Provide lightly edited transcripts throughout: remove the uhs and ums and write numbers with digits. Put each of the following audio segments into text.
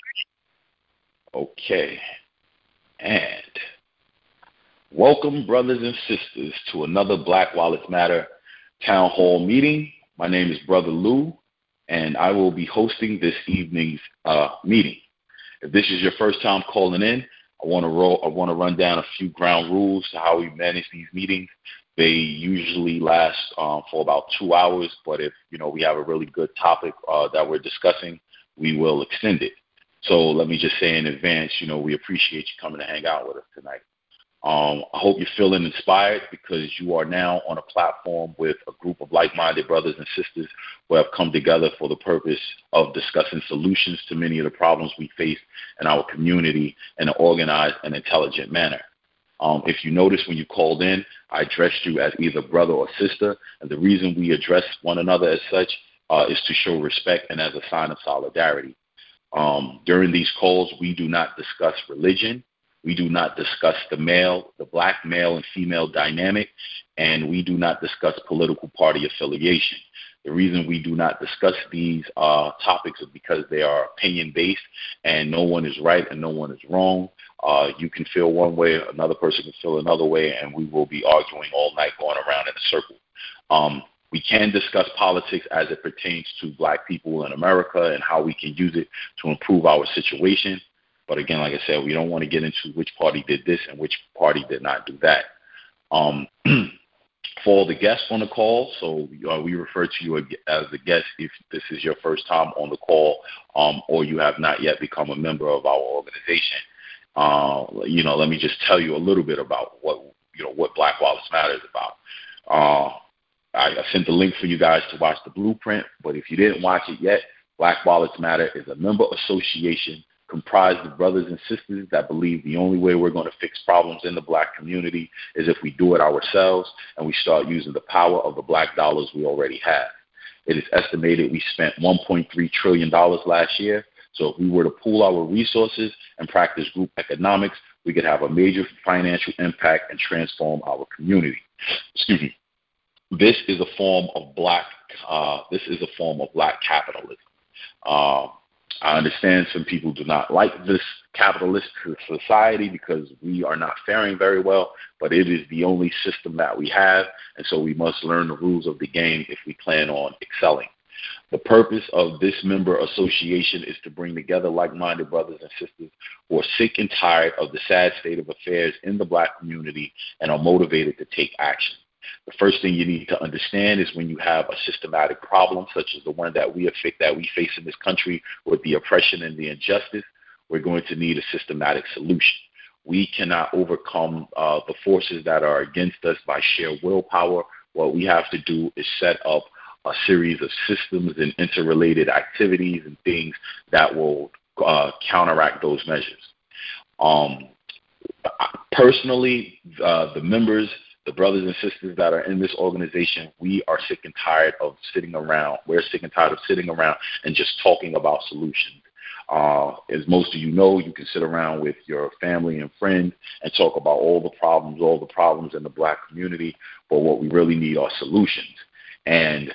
Okay. And welcome, brothers and sisters, to another Black Wallets Matter town hall meeting. My name is Brother Lou, and I will be hosting this evening's meeting. If this is your first time calling in, I want to run down a few ground rules to how we manage these meetings. They usually last for about 2 hours, but if we have a really good topic that we're discussing, we will extend it. So let me just say in advance, we appreciate you coming to hang out with us tonight. I hope you're feeling inspired because you are now on a platform with a group of like-minded brothers and sisters who have come together for the purpose of discussing solutions to many of the problems we face in our community in an organized and intelligent manner. If you notice when you called in, I addressed you as either brother or sister, and the reason we address one another as such is to show respect and as a sign of solidarity. During these calls, we do not discuss religion. We do not discuss the black male and female dynamic, and we do not discuss political party affiliation. The reason we do not discuss these topics is because they are opinion-based, and no one is right and no one is wrong. You can feel one way, another person can feel another way, and we will be arguing all night going around in a circle. We can discuss politics as it pertains to black people in America and how we can use it to improve our situation. But again, like I said, we don't want to get into which party did this and which party did not do that. For the guests on the call, so we refer to you as the guest if this is your first time on the call or you have not yet become a member of our organization. Let me just tell you a little bit about what Black Wallets Matter is about. I sent the link for you guys to watch the blueprint, but if you didn't watch it yet, Black Wallets Matter is a member association comprised of brothers and sisters that believe the only way we're going to fix problems in the black community is if we do it ourselves and we start using the power of the black dollars we already have. It is estimated we spent $1.3 trillion last year, so if we were to pool our resources and practice group economics, we could have a major financial impact and transform our community. Excuse me. This is a form of black capitalism. I understand some people do not like this capitalist society because we are not faring very well, but it is the only system that we have, and so we must learn the rules of the game if we plan on excelling. The purpose of this member association is to bring together like-minded brothers and sisters who are sick and tired of the sad state of affairs in the black community and are motivated to take action. The first thing you need to understand is when you have a systematic problem, such as the one that we face in this country with the oppression and the injustice, we're going to need a systematic solution. We cannot overcome the forces that are against us by sheer willpower. What we have to do is set up a series of systems and interrelated activities and things that will counteract those measures. Personally, the members, the brothers and sisters that are in this organization, we are sick and tired of sitting around. We're sick and tired of sitting around and just talking about solutions. As most of you know, you can sit around with your family and friends and talk about all the problems in the black community, but what we really need are solutions. And,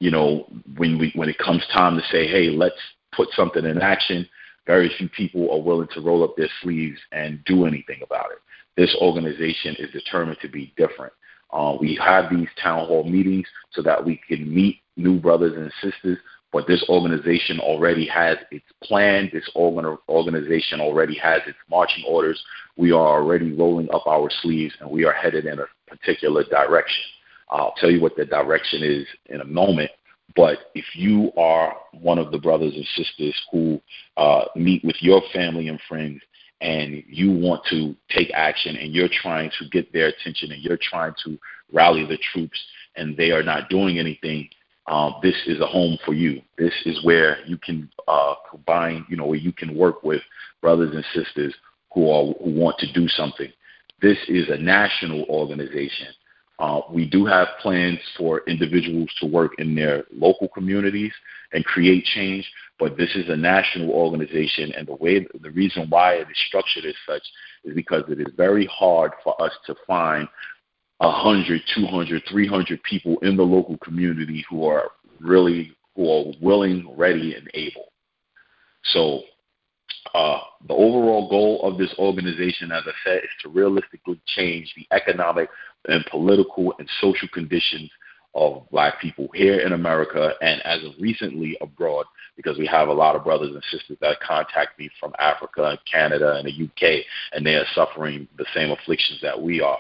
when it comes time to say, hey, let's put something in action, very few people are willing to roll up their sleeves and do anything about it. This organization is determined to be different. We have these town hall meetings so that we can meet new brothers and sisters, but this organization already has its plan. This organization already has its marching orders. We are already rolling up our sleeves, and we are headed in a particular direction. I'll tell you what the direction is in a moment, but if you are one of the brothers and sisters who meet with your family and friends and you want to take action and you're trying to get their attention and you're trying to rally the troops and they are not doing anything, this is a home for you. This is where you can combine, where you can work with brothers and sisters who want to do something. This is a national organization. We do have plans for individuals to work in their local communities and create change, but this is a national organization, and the reason why it is structured as such is because it is very hard for us to find 100, 200, 300 people in the local community who are willing, ready, and able. So The overall goal of this organization, as I said, is to realistically change the economic and political and social conditions of Black people here in America and as of recently abroad, because we have a lot of brothers and sisters that contact me from Africa and Canada and the UK, and they are suffering the same afflictions that we are.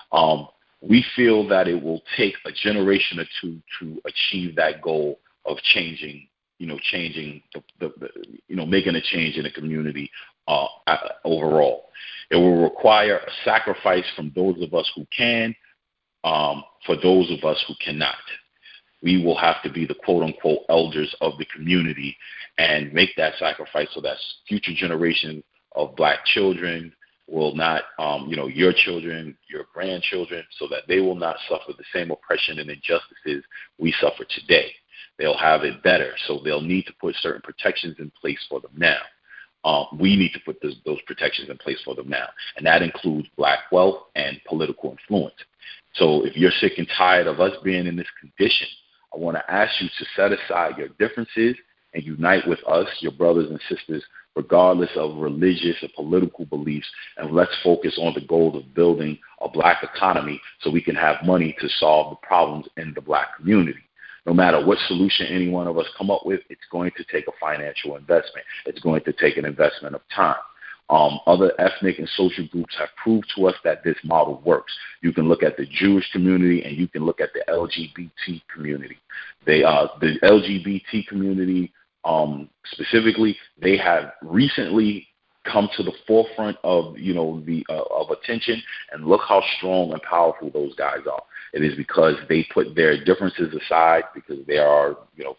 We feel that it will take a generation or two to achieve that goal of changing, making a change in the community overall. It will require a sacrifice from those of us who can, for those of us who cannot. We will have to be the quote-unquote elders of the community and make that sacrifice so that future generations of Black children will not, your children, your grandchildren, so that they will not suffer the same oppression and injustices we suffer today. They'll have it better, so they'll need to put certain protections in place for them now. We need to put those protections in place for them now, and that includes Black wealth and political influence. So if you're sick and tired of us being in this condition, I want to ask you to set aside your differences and unite with us, your brothers and sisters, regardless of religious or political beliefs, and let's focus on the goal of building a Black economy so we can have money to solve the problems in the Black community. No matter what solution any one of us come up with, it's going to take a financial investment. It's going to take an investment of time. Other ethnic and social groups have proved to us that this model works. You can look at the Jewish community and you can look at the LGBT community. The LGBT community specifically, they have recently come to the forefront of of attention, and look how strong and powerful those guys are. It is because they put their differences aside, because there are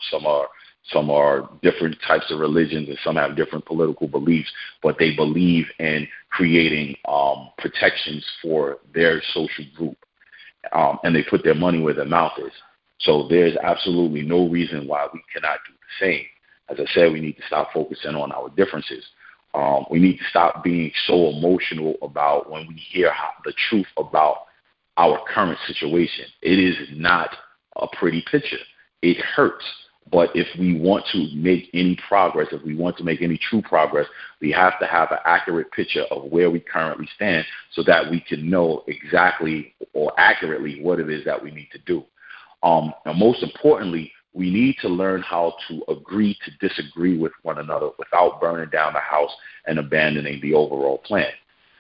some are different types of religions and some have different political beliefs, but they believe in creating protections for their social group, and they put their money where their mouth is. So there's absolutely no reason why we cannot do the same. As I said, we need to stop focusing on our differences. We need to stop being so emotional about when we hear the truth about our current situation. It is not a pretty picture. It hurts. But if we want to make any progress, if we want to make any true progress, we have to have an accurate picture of where we currently stand so that we can know exactly or accurately what it is that we need to do. And most importantly, we need to learn how to agree to disagree with one another without burning down the house and abandoning the overall plan.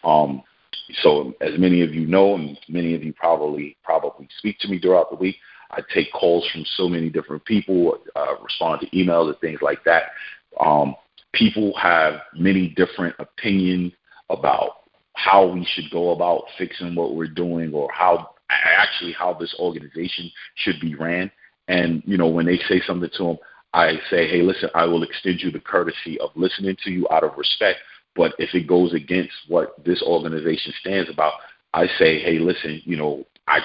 So as many of you know, and many of you probably speak to me throughout the week, I take calls from so many different people, respond to emails and things like that. People have many different opinions about how we should go about fixing what we're doing, or how this organization should be ran. And, when they say something to them, I say, hey, listen, I will extend you the courtesy of listening to you out of respect. But if it goes against what this organization stands about, I say, hey, listen, I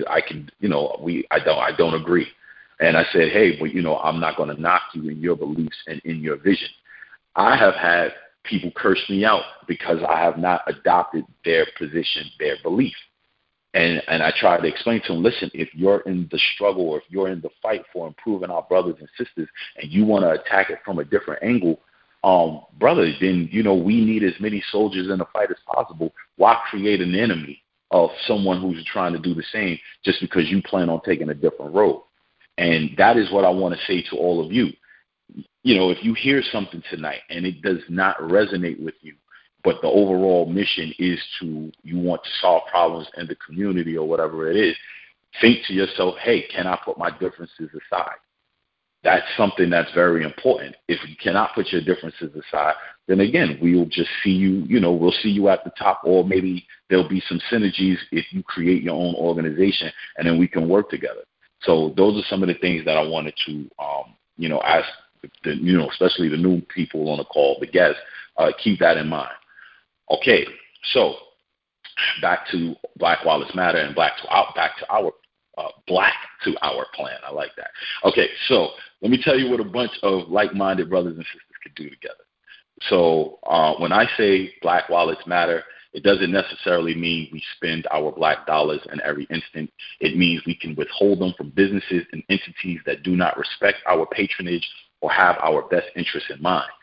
don't agree. And I said, hey, but I'm not going to knock you in your beliefs and in your vision. I have had people curse me out because I have not adopted their position, their belief. And I try to explain to them, listen, if you're in the struggle, or if you're in the fight for improving our brothers and sisters, and you want to attack it from a different angle, brother, then, we need as many soldiers in the fight as possible. Why create an enemy of someone who's trying to do the same just because you plan on taking a different road? And that is what I want to say to all of you. If you hear something tonight and it does not resonate with you, but the overall mission is you want to solve problems in the community or whatever it is, think to yourself, hey, can I put my differences aside? That's something that's very important. If you cannot put your differences aside, then again, we'll just see you, we'll see you at the top, or maybe there'll be some synergies if you create your own organization, and then we can work together. So those are some of the things that I wanted to, ask, especially the new people on the call, the guests, keep that in mind. Okay, so back to Black While It's Matter and back to our plan. I like that. Okay, so let me tell you what a bunch of like-minded brothers and sisters could do together. So when I say Black While It's Matter, it doesn't necessarily mean we spend our Black dollars in every instant. It means we can withhold them from businesses and entities that do not respect our patronage or have our best interests in mind.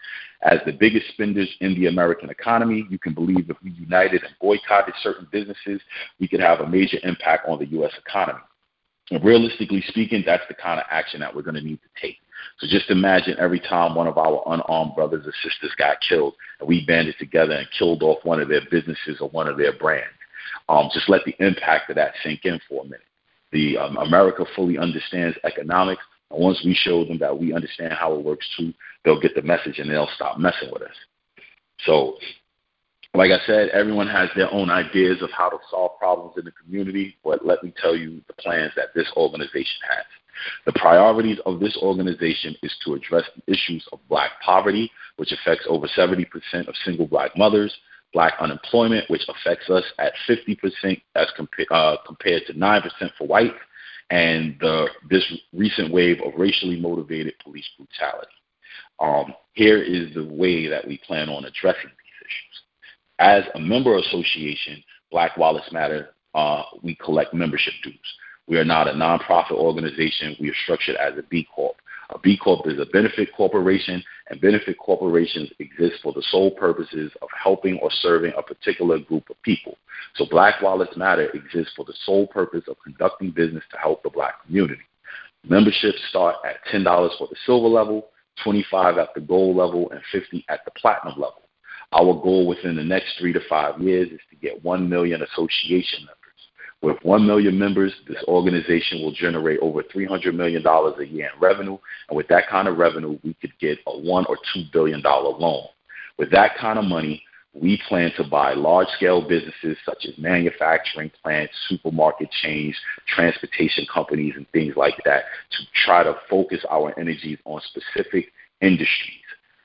As the biggest spenders in the American economy, you can believe if we united and boycotted certain businesses, we could have a major impact on the U.S. economy. And realistically speaking, that's the kind of action that we're going to need to take. So just imagine every time one of our unarmed brothers or sisters got killed and we banded together and killed off one of their businesses or one of their brands. Just let the impact of that sink in for a minute. America fully understands economics, and once we show them that we understand how it works too, they'll get the message and they'll stop messing with us. So, like I said, everyone has their own ideas of how to solve problems in the community, but let me tell you the plans that this organization has. The priorities of this organization is to address the issues of black poverty, which affects over 70% of single black mothers, black unemployment, which affects us at 50% as compared to 9% for whites, and this recent wave of racially motivated police brutality. Here is the way that we plan on addressing these issues. As a member association, Black Wallets Matter, we collect membership dues. We are not a nonprofit organization. We are structured as a B Corp. A B Corp is a benefit corporation, and benefit corporations exist for the sole purposes of helping or serving a particular group of people. So Black Wallets Matter exists for the sole purpose of conducting business to help the black community. Memberships start at $10 for the silver level, $25 at the gold level, and $50 at the platinum level. Our goal within the next 3 to 5 years is to get 1 million association members. With 1 million members, this organization will generate over $300 million a year in revenue, and with that kind of revenue, we could get a $1 or $2 billion loan. With that kind of money, we plan to buy large-scale businesses such as manufacturing plants, supermarket chains, transportation companies, and things like that to try to focus our energies on specific industries.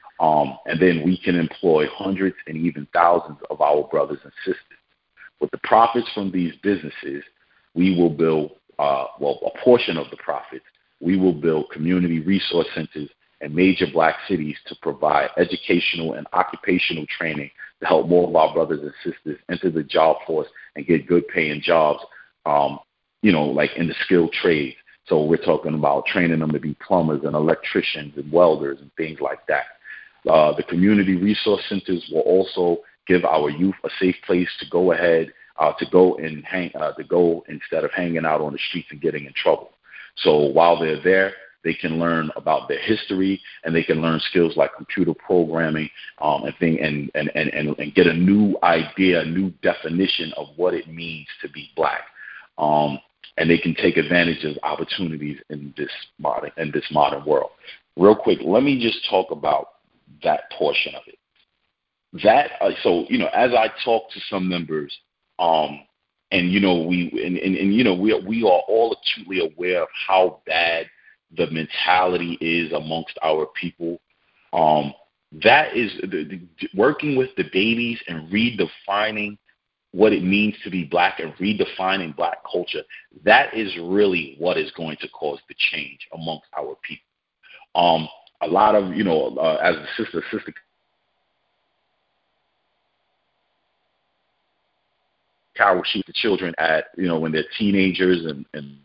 And then we can employ hundreds and even thousands of our brothers and sisters. With the profits from these businesses, we will build, a portion of the profits, we will build community resource centers in major black cities to provide educational and occupational training to help more of our brothers and sisters enter the job force and get good paying jobs, like in the skilled trades. So we're talking about training them to be plumbers and electricians and welders and things like that. The community resource centers will also give our youth a safe place to go ahead, to go instead of hanging out on the streets and getting in trouble. So while they're there, they can learn about their history and they can learn skills like computer programming and get a new idea, a new definition of what it means to be black. And they can take advantage of opportunities in this modern world. Real quick, let me just talk about that portion of it. As I talk to some members, we are all acutely aware of how bad the mentality is amongst our people. That is working with the babies and redefining what it means to be black and redefining black culture. That is really what is going to cause the change amongst our people. A lot of, as a sister Carol shoot the children at, when they're teenagers and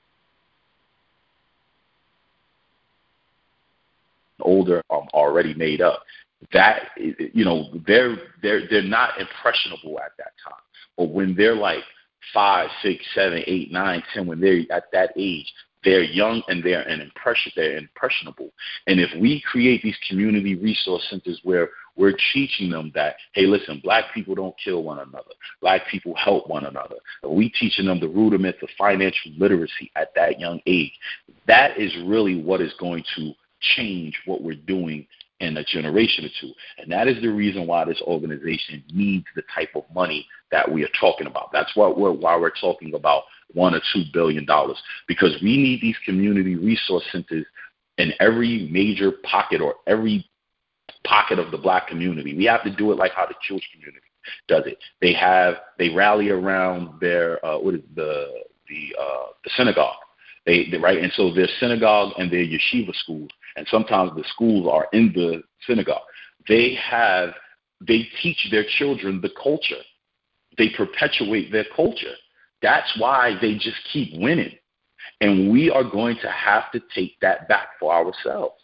older, already made up. That, they're not impressionable at that time. But when they're like 5, 6, 7, 8, 9, 10, when they're at that age, they're young and they're impressionable. And if we create these community resource centers where we're teaching them that, hey, listen, black people don't kill one another. Black people help one another. We teaching them the rudiments of financial literacy at that young age. That is really what is going to change what we're doing in a generation or two. And that is the reason why this organization needs the type of money that we are talking about. That's why we're talking about $1 or $2 billion, because we need these community resource centers in every major pocket or every pocket of the black community. We have to do it like how the Jewish community does it. They rally around their the synagogue. They right, and so their synagogue and their yeshiva schools, and sometimes the schools are in the synagogue. They teach their children the culture. They perpetuate their culture. That's why they just keep winning. And we are going to have to take that back for ourselves.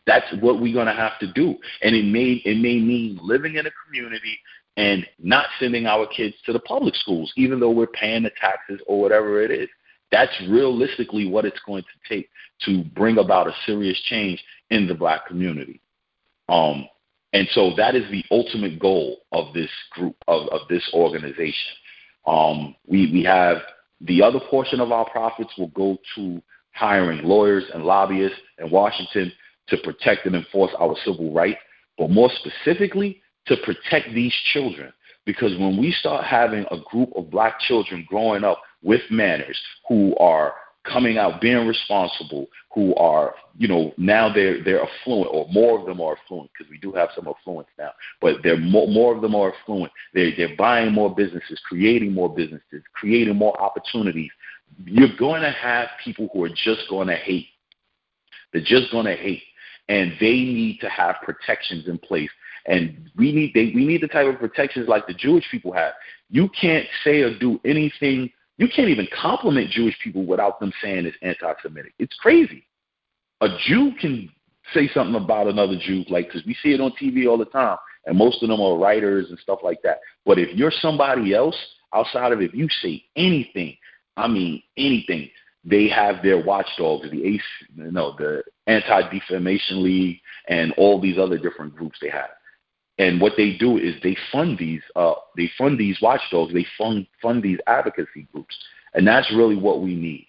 That's what we're going to have to do. And it may mean living in a community and not sending our kids to the public schools, even though we're paying the taxes or whatever it is. That's realistically what it's going to take to bring about a serious change in the black community. And so that is the ultimate goal of this group, of this organization. We have the other portion of our profits will go to hiring lawyers and lobbyists in Washington to protect and enforce our civil rights, but more specifically to protect these children. Because when we start having a group of black children growing up with manners, who are coming out being responsible, who are, now they're affluent, or more of them are affluent, because we do have some affluence now, but more of them are affluent. They're buying more businesses, creating more businesses, creating more opportunities. You're going to have people who are just going to hate. They're just going to hate, and they need to have protections in place. And we need the type of protections like the Jewish people have. You can't say or do anything. You can't even compliment Jewish people without them saying it's anti-Semitic. It's crazy. A Jew can say something about another Jew, because we see it on TV all the time, and most of them are writers and stuff like that. But if you're somebody else outside of it, if you say anything, I mean anything, they have their watchdogs, the Anti-Defamation League, and all these other different groups they have. And what they do is they fund these watchdogs, they fund these advocacy groups, and that's really what we need.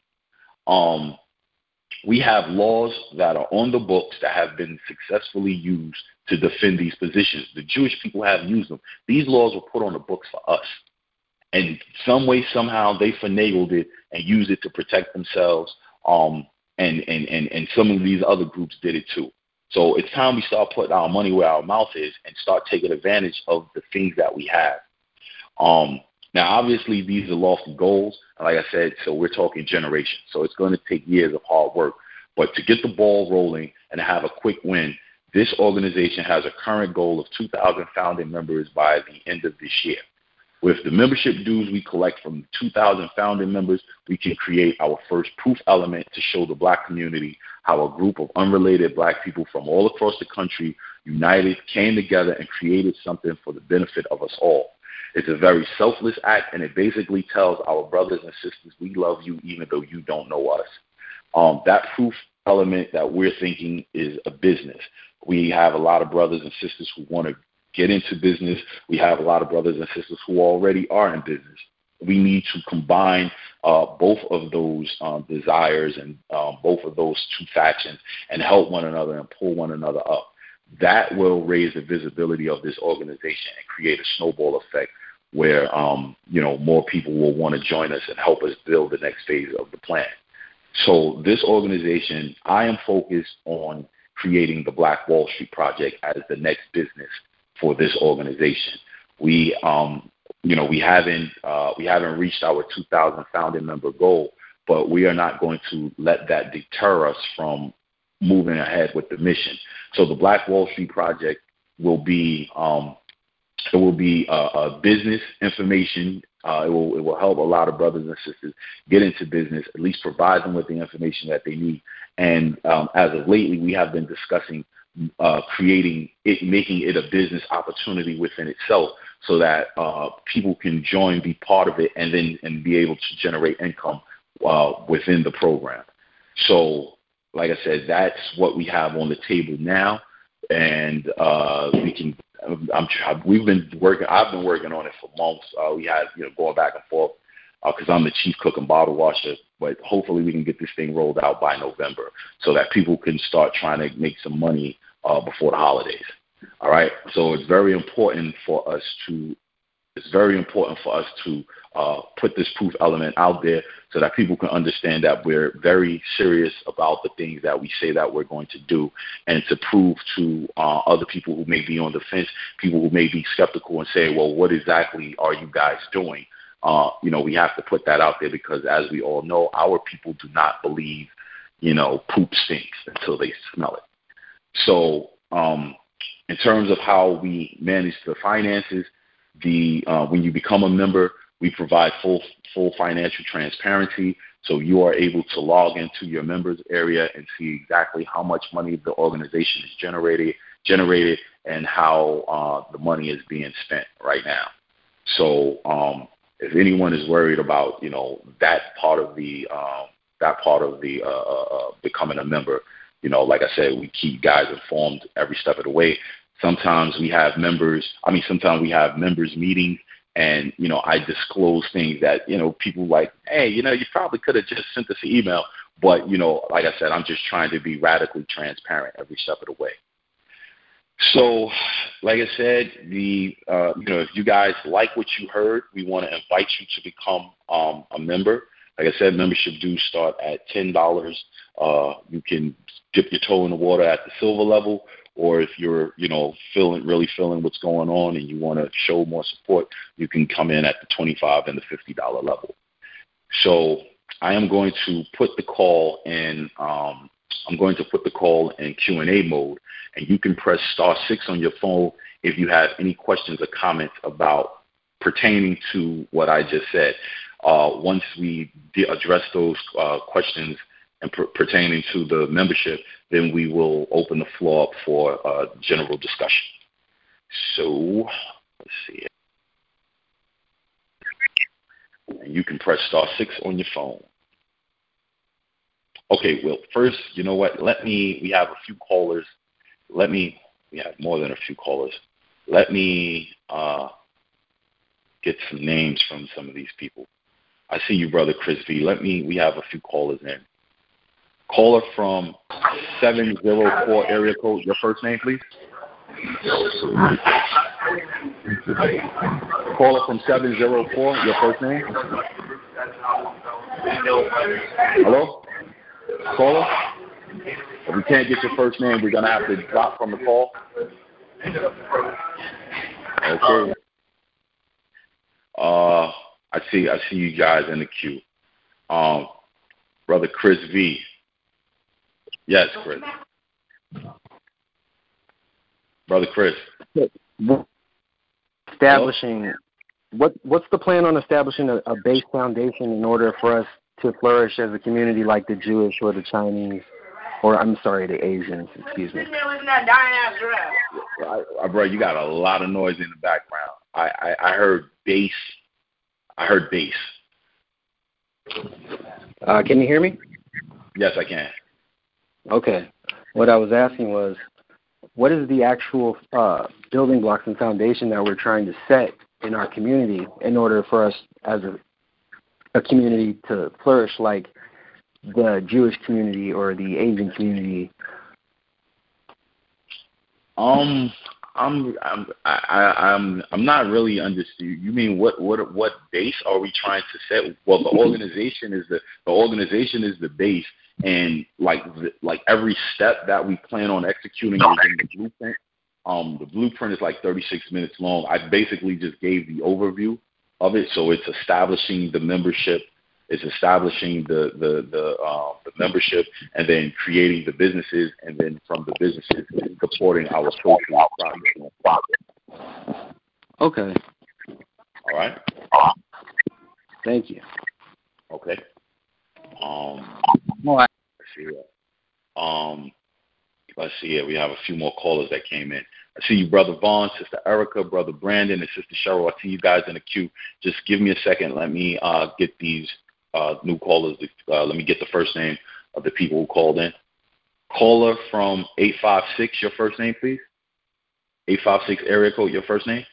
We have laws that are on the books that have been successfully used to defend these positions. The Jewish people have used them. These laws were put on the books for us, and some way, somehow, they finagled it and used it to protect themselves. And some of these other groups did it too. So it's time we start putting our money where our mouth is and start taking advantage of the things that we have. Now, obviously, these are lofty goals. Like I said, so we're talking generations. So it's going to take years of hard work. But to get the ball rolling and have a quick win, this organization has a current goal of 2,000 founding members by the end of this year. With the membership dues we collect from 2,000 founding members, we can create our first proof element to show the black community how a group of unrelated black people from all across the country united, came together, and created something for the benefit of us all. It's a very selfless act, and it basically tells our brothers and sisters, we love you even though you don't know us. That proof element that we're thinking is a business. We have a lot of brothers and sisters who want to get into business. We have a lot of brothers and sisters who already are in business. We need to combine both of those desires and both of those two factions and help one another and pull one another up. That will raise the visibility of this organization and create a snowball effect where more people will want to join us and help us build the next phase of the plan. So this organization, I am focused on creating the Black Wall Street Project as the next business for this organization. We haven't reached our 2,000 founding member goal, but we are not going to let that deter us from moving ahead with the mission. So the Black Wall Street Project will be a business information. It will help a lot of brothers and sisters get into business, at least provide them with the information that they need. And as of lately, we have been discussing creating it, making it a business opportunity within itself, so that people can join, be part of it, and be able to generate income within the program. So, like I said, that's what we have on the table now, and we can. I've been working on it for months. We had going back and forth because I'm the chief cook and bottle washer. But hopefully we can get this thing rolled out by November so that people can start trying to make some money before the holidays. All right. So it's very important for us to put this proof element out there so that people can understand that we're very serious about the things that we say that we're going to do, and to prove to other people who may be on the fence, people who may be skeptical and say, well, what exactly are you guys doing? We have to put that out there because, as we all know, our people do not believe, poop stinks until they smell it. So in terms of how we manage the finances, when you become a member, we provide full financial transparency. So you are able to log into your members area and see exactly how much money the organization is generated and how the money is being spent right now. So if anyone is worried about, that part of the becoming a member, like I said, we keep guys informed every step of the way. Sometimes we have members meetings, and, I disclose things that, people like, hey, you probably could have just sent us an email. But, like I said, I'm just trying to be radically transparent every step of the way. So, like I said, if you guys like what you heard, we want to invite you to become a member. Like I said, membership dues start at $10. You can dip your toe in the water at the silver level, or if you're, really feeling what's going on and you want to show more support, you can come in at the $25 and the $50 level. So I am going to put the call in. I'm going to put the call in Q&A mode, and you can press *6 on your phone if you have any questions or comments about pertaining to what I just said. Once we address those questions and pertaining to the membership, then we will open the floor up for general discussion. So let's see. And you can press *6 on your phone. Okay, well, first, you know what? We have a few callers. We have more than a few callers. Let me get some names from some of these people. I see you, Brother Chris V. We have a few callers in. Caller from 704 area code. Your first name, please. Caller from 704. Your first name. Hello? Caller? If we can't get your first name, we're going to have to drop from the call. Okay. I see you guys in the queue. Brother Chris V. Yes, Chris. Brother Chris. What's the plan on establishing a base foundation in order for us to flourish as a community like the Jewish or the Chinese, or I'm sorry, the Asians, excuse me. Bro, you got a lot of noise in the background. I heard bass. Can you hear me? Yes, I can. Okay. What I was asking was, what is the actual building blocks and foundation that we're trying to set in our community in order for us as a community to flourish like the Jewish community or the Asian community? I'm not really understanding. You mean what base are we trying to set? Well, the organization is the base, and like every step that we plan on executing within the blueprint. The blueprint is like 36 minutes long. I basically just gave the overview of it. So it's establishing the membership, it's establishing the membership, and then creating the businesses, and then from the businesses supporting our social project. Okay. All right. Thank you. Okay. Let's see here. We have a few more callers that came in. I see you, Brother Vaughn, Sister Erica, Brother Brandon, and Sister Cheryl. I see you guys in the queue. Just give me a second. Let me get these new callers. Let me get the first name of the people who called in. Caller from 856, your first name, please. 856 area code, your first name.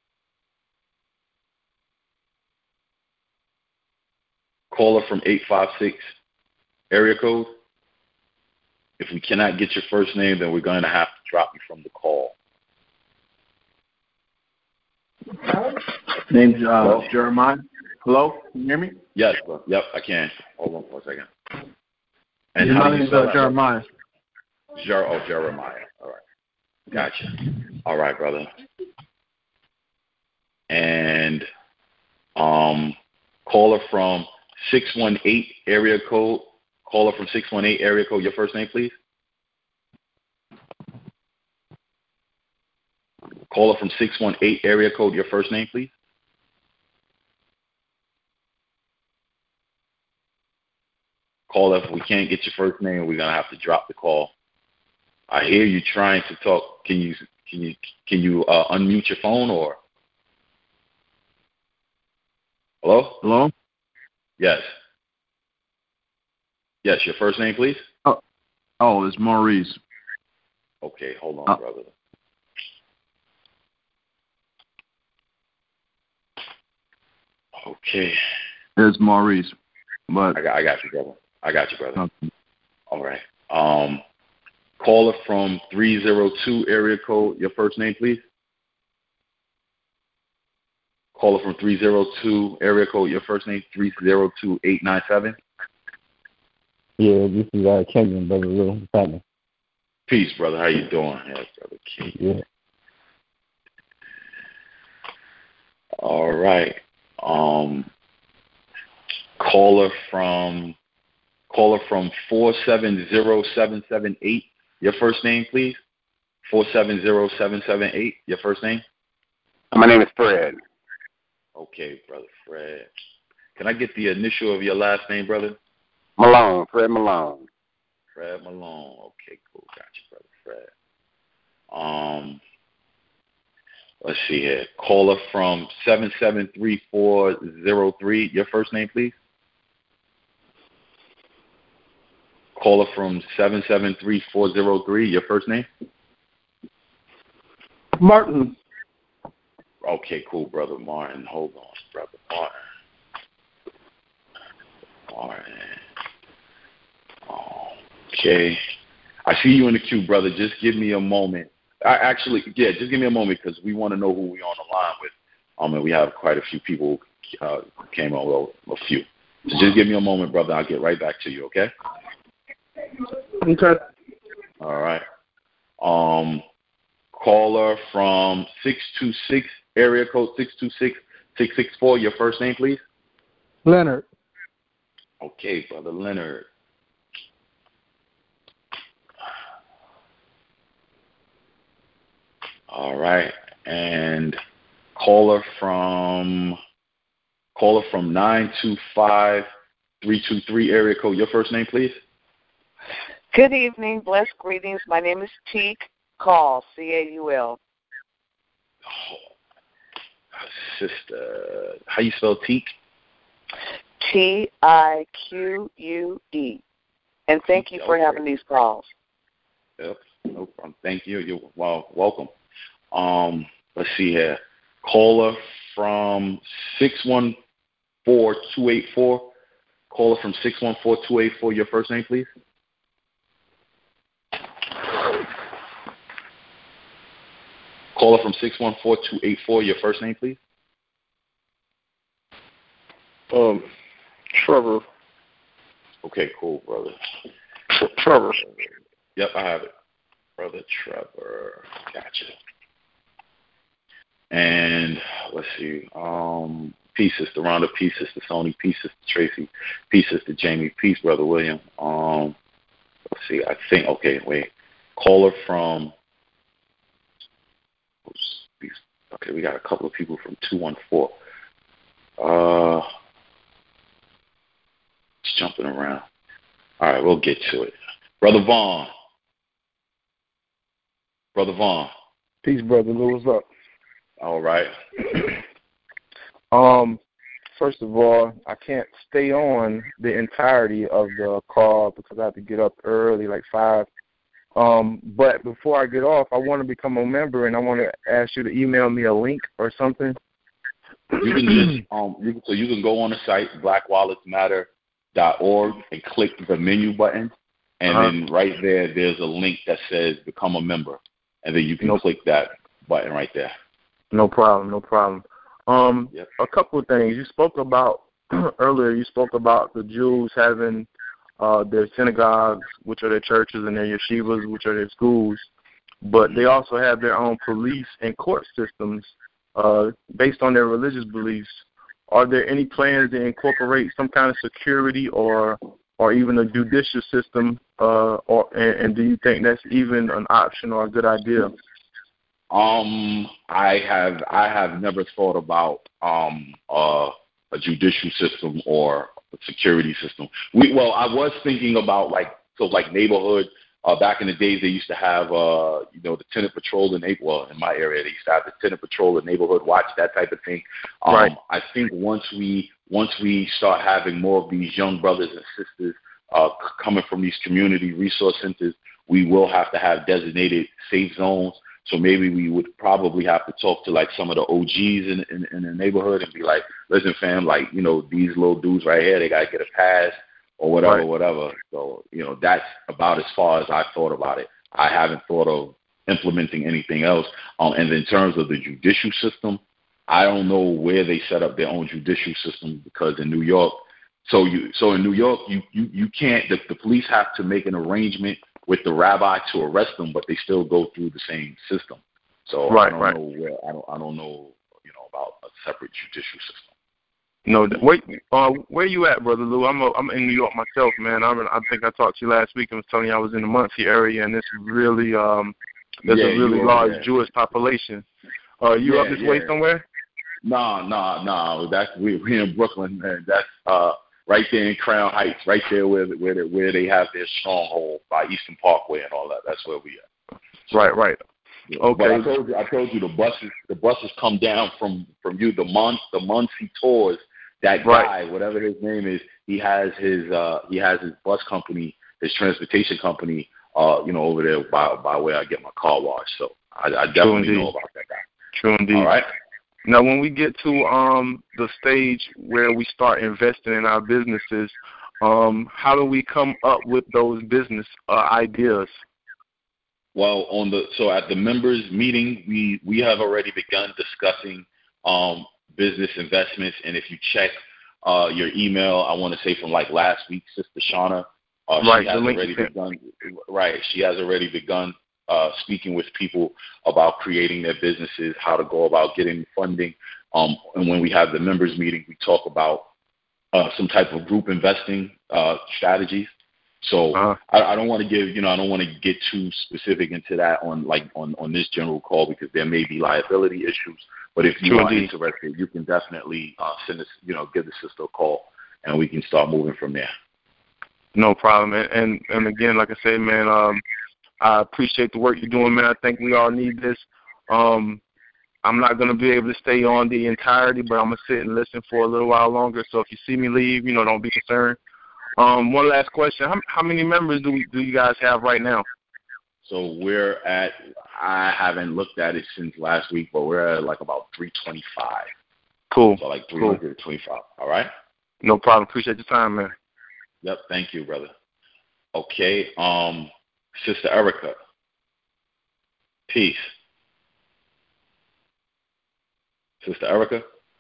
Caller from 856 area code. If we cannot get your first name, then we're going to have to drop you from the call. Name's Jeremiah. Hello? Can you hear me? Yes, bro. Yep, I can. Hold on for a second. And my name is Jeremiah. Jeremiah. All right. Gotcha. All right, brother. And caller from 618 area code. Caller from 618 area code. Your first name, please. Caller from 618 area code. Your first name, please. Caller, if we can't get your first name, we're gonna have to drop the call. I hear you trying to talk. Can you unmute your phone or? Hello? Hello? Yes. Yes, your first name, please? Oh, it's Maurice. Okay, hold on, brother. Okay. It's Maurice. But I got you, brother. Okay. All right. Caller from 302 area code, your first name, please? Caller from 302 area code, your first name, 302897. Yeah, this is Kenyon, Brother Will. What's happening? Peace, brother. How you doing? Yes, Brother King. Yeah. All right. Caller from 470778. Your first name, please. 470778. Your first name. My name is Fred. Okay, Brother Fred. Can I get the initial of your last name, brother? Malone. Fred Malone. Fred Malone. Okay, cool. Got you, Brother Fred. Let's see here. Caller from 773403. Your first name, please. Caller from 773403. Your first name. Martin. Okay, cool, Brother Martin. Hold on, Brother Martin. Okay. I see you in the queue, brother. Just give me a moment. Just give me a moment because we want to know who we're on the line with. And we have quite a few people who came on, well, a few. So just give me a moment, brother. I'll get right back to you, okay? Okay. All right. Caller from 626, area code 626-664. Your first name, please? Leonard. Okay, Brother Leonard. All right. And caller from 925-323, area code. Your first name, please? Good evening. Blessed greetings. My name is Teak Call, C-A-U-L. Oh, sister. How you spell Teak? T-I-Q-U-E. And thank you for having these calls. Yep. No problem. Thank you. You're welcome. Let's see here. Caller from 614-284. Caller from 614-284. Your first name, please? Caller from 614-284. Your first name, please? Trevor. Okay, cool, brother. Trevor. Yep, I have it. Brother Trevor. Gotcha. And let's see. Peace, Sister Rhonda. Peace, Sister Sony. Peace, Sister Tracy. Peace, Sister Jamie. Peace, Brother William. Let's see. I think, okay, wait. Caller from, okay, we got a couple of people from 214. It's jumping around. All right, we'll get to it. Brother Vaughn. Brother Vaughn. Peace, Brother Lou. What's up? All right. First of all, I can't stay on the entirety of the call because I have to get up early, like 5. But before I get off, I want to become a member, and I want to ask you to email me a link or something. You can just you can go on the site blackwalletsmatter.org and click the menu button, and then right there's a link that says become a member, and then you can click that button right there. No problem. Yep. A couple of things. You spoke about earlier. You spoke about the Jews having their synagogues, which are their churches, and their yeshivas, which are their schools, but they also have their own police and court systems based on their religious beliefs. Are there any plans to incorporate some kind of security or even a judicial system, and do you think that's even an option or a good idea? I have never thought about a judicial system or security system. I was thinking about like neighborhood. Back in the days, they used to have the tenant patrol in my area, they used to have the tenant patrol, the neighborhood watch, that type of thing. Right. I think once we start having more of these young brothers and sisters coming from these community resource centers, we will have to have designated safe zones. So maybe we would probably have to talk to like some of the OGs in the neighborhood and be like, listen, fam, like, these little dudes right here, they got to get a pass or whatever. So, that's about as far as I thought about it. I haven't thought of implementing anything else. And in terms of the judicial system, I don't know where they set up their own judicial system, because in New York, in New York, you can't, the police have to make an arrangement with the rabbi to arrest them, but they still go through the same system. So I don't know about a separate judicial system. No, where you at, Brother Lou? I'm in New York myself, man. I think I talked to you last week and was telling you I was in the Muncie area, and it's really there's a really large Jewish population. You up this way somewhere? No. We're in Brooklyn, man. That's right there in Crown Heights, right there where they have their stronghold by Eastern Parkway and all that. That's where we are. Right. Yeah. Okay. But I told you the buses come down from you. The Muncie Tours. That guy, whatever his name is, he has his bus company, his transportation company, over there by where I get my car washed. So I definitely know about that guy. True indeed. All right. Now, when we get to the stage where we start investing in our businesses, how do we come up with those business ideas? Well, at the members meeting, we have already begun discussing business investments, and if you check your email, I want to say from like last week, Sister Shauna, she has already begun speaking with people about creating their businesses, how to go about getting funding. And when we have the members meeting, we talk about some type of group investing strategies. So I don't want to get too specific into that on this general call, because there may be liability issues. But if you are interested, you can definitely send us, give the sister a call, and we can start moving from there. No problem. And again, like I said, man, I appreciate the work you're doing, man. I think we all need this. I'm not going to be able to stay on the entirety, but I'm going to sit and listen for a little while longer. So if you see me leave, don't be concerned. One last question. How many members do you guys have right now? So I haven't looked at it since last week, but we're at like about 325. Cool. So like 325. Cool. All right? No problem. Appreciate your time, man. Yep. Thank you, brother. Okay. Sister Erica. Peace. Sister Erica?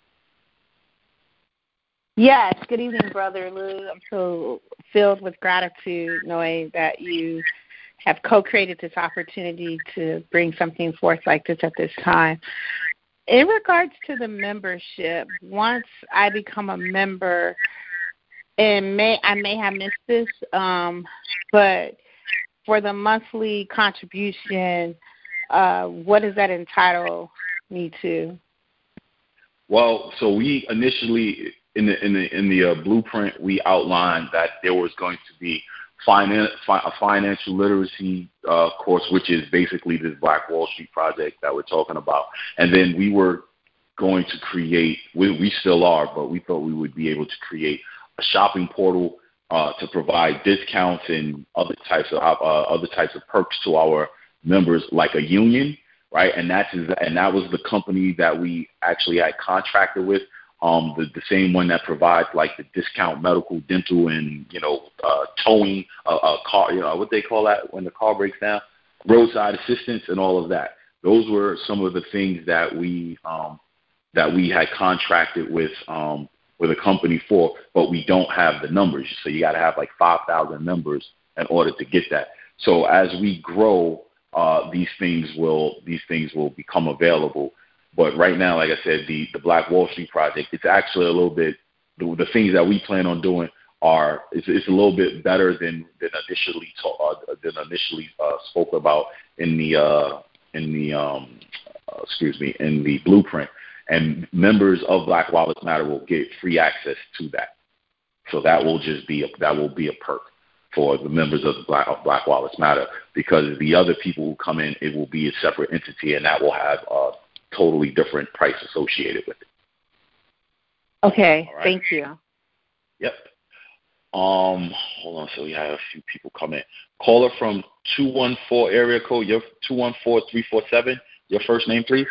Yes. Good evening, Brother Lou. I'm so filled with gratitude knowing that you have co-created this opportunity to bring something forth like this at this time. In regards to the membership, once I become a member, and I may have missed this, but for the monthly contribution, what does that entitle me to? Well, so we initially in the blueprint, we outlined that there was going to be a financial literacy course, which is basically this Black Wall Street project that we're talking about. And then we were going to create, we still are, but we thought we would be able to create a shopping portal to provide discounts and other types of perks to our members, like a union, right? And that was the company that we actually had contracted with. The same one that provides like the discount medical, dental, and towing a car. What they call that when the car breaks down, roadside assistance, and all of that. Those were some of the things that we had contracted with a company for, but we don't have the numbers. So you got to have like 5,000 members in order to get that. So as we grow, these things will become available. But right now, like I said, the Black Wall Street project, it's actually a little bit, the things that we plan on doing it's a little bit better than initially spoke about in the blueprint. And members of Black Wallets Matter will get free access to that. So that will be a perk for the members of the Black Wallets Matter, because the other people who come in, it will be a separate entity, and that will have a totally different price associated with it. Okay, right. Thank you. Yep. Hold on. So we have a few people come in. Caller from 214 area code. Your 214-347. Your first name, please.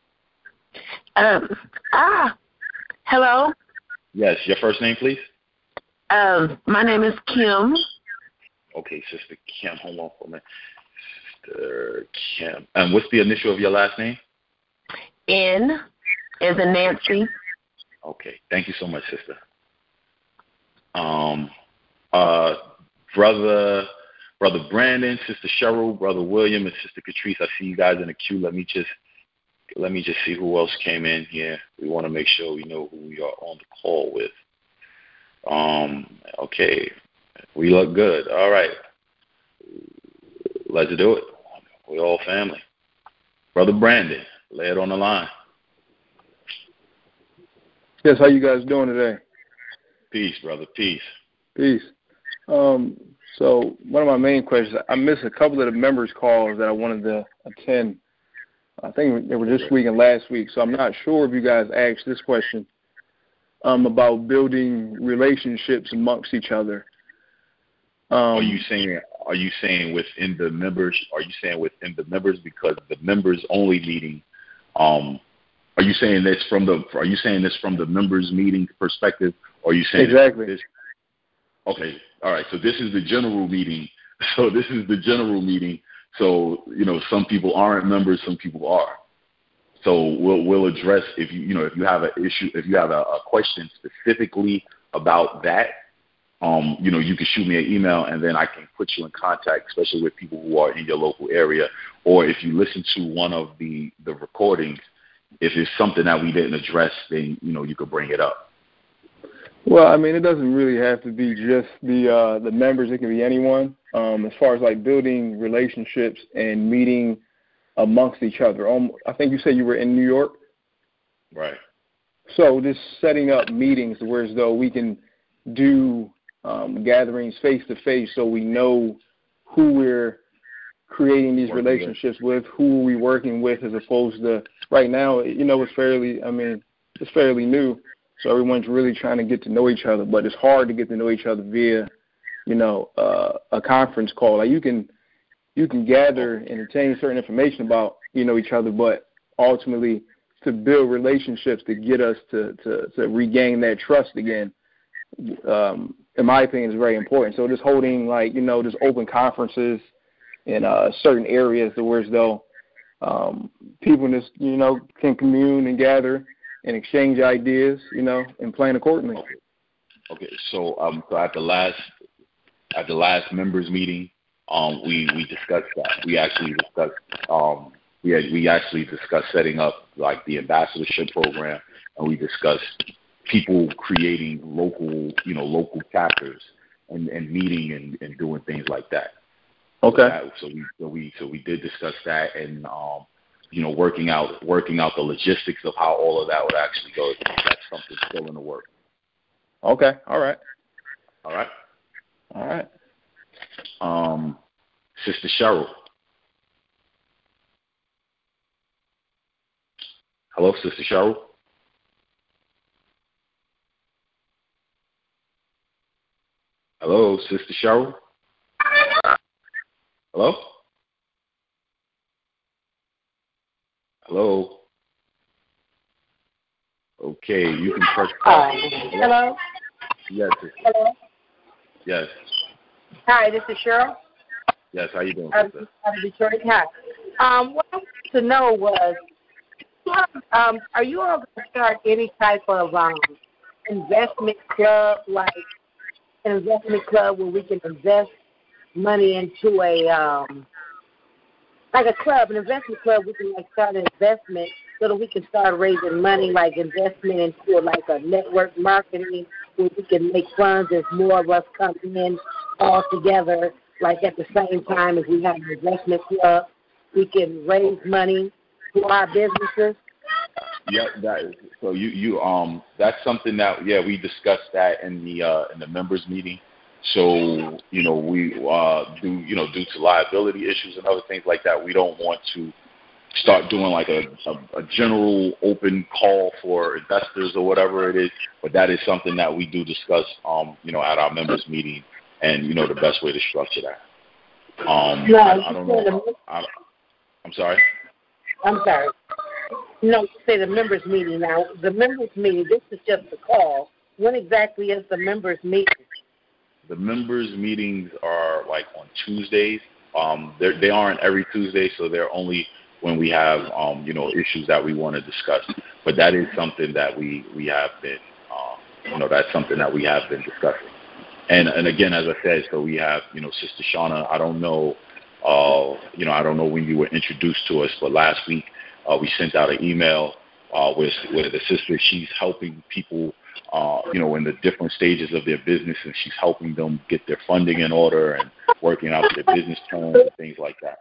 Hello. Yes, your first name, please. My name is Kim. Okay, Sister Kim. Hold on for a minute. Sister Kim. And what's the initial of your last name? N as in Nancy. Okay. Thank you so much, sister. Brother Brandon, Sister Cheryl, Brother William, and Sister Catrice, I see you guys in the queue. Let me just see who else came in here. We want to make sure we know who we are on the call with. Okay. We look good. All right. Let's do it. We're all family. Brother Brandon, lay it on the line. Yes, how you guys doing today? Peace, brother. Peace. Peace. So one of my main questions, I missed a couple of the members' calls that I wanted to attend. I think they were this week and last week, so I'm not sure if you guys asked this question about building relationships amongst each other. Are you saying within the members? Are you saying within the members, because the members only meeting? Are you saying this from the members meeting perspective? Or are you saying exactly? This? Okay, all right. So this is the general meeting. So some people aren't members, some people are. So we'll address if you have an issue, if you have a question specifically about that. You can shoot me an email, and then I can put you in contact, especially with people who are in your local area. Or if you listen to one of the recordings, if it's something that we didn't address, then you could bring it up. Well, I mean, it doesn't really have to be just the members. It can be anyone. As far as like building relationships and meeting amongst each other. I think you said you were in New York. Right. So just setting up meetings where as though we can do gatherings face to face, so we know who we're creating these relationships with, who we're working with, as opposed to right now. It's fairly new. So everyone's really trying to get to know each other, but it's hard to get to know each other via, a conference call. Like you can gather and obtain certain information about, each other, but ultimately to build relationships to get us to regain that trust again, in my opinion, is very important. So just holding just open conferences in certain areas where as though people just, can commune and gather and exchange ideas, and plan accordingly. Okay. So at the last members meeting, we discussed that. We actually discussed setting up like the ambassadorship program, and we discussed people creating local chapters and meeting and doing things like that. Okay. So we did discuss that, and working out the logistics of how all of that would actually go. That's something still in the works. Okay. All right. Sister Cheryl. Hello, Sister Cheryl. Hello, Sister Cheryl. Hello? Hello? Okay, you can press. Hello? Yes. Hello? Yes. Hi, this is Cheryl. Yes, how you doing, Out of Detroit. Hi. What I wanted to know was, are you all going to start any type of investment club, like an investment club where we can invest money into an investment club, we can start an investment so that we can start raising money, like investment into a network marketing where we can make funds as more of us come in all together, like at the same time as we have an investment club, we can raise money for our businesses. Yeah, that is, so you that's something that we discussed that in the members meeting. So we due to liability issues and other things like that, we don't want to start doing like a general open call for investors or whatever it is. But that is something that we do discuss at our members meeting, and the best way to structure that. I don't know. I'm sorry. I'm sorry. No, you say the members meeting. Now, the members meeting, this is just a call. When exactly is the members meeting? The members meetings are like on Tuesdays. They aren't every Tuesday, so they're only when we have issues that we want to discuss. But that is something that we have been that's something that we have been discussing. And again, as I said, so we have Sister Shauna. I don't know I don't know when you were introduced to us, but last week we sent out an email with the sister. She's helping people in the different stages of their business, and she's helping them get their funding in order and working out their business plans and things like that.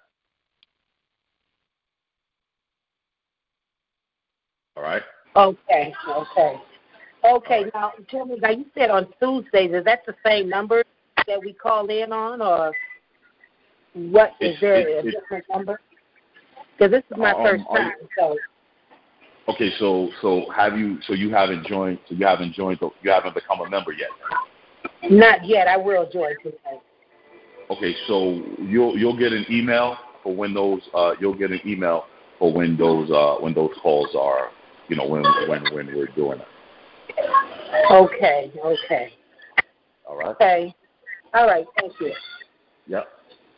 All right. Okay. Now, tell me. Now, you said on Tuesdays. Is that the same number that we call in on, or what? Is there a different number? Because this is my first time. So. Okay. So you haven't become a member yet. Not yet. I will join today. Okay. So you'll get an email for when those when those calls are when we're doing it. Okay. All right. Okay. All right. Thank you. Yep.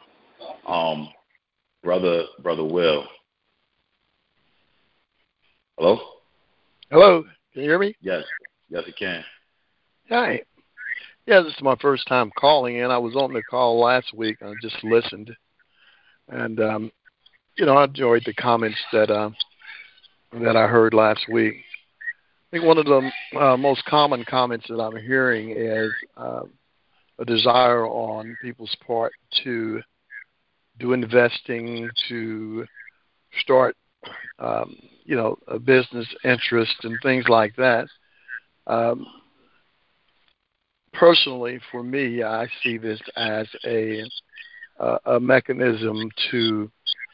Brother Will. Hello? Hello. Can you hear me? Yes, it can. Hi. Yeah, this is my first time calling in. I was on the call last week. I just listened. And, I enjoyed the comments that I heard last week. I think one of the most common comments that I'm hearing is a desire on people's part to do investing, to start, a business interest and things like that. Personally, for me, I see this as a mechanism to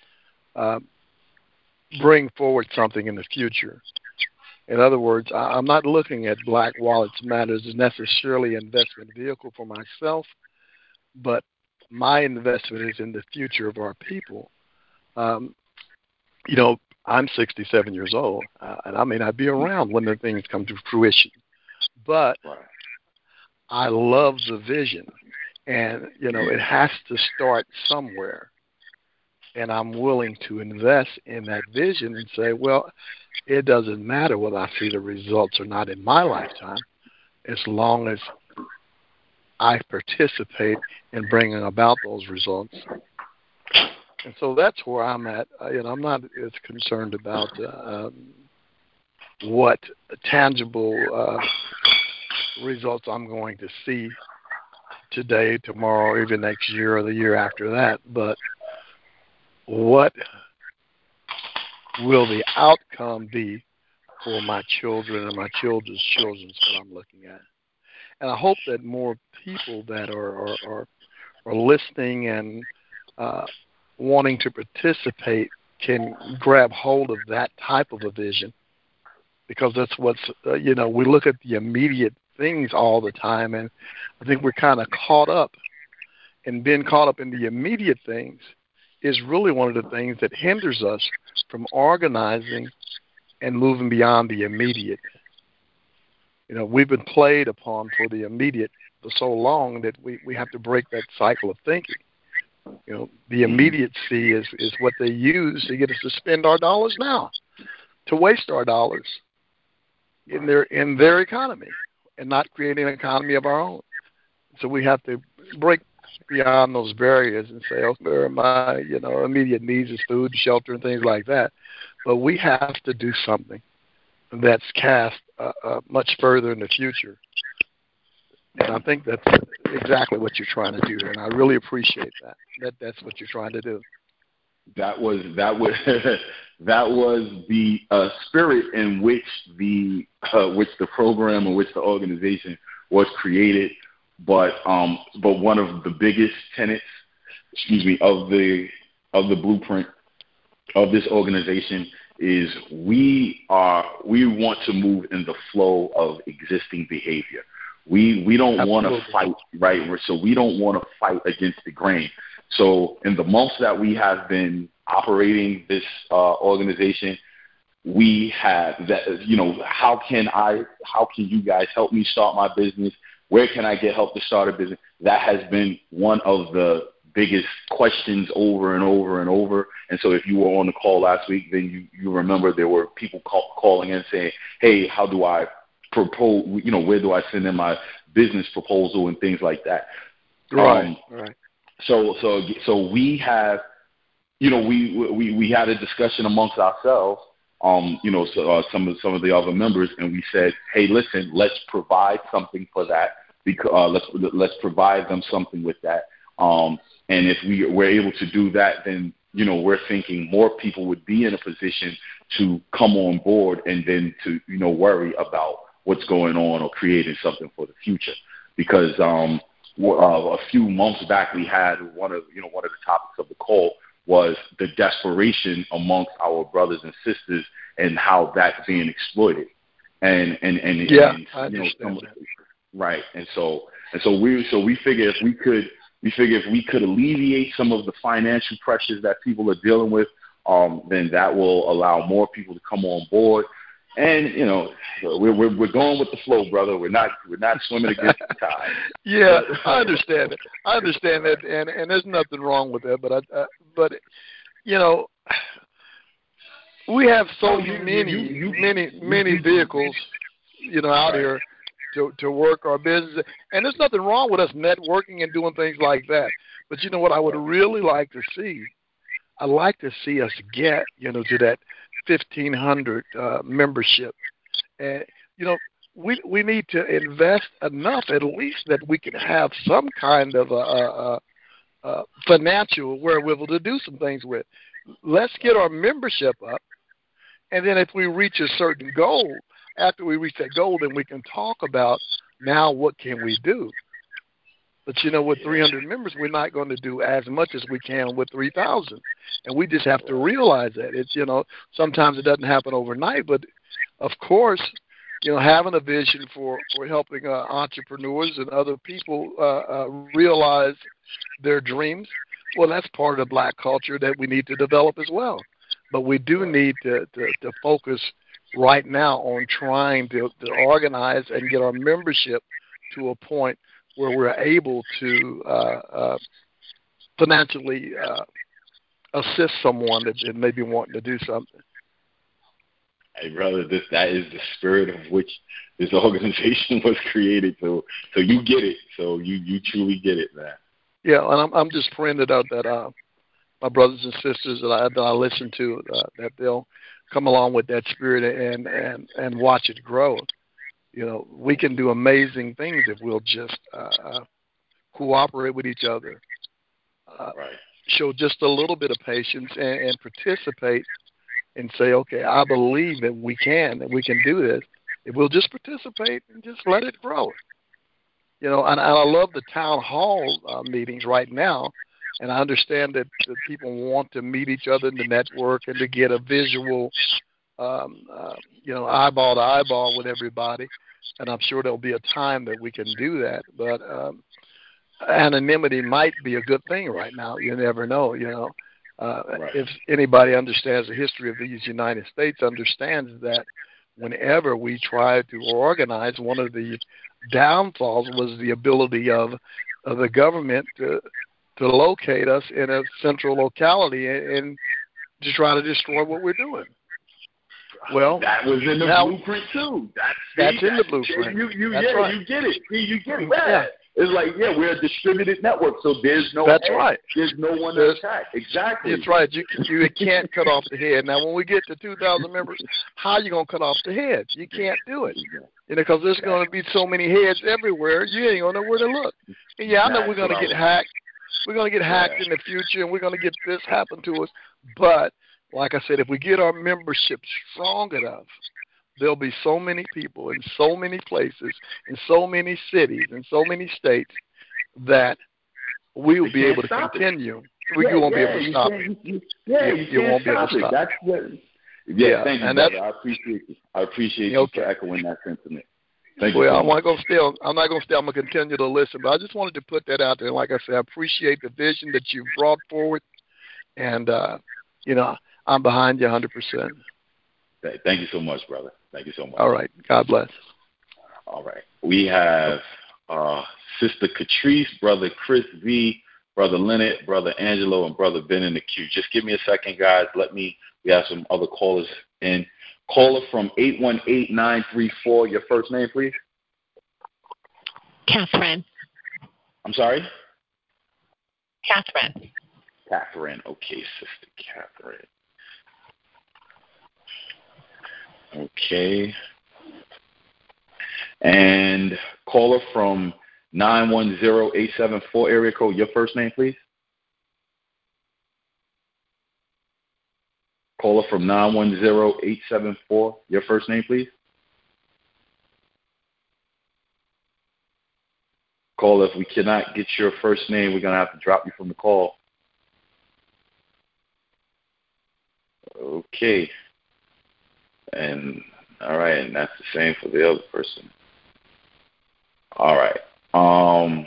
bring forward something in the future. In other words, I'm not looking at Black Wallets Matters as necessarily an investment vehicle for myself, but my investment is in the future of our people. I'm 67 years old, and I may not be around when the things come to fruition, but I love the vision, and, it has to start somewhere, and I'm willing to invest in that vision and say, well, it doesn't matter whether I see the results or not in my lifetime, as long as I participate in bringing about those results. And so that's where I'm at. I'm not as concerned about what tangible results I'm going to see today, tomorrow, or even next year or the year after that, but what will the outcome be for my children and my children's children is what I'm looking at. And I hope that more people that are listening and wanting to participate can grab hold of that type of a vision, because that's what's, we look at the immediate things all the time, and I think we're kind of caught up, and being caught up in the immediate things is really one of the things that hinders us from organizing and moving beyond the immediate. We've been played upon for the immediate for so long that we have to break that cycle of thinking. The immediacy is what they use to get us to spend our dollars now, to waste our dollars in their economy and not create an economy of our own. So we have to break beyond those barriers and say, okay, my immediate needs is food, shelter, and things like that. But we have to do something that's cast much further in the future. And I think that's exactly what you're trying to do, and I really appreciate that. That's what you're trying to do. that was that was the spirit in which the program or which the organization was created. But one of the biggest tenets, of the blueprint of this organization is we want to move in the flow of existing behavior. We don't want to fight, right? So we don't want to fight against the grain. So in the months that we have been operating this organization, we have that, how can you guys help me start my business? Where can I get help to start a business? That has been one of the biggest questions over and over and over. And so if you were on the call last week, then you remember there were people calling in saying, hey, how do I propose, where do I send in my business proposal and things like that. Right. Right. So we have, we had a discussion amongst ourselves, some of the other members, and we said, hey, listen, let's provide something for that, because let's provide them something with that. And if we're able to do that, then, we're thinking more people would be in a position to come on board and then to, worry about what's going on or creating something for the future. Because a few months back, we had one of the topics of the call was the desperation amongst our brothers and sisters and how that's being exploited. I understand that. Right. And so we figure if we could alleviate some of the financial pressures that people are dealing with, then that will allow more people to come on board. And we're going with the flow, brother. We're not swimming against the tide. Yeah, I understand it. And there's nothing wrong with that. But we have so many vehicles, out here to work our business, and there's nothing wrong with us networking and doing things like that. But you know what I would really like to see? I'd like to see us get to that 1,500 membership, and we need to invest enough at least that we can have some kind of financial wherewithal to do some things with. Let's get our membership up, and then if we reach a certain goal, after we reach that goal, then we can talk about now what can we do. But with 300 members, we're not going to do as much as we can with 3,000, and we just have to realize that. It's sometimes it doesn't happen overnight, but of course, having a vision for helping entrepreneurs and other people realize their dreams, well, that's part of the black culture that we need to develop as well. But we do need to focus right now on trying to organize and get our membership to a point where we're able to financially assist someone that may be wanting to do something. Hey, brother, that is the spirit of which this organization was created. So you get it. So you truly get it, man. Yeah, and I'm just praying that my brothers and sisters that I listen to, that they'll come along with that spirit and watch it grow. We can do amazing things if we'll just cooperate with each other, show just a little bit of patience and participate and say, okay, I believe that we can do this. If we'll just participate and just let it grow. And I love the town hall meetings right now, and I understand that people want to meet each other and to network and to get a visual, eyeball to eyeball with everybody. And I'm sure there'll be a time that we can do that. But anonymity might be a good thing right now. You never know, If anybody understands the history of these United States, understands that whenever we try to organize, one of the downfalls was the ability of the government to locate us in a central locality and to try to destroy what we're doing. Well, that was in the blueprint too. That's in the blueprint. Right. You get it. You get it. Yeah. It's like, we're a distributed network, so there's no right. There's no one to attack. Exactly. That's right. You can't cut off the head. Now, when we get to 2,000 members, how are you going to cut off the head? You can't do it. Because there's going to be so many heads everywhere, you ain't going to know where to look. And I know we're going to get hacked. we're going to get hacked in the future, and we're going to get this happen to us. But like I said, if we get our membership strong enough, there'll be so many people in so many places, in so many cities, in so many states that we will be able to continue. We won't be able to stop it. You won't be able can't to stop stop it. it. Thank you, brother. I appreciate you. I appreciate you for echoing that sentiment. Thank you. Well, I'm not going to stay. I'm going to continue to listen, but I just wanted to put that out there. Like I said, I appreciate the vision that you brought forward, and I'm behind you 100%. Thank you so much, brother. Thank you so much. All right. God bless. All right. We have Sister Catrice, Brother Chris V, Brother Leonard, Brother Angelo, and Brother Ben in the queue. Just give me a second, guys. We have some other callers in. Caller from 818-934. Your first name, please. Catherine. I'm sorry? Catherine. Catherine. Okay, Sister Catherine. Okay. And caller from 910-874 area code. Your first name, please. Caller from 910-874. Your first name, please. Caller, if we cannot get your first name, we're going to have to drop you from the call. Okay. And, all right, and that's the same for the other person. All right. Let's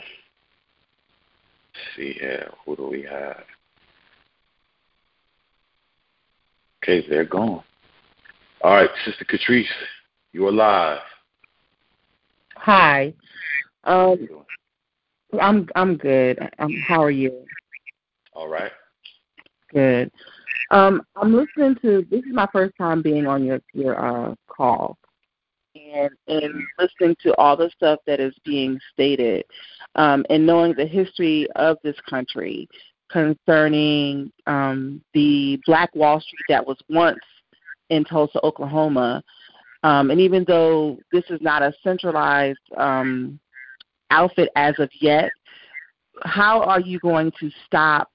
see here. Who do we have? Okay, they're gone. All right, Sister Catrice, you're live. Hi. I'm good. How are you? All right. Good. I'm listening to. This is my first time being on your call, and listening to all the stuff that is being stated, and knowing the history of this country concerning the Black Wall Street that was once in Tulsa, Oklahoma. And even though this is not a centralized outfit as of yet, how are you going to stop,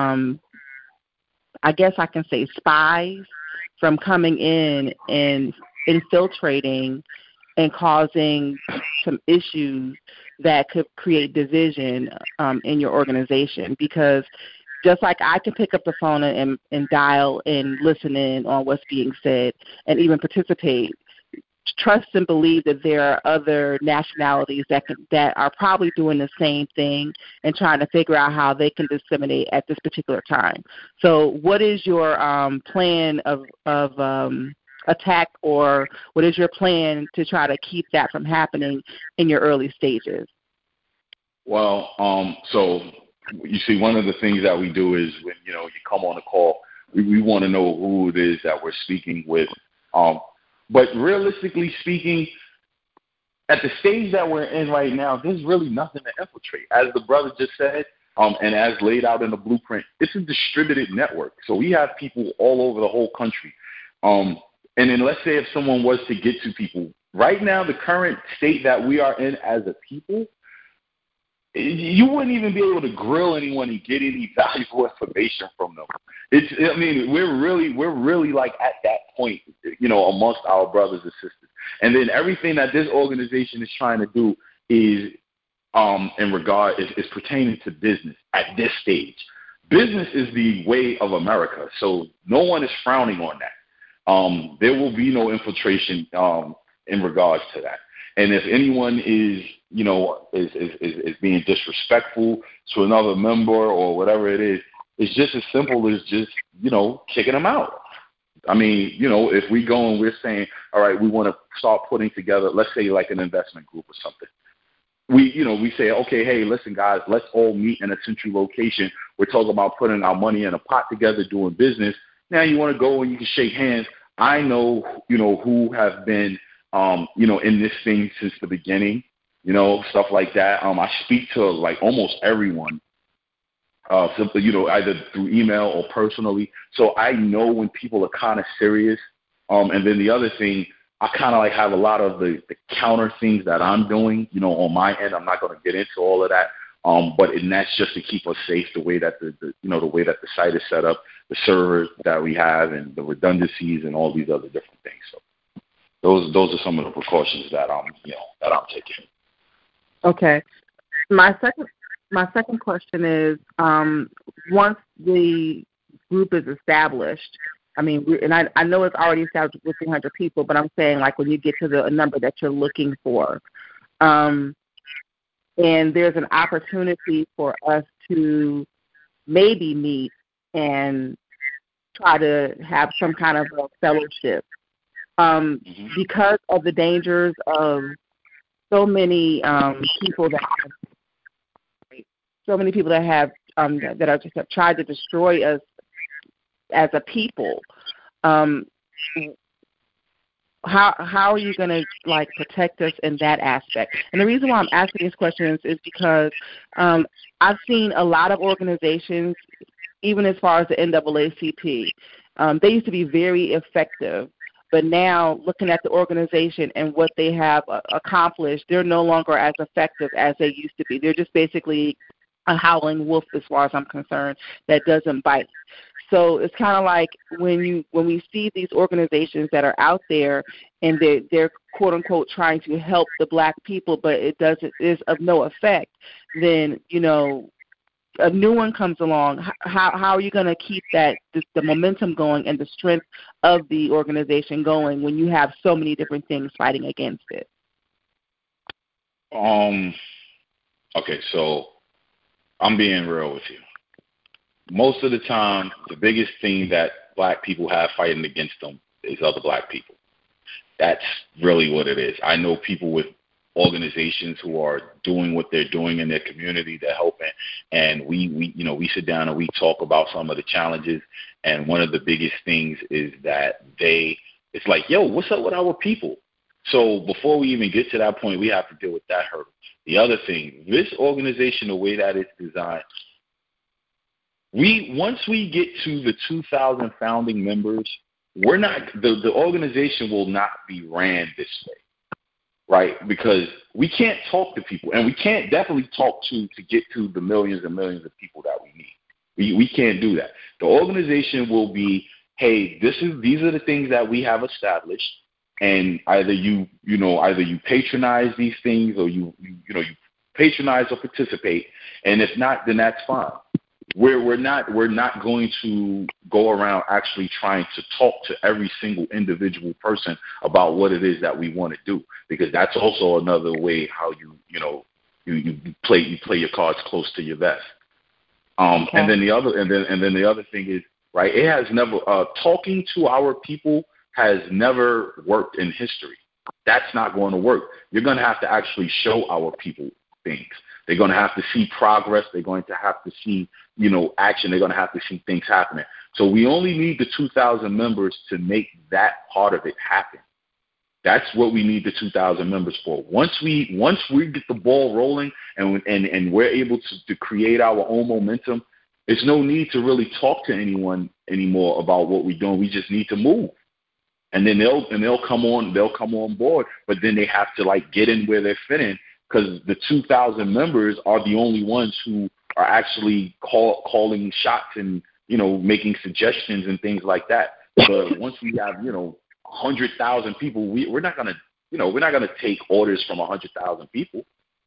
I guess I can say, spies from coming in and infiltrating and causing some issues that could create division in your organization? Because just like I can pick up the phone and dial and listen in on what's being said and even participate, trust and believe that there are other nationalities that are probably doing the same thing and trying to figure out how they can disseminate at this particular time. So what is your plan of attack, or what is your plan to try to keep that from happening in your early stages? Well, so you see, one of the things that we do is when you come on the call, we want to know who it is that we're speaking with. But realistically speaking, at the stage that we're in right now, there's really nothing to infiltrate. As the brother just said, and as laid out in the blueprint, it's a distributed network. So we have people all over the whole country. And then let's say if someone was to get to people, right now the current state that we are in as a people, you wouldn't even be able to grill anyone and get any valuable information from them. We're really like at that point, amongst our brothers and sisters. And then everything that this organization is trying to do is is pertaining to business at this stage. Business is the way of America, so no one is frowning on that. There will be no infiltration in regards to that. And if anyone is being disrespectful to another member or whatever it is, it's just as simple as just, kicking them out. If we go and we're saying, all right, we want to start putting together, let's say like an investment group or something. We say, okay, hey, listen, guys, let's all meet in a central location. We're talking about putting our money in a pot together, doing business. Now you want to go and you can shake hands. I know, who have been, in this thing since the beginning, stuff like that. I speak to like almost everyone, simply, either through email or personally. So I know when people are kind of serious. And then the other thing, I kind of like have a lot of the counter things that I'm doing, on my end. I'm not going to get into all of that. And that's just to keep us safe. The way that the way that the site is set up, the servers that we have, and the redundancies, and all these other different things. So those are some of the precautions that I'm taking. Okay. My second question is, once the group is established, I mean, I know it's already established with 300 people, but I'm saying, like, when you get to the number that you're looking for, and there's an opportunity for us to maybe meet and try to have some kind of a fellowship, because of the dangers of so many people that have tried to destroy us as a people. How are you going to, like, protect us in that aspect? And the reason why I'm asking these questions is because I've seen a lot of organizations, even as far as the NAACP, they used to be very effective. But now, looking at the organization and what they have accomplished, they're no longer as effective as they used to be. They're just basically a howling wolf, as far as I'm concerned, that doesn't bite. So it's kind of like when we see these organizations that are out there and they're quote unquote trying to help the black people, but it is of no effect. Then a new one comes along. How are you going to keep the momentum going and the strength of the organization going when you have so many different things fighting against it? Okay, so I'm being real with you. Most of the time, the biggest thing that black people have fighting against them is other black people. That's really what it is. I know people with organizations who are doing what they're doing in their community, they're helping, and we sit down and we talk about some of the challenges, and one of the biggest things is that it's like, yo, what's up with our people? So before we even get to that point, we have to deal with that hurdle. The other thing, this organization, the way that it's designed, once we get to the 2,000 founding members, we're not the organization will not be ran this way, right? Because we can't talk to people, and we can't definitely talk to get to the millions and millions of people that we need. We can't do that. The organization will be, hey, these are the things that we have established, and either you patronize these things, or you patronize or participate, and if not, then that's fine. We're not going to go around actually trying to talk to every single individual person about what it is that we want to do, because that's also another way how you play your cards close to your vest. Okay. And then the other thing is, right, it has never talking to our people has never worked in history. That's not going to work. You're going to have to actually show our people things. They're going to have to see progress. They're going to have to see, action. They're going to have to see things happening. So we only need the 2,000 members to make that part of it happen. That's what we need the 2,000 members for. Once we get the ball rolling and we're able to create our own momentum, there's no need to really talk to anyone anymore about what we're doing. We just need to move. And then they'll come on board, but then they have to get in where they're fitting, because the 2,000 members are the only ones who are actually calling shots and making suggestions and things like that. But once we have 100,000 people, we're not gonna take orders from 100,000 people.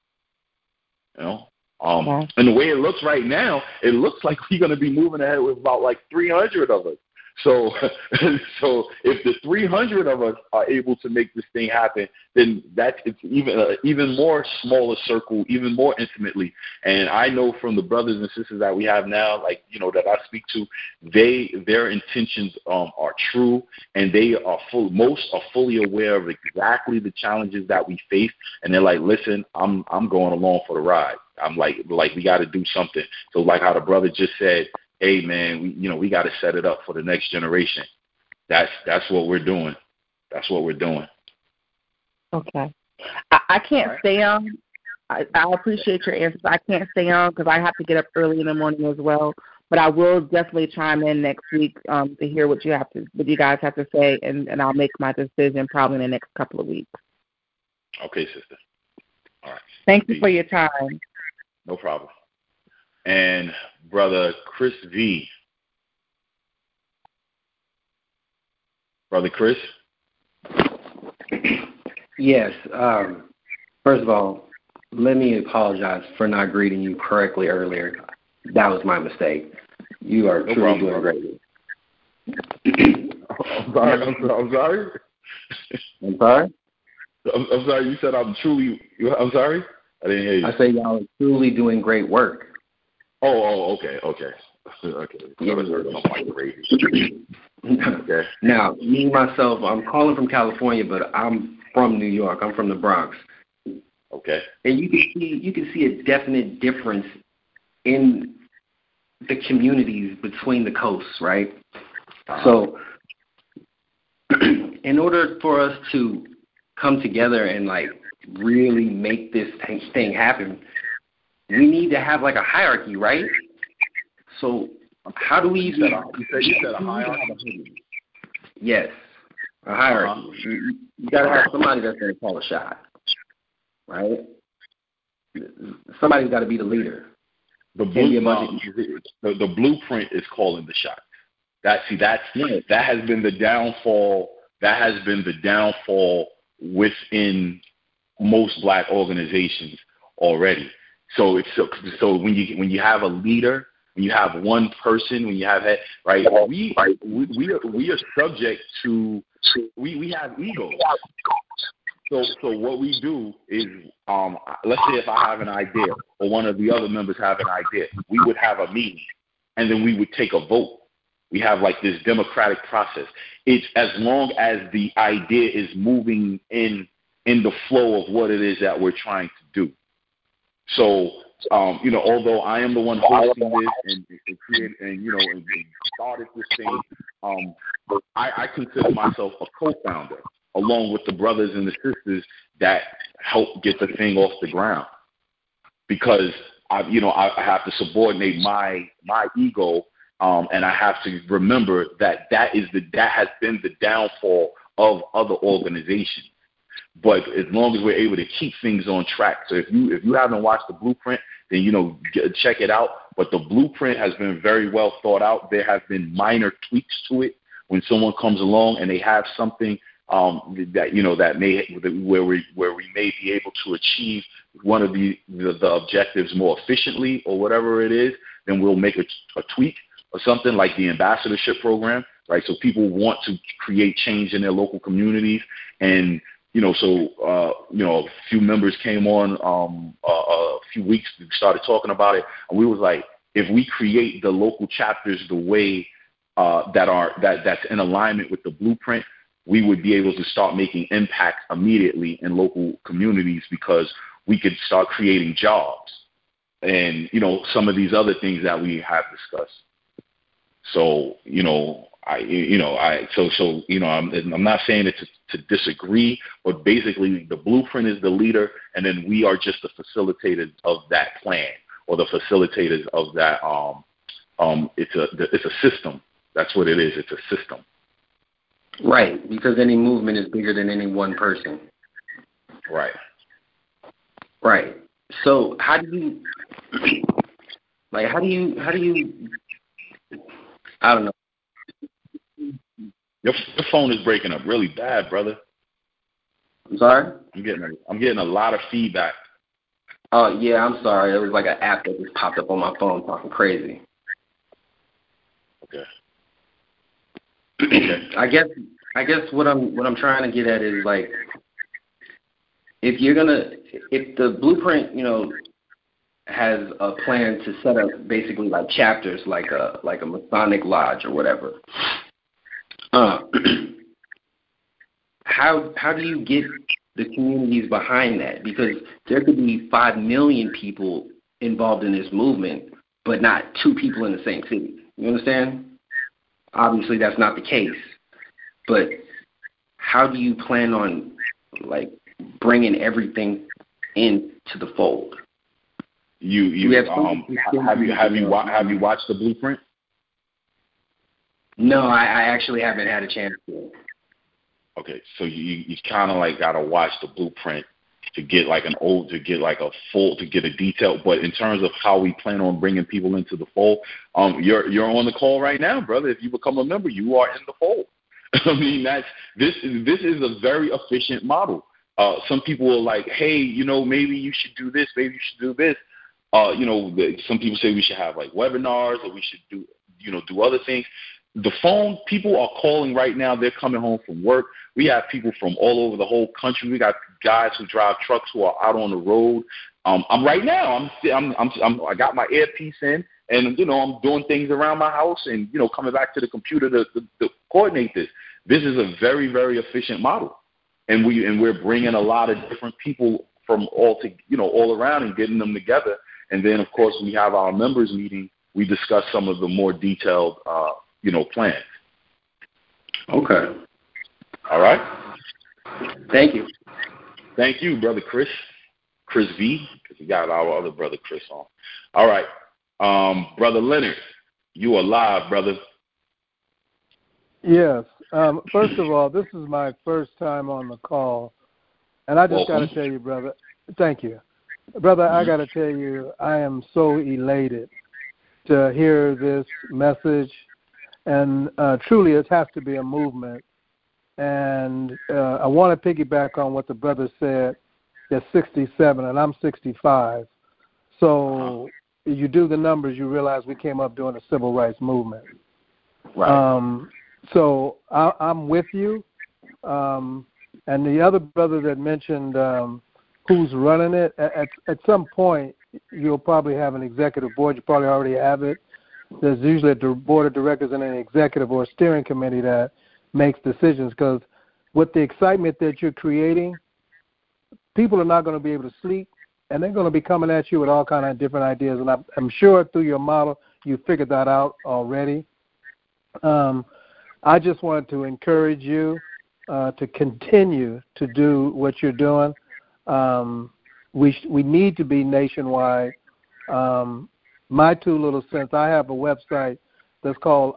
And the way it looks right now, it looks like we're gonna be moving ahead with about 300 of us. So if the 300 of us are able to make this thing happen, then it's even more smaller circle, even more intimately. And I know from the brothers and sisters that we have now, that I speak to, their intentions are true, and most are fully aware of exactly the challenges that we face. And they're like, listen, I'm going along for the ride. I'm like we got to do something. So how the brother just said, hey man, we got to set it up for the next generation. That's what we're doing. That's what we're doing. Okay. I can't stay on. I appreciate your answers. I can't stay on because I have to get up early in the morning as well. But I will definitely chime in next week to hear what you guys have to say, and I'll make my decision probably in the next couple of weeks. Okay, sister. All right. Thank you for your time. No problem. And Brother Chris V. Brother Chris? Yes. First of all, let me apologize for not greeting you correctly earlier. That was my mistake. You are truly doing great. I'm sorry. I'm sorry. I'm sorry? I'm sorry. You said I'm sorry? I didn't hear you. I say y'all are truly doing great work. Oh, okay. Yeah. I'm like crazy. Okay. Now, me, myself, I'm calling from California, but I'm from New York. I'm from the Bronx. Okay. And you can see a definite difference in the communities between the coasts, right? So in order for us to come together and like really make this thing happen, we need to have like a hierarchy, right? So how do we You said a hierarchy? Yes, a hierarchy. You got to have somebody that's going to call a shot, right? Somebody's got to be the leader. The blueprint is calling the shot. That has been the downfall. That has been the downfall within most black organizations already. So when you have a leader, when you have one person, when you have that, right? We are subject to we have egos. So what we do is, let's say if I have an idea or one of the other members have an idea, we would have a meeting and then we would take a vote. We have like this democratic process. It's as long as the idea is moving in the flow of what it is that we're trying to do. So, although I am the one hosting this and started this thing, I consider myself a co-founder, along with the brothers and the sisters that help get the thing off the ground. Because I have to subordinate my ego, and I have to remember that has been the downfall of other organizations. But as long as we're able to keep things on track, so if you haven't watched the blueprint, then check it out. But the blueprint has been very well thought out. There have been minor tweaks to it when someone comes along and they have something that where we may be able to achieve one of the objectives more efficiently or whatever it is. Then we'll make a tweak or something like the ambassadorship program, right? So people want to create change in their local communities and. A few members came on a few weeks. We started talking about it, and we was like, if we create the local chapters the way that's in alignment with the blueprint, we would be able to start making impact immediately in local communities because we could start creating jobs and some of these other things that we have discussed. So I'm not saying it to disagree, but basically the blueprint is the leader, and then we are just the facilitators of that plan or the facilitators of that. It's a system. That's what it is. It's a system. Right, because any movement is bigger than any one person. Right. Right. So how do you I don't know. Your phone is breaking up really bad, brother. I'm sorry? I'm getting a lot of feedback. Oh yeah, I'm sorry. There was like an app that just popped up on my phone talking crazy. Okay. I guess what I'm trying to get at is like if the blueprint, has a plan to set up basically like chapters like a Masonic lodge or whatever. How do you get the communities behind that? Because there could be 5 million people involved in this movement, but not 2 people in the same city. You understand? Obviously, that's not the case. But how do you plan on like bringing everything into the fold? Have you watched the blueprint? No, I actually haven't had a chance to. Okay, so you kind of like got to watch the blueprint to get like to get a detail. But in terms of how we plan on bringing people into the fold, you're on the call right now, brother. If you become a member, you are in the fold. I mean, this is a very efficient model. Some people are like, hey, maybe you should do this, maybe you should do this. Some people say we should have like webinars, or we should do other things. The phone, people are calling right now. They're coming home from work. We have people from all over the whole country. We got guys who drive trucks who are out on the road. I'm right now. I got my earpiece in, and I'm doing things around my house, and coming back to the computer to coordinate this. This is a very, very efficient model, and we're bringing a lot of different people from all around and getting them together. And then, of course, we have our members meeting. We discuss some of the more detailed, plans. Okay. All right. Thank you. Thank you, Brother Chris V, because we got our other brother Chris on. All right. Brother Leonard, you are live, brother. Yes. First of all, this is my first time on the call, and I just got to tell you, brother, thank you. Brother, I got to tell you, I am so elated to hear this message, and truly it has to be a movement. And I want to piggyback on what the brother said. They're 67, and I'm 65. So you do the numbers, you realize we came up during the civil rights movement. Right. So I'm with you. And the other brother that mentioned who's running it, at some point you'll probably have an executive board. You probably already have it. There's usually a board of directors and an executive or a steering committee that makes decisions, because with the excitement that you're creating, people are not going to be able to sleep, and they're going to be coming at you with all kind of different ideas. And I'm sure through your model you figured that out already. I just wanted to encourage you to continue to do what you're doing. We need to be nationwide. My 2 little cents, I have a website that's called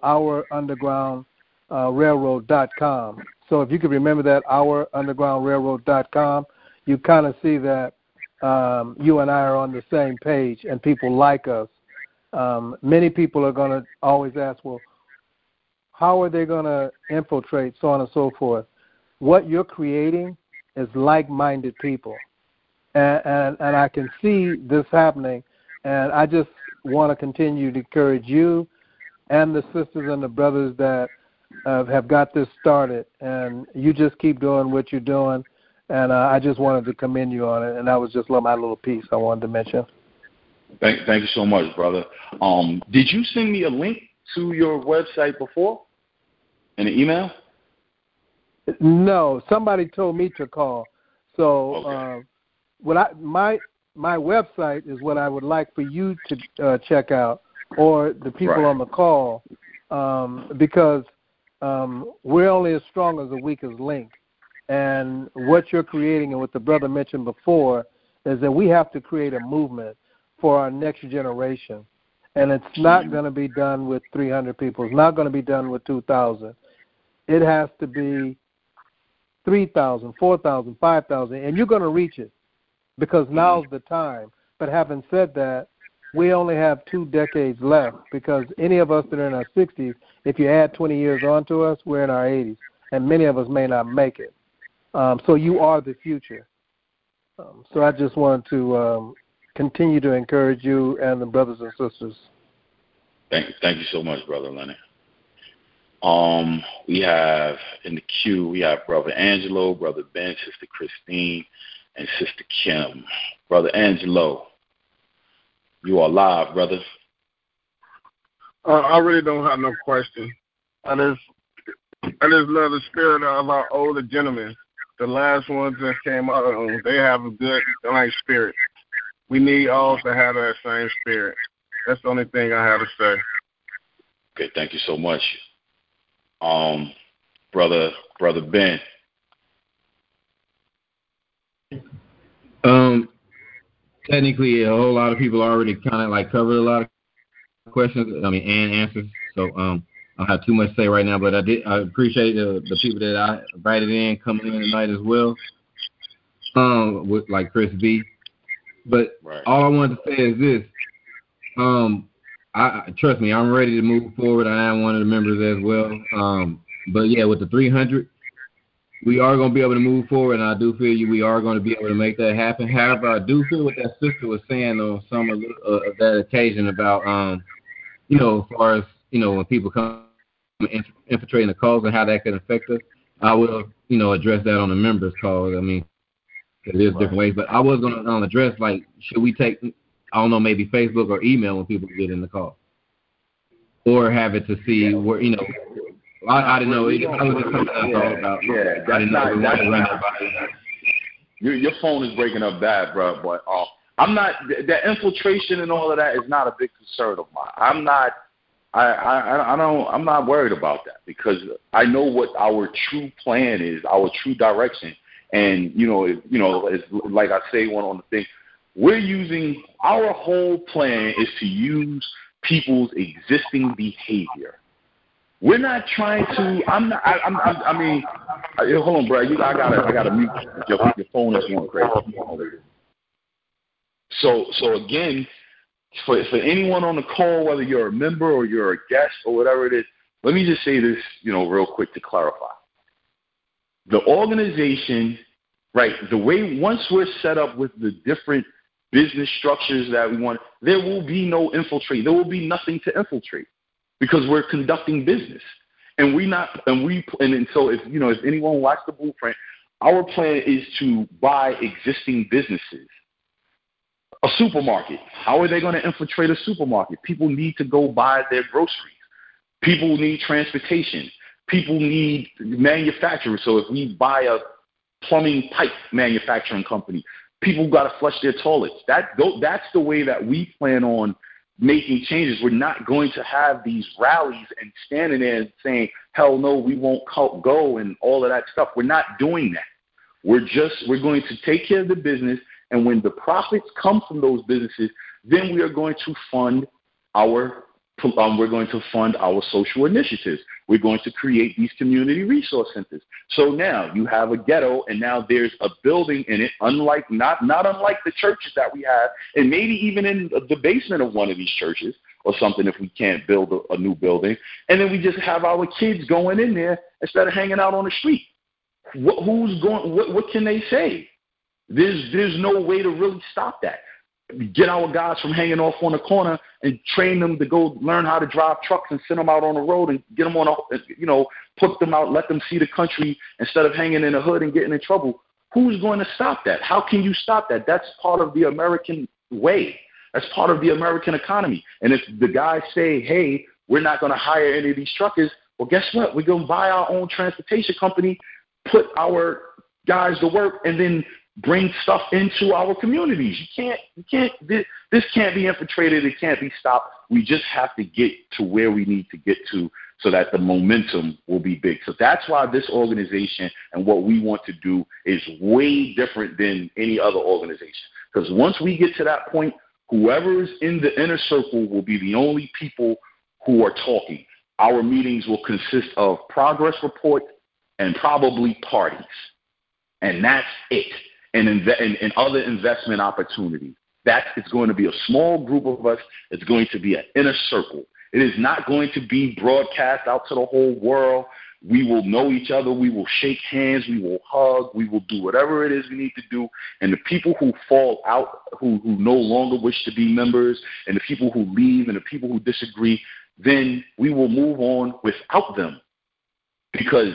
OurUndergroundRailroad.com. So if you could remember that, OurUndergroundRailroad.com, you kind of see that you and I are on the same page and people like us. Many people are going to always ask, well, how are they going to infiltrate, so on and so forth? What you're creating is like-minded people. And I can see this happening, and I just want to continue to encourage you and the sisters and the brothers that have got this started, and you just keep doing what you're doing, and I just wanted to commend you on it, and that was just my little piece I wanted to mention. Thank you so much, brother. Did you send me a link to your website before in an email? No, somebody told me to call. So okay. My website is what I would like for you to check out, or the people on the call, because we're only as strong as the weakest link. And what you're creating and what the brother mentioned before is that we have to create a movement for our next generation. And it's not going to be done with 300 people. It's not going to be done with 2,000. It has to be 3,000, 4,000, 5,000, and you're going to reach it because now's the time. But having said that, we only have 2 decades left, because any of us that are in our 60s, if you add 20 years onto us, we're in our 80s, and many of us may not make it. So you are the future. So I just wanted to continue to encourage you and the brothers and sisters. Thank you so much, Brother Leonard. We have in the queue, we have Brother Angelo, Brother Ben, Sister Christine, and Sister Kim. Brother Angelo, you are live, brother. I really don't have no question. I just love the spirit of our older gentlemen. The last ones that came out, they have a good, nice spirit. We need all to have that same spirit. That's the only thing I have to say. Okay, thank you so much. Brother Ben. Technically, a whole lot of people already kind of like covered a lot of questions. And answers. So I don't have too much to say right now, but I appreciate the people that I invited in coming in tonight as well. along with like Chris B. But all I wanted to say is this. I trust me, I'm ready to move forward. I am one of the members as well. But yeah, with the 300, we are going to be able to move forward, and I do feel we are going to be able to make that happen. However, I do feel what that sister was saying on some of that occasion about, as far as, when people come infiltrating the calls and how that can affect us. I will, address that on the members' calls. I mean, there's different ways, but I was going to address, like, should we take, I don't know, maybe Facebook or email when people get in the call, or have it to see where, I didn't know. I was just something I thought about. Yeah, I didn't know. Your phone is breaking up bad, bro. But I'm not. That infiltration and all of that is not a big concern of mine. I'm not. I'm not worried about that because I know what our true plan is, our true direction, and it's like I say on the thing. We're using our whole plan is to use people's existing behavior. We're not trying to. I mean, hold on, bro. I gotta mute your phone is going crazy. So again, for anyone on the call, whether you're a member or you're a guest or whatever it is, let me just say this, real quick to clarify. The organization, right? The way once we're set up with the different business structures that we want, there will be no infiltrate. There will be nothing to infiltrate. Because we're conducting business, and so if anyone watched the blueprint, our plan is to buy existing businesses. A supermarket. How are they going to infiltrate a supermarket? People need to go buy their groceries. People need transportation. People need manufacturers. So if we buy a plumbing pipe manufacturing company, people got to flush their toilets. That's the way that we plan on making changes. We're not going to have these rallies and standing there and saying, hell no, we won't go and all of that stuff. We're not doing that. We're going to take care of the business, and when the profits come from those businesses, then we are going to fund our social initiatives. We're going to create these community resource centers. So now you have a ghetto, and now there's a building in it, not unlike the churches that we have, and maybe even in the basement of one of these churches or something if we can't build a new building. And then we just have our kids going in there instead of hanging out on the street. What can they say? There's no way to really stop that. Get our guys from hanging off on the corner and train them to go learn how to drive trucks and send them out on the road and get them put them out, let them see the country instead of hanging in the hood and getting in trouble. Who's going to stop that? How can you stop that? That's part of the American way. That's part of the American economy. And if the guys say, hey, we're not going to hire any of these truckers, well, guess what? We're going to buy our own transportation company, put our guys to work, and then bring stuff into our communities. This can't be infiltrated. It can't be stopped. We just have to get to where we need to get to so that the momentum will be big. So that's why this organization and what we want to do is way different than any other organization. Because once we get to that point, whoever is in the inner circle will be the only people who are talking. Our meetings will consist of progress reports and probably parties. And that's it. And other investment opportunities. It's going to be a small group of us. It's going to be an inner circle. It is not going to be broadcast out to the whole world. We will know each other. We will shake hands. We will hug. We will do whatever it is we need to do. And the people who fall out, who no longer wish to be members, and the people who leave and the people who disagree, then we will move on without them. Because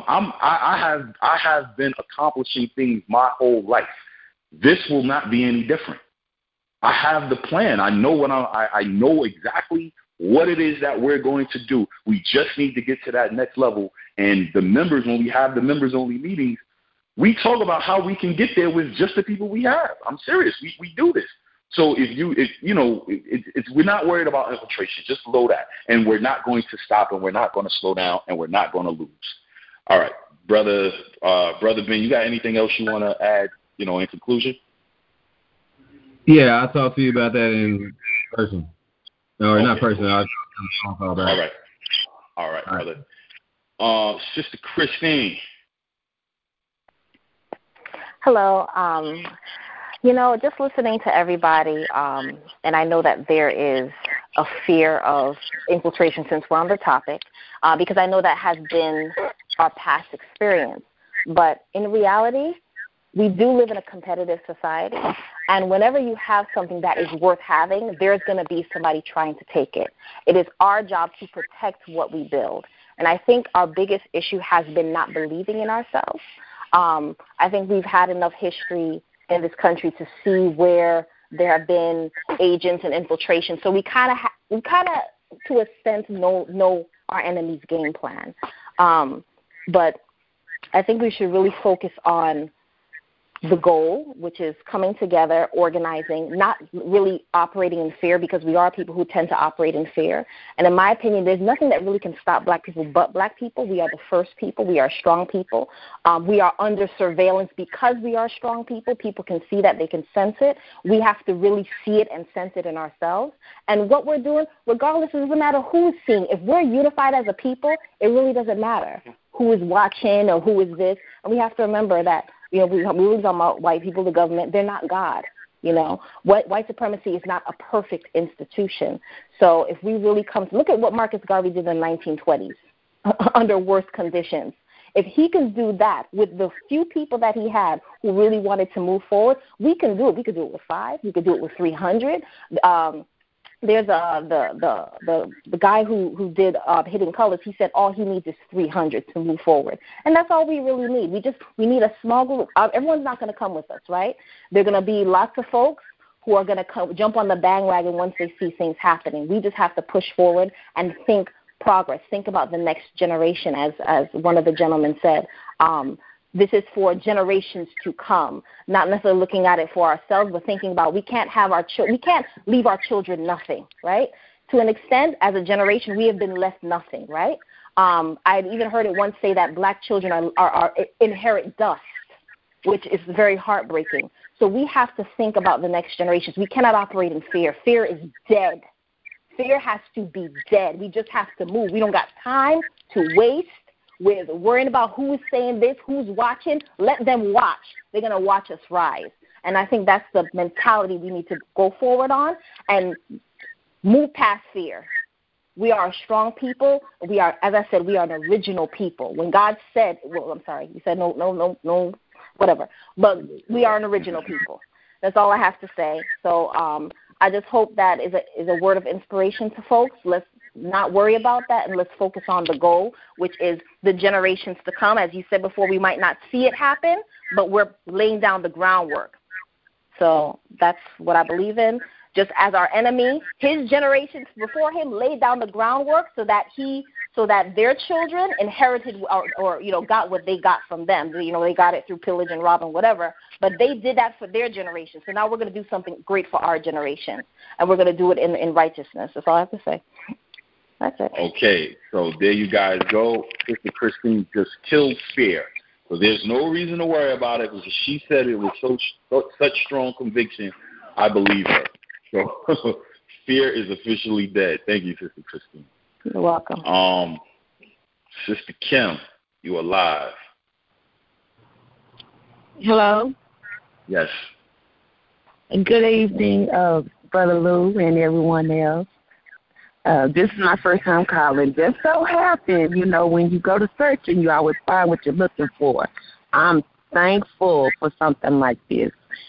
I have been accomplishing things my whole life. This will not be any different. I have the plan. I know I know exactly what it is that we're going to do. We just need to get to that next level. And the members, when we have the members only meetings, we talk about how we can get there with just the people we have. I'm serious. We do this. So we're not worried about infiltration. Just know that. And we're not going to stop, and we're not going to slow down, and we're not going to lose. All right, brother Ben, you got anything else you want to add, in conclusion? Yeah, I'll talk to you about that in person. No, okay. Not person. I'll talk about it. All right, brother. Sister Christine. Hello. Just listening to everybody, and I know that there is a fear of infiltration since we're on the topic, because I know that has been our past experience. But in reality, we do live in a competitive society, and whenever you have something that is worth having, there's going to be somebody trying to take it. It is our job to protect what we build. And I think our biggest issue has been not believing in ourselves. I think we've had enough history in this country to see where there have been agents and infiltration. So we kind of, to a sense, know our enemy's game plan. But I think we should really focus on the goal, which is coming together, organizing, not really operating in fear, because we are people who tend to operate in fear. And in my opinion, there's nothing that really can stop black people but black people. We are the first people. We are strong people. We are under surveillance because we are strong people. People can see that. They can sense it. We have to really see it and sense it in ourselves. And what we're doing, regardless, it doesn't matter who's seeing. If we're unified as a people, it really doesn't matter who is watching or who is this. And we have to remember that, we were talking about white people, the government, they're not God. White supremacy is not a perfect institution. So if we really look at what Marcus Garvey did in the 1920s under worse conditions. If he can do that with the few people that he had who really wanted to move forward, we can do it. We could do it with 5. We could do it with 300. There's the guy who did Hidden Colors. He said all he needs is 300 to move forward, and that's all we really need. We need a small group. Everyone's not going to come with us, right? There are going to be lots of folks who are going to jump on the bandwagon once they see things happening. We just have to push forward and think progress. Think about the next generation, as one of the gentlemen said. This is for generations to come, not necessarily looking at it for ourselves, but thinking about we can't leave our children nothing, right? To an extent, as a generation, we have been left nothing, right? I've even heard it once say that black children are inherit dust, which is very heartbreaking. So we have to think about the next generations. We cannot operate in fear. Fear is dead. Fear has to be dead. We just have to move. We don't got time to waste with worrying about who's saying this, who's watching. Let them watch. They're going to watch us rise. And I think that's the mentality we need to go forward on and move past fear. We are a strong people. We are, as I said, we are an original people. When God said, you said no, whatever. But we are an original people. That's all I have to say. So I just hope that is a word of inspiration to folks. Let's not worry about that, and let's focus on the goal, which is the generations to come. As you said before, we might not see it happen, but we're laying down the groundwork. So that's what I believe in. Just as our enemy, his generations before him laid down the groundwork so that their children inherited or got what they got from them. They got it through pillage and rob and whatever, but they did that for their generation. So now we're going to do something great for our generation, and we're going to do it in righteousness. That's all I have to say. That's it. Okay, so there you guys go. Sister Christine just killed fear. So there's no reason to worry about it because she said it with such strong conviction. I believe her. So fear is officially dead. Thank you, Sister Christine. You're welcome. Sister Kim, you are live. Hello. Yes. Good evening, Brother Lou and everyone else. This is my first time calling. Just so happened, when you go to search and you always find what you're looking for. I'm thankful for something like this.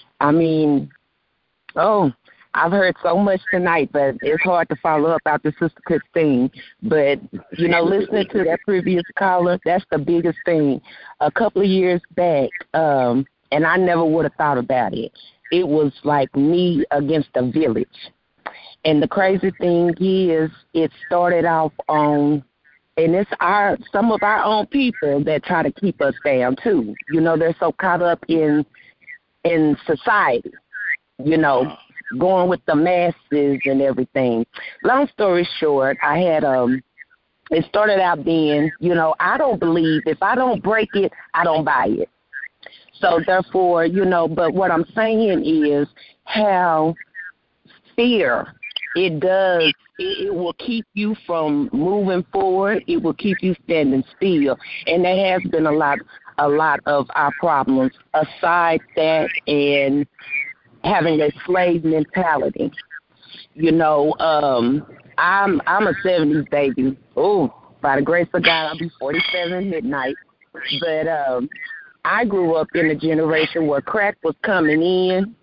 I've heard so much tonight, but it's hard to follow up after Sister Christine. But, listening to that previous caller, that's the biggest thing. A couple of years back, and I never would have thought about it, it was like me against a village. And the crazy thing is, it started off on, and it's some of our own people that try to keep us down too. They're so caught up in society, going with the masses and everything. Long story short, I had it started out being, I don't believe if I don't break it, I don't buy it. So therefore, but what I'm saying is how fear, it will keep you from moving forward. It will keep you standing still. And there has been a lot a lot of our problems. Aside that and having a slave mentality, you know, I'm a 70s baby. Oh, by the grace of God, I'll be 47 midnight. But I grew up in a generation where crack was coming in,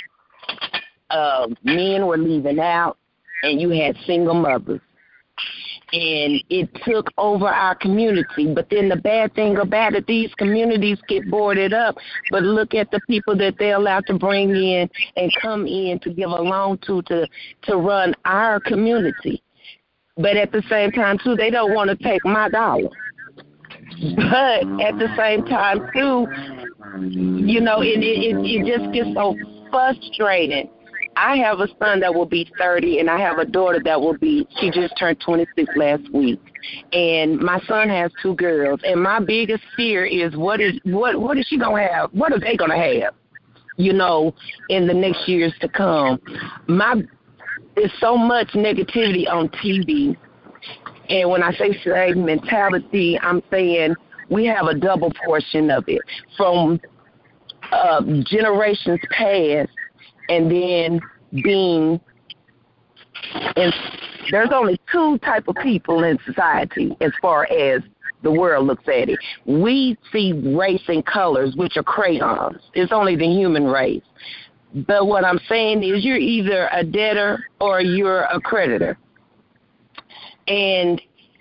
men were leaving out, and you had single mothers. And it took over our community. But then the bad thing about it, these communities get boarded up. But look at the people that they're allowed to bring in and come in to give a loan to run our community. But at the same time, too, they don't want to take my dollar. But at the same time, too, you know, it just gets so frustrating. I have a son that will be 30, and I have a daughter that she just turned 26 last week. And my son has 2 girls. And my biggest fear is what is she going to have? What are they going to have, you know, in the next years to come? There's so much negativity on TV. And when I say slave mentality, I'm saying we have a double portion of it from generations past. And then there's only 2 type of people in society as far as the world looks at it. We see race and colors, which are crayons. It's only the human race. But what I'm saying is you're either a debtor or you're a creditor. And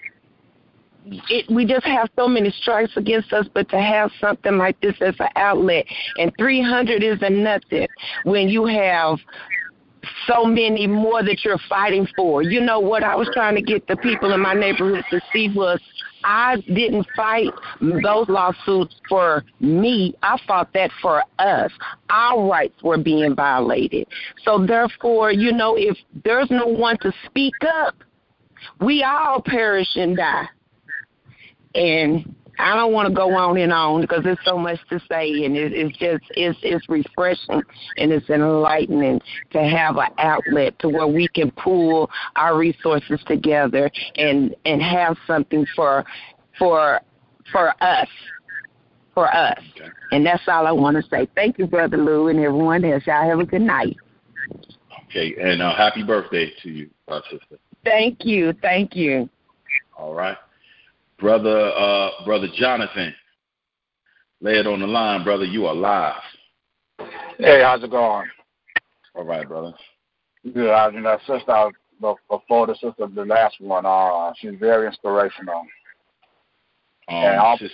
we just have so many strikes against us, but to have something like this as an outlet, and 300 isn't nothing when you have so many more that you're fighting for. You know, what I was trying to get the people in my neighborhood to see was I didn't fight those lawsuits for me. I fought that for us. Our rights were being violated. So therefore, you know, if there's no one to speak up, we all perish and die. And I don't want to go on and on because there's so much to say, and it's refreshing and it's enlightening to have an outlet to where we can pool our resources together and have something for us. Okay. And that's all I want to say. Thank you, Brother Lou, and everyone else. Y'all have a good night. Okay, and happy birthday to you, sister. Thank you. All right. Brother Jonathan, lay it on the line, brother. You are live. Hey, how's it going? All right, brother. Good. You know, sister, before the last one, she's very inspirational. The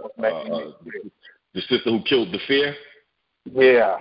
sister who killed the fear? Yeah.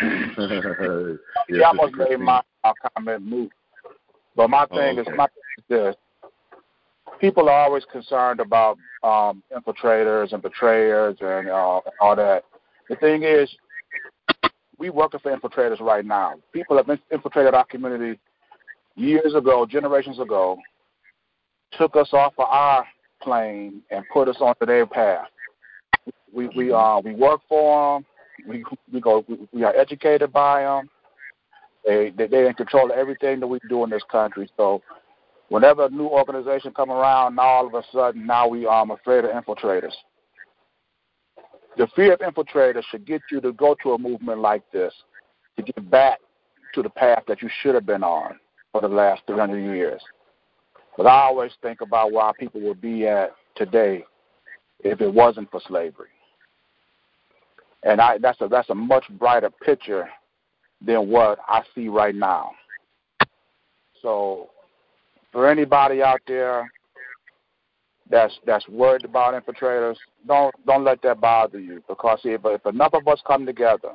She almost made my comment move. But my thing is this. People are always concerned about infiltrators and betrayers and all that. The thing is, we're working for infiltrators right now. People have infiltrated our community years ago, generations ago, took us off of our plane and put us onto their path. We work for them. We are educated by them. They're in control of everything that we do in this country. So whenever a new organization come around, now all of a sudden, now we are afraid of infiltrators. The fear of infiltrators should get you to go to a movement like this, to get back to the path that you should have been on for the last 300 years. But I always think about where our people would be at today if it wasn't for slavery. And that's a much brighter picture than what I see right now. So for anybody out there that's worried about infiltrators, don't let that bother you, because if enough of us come together,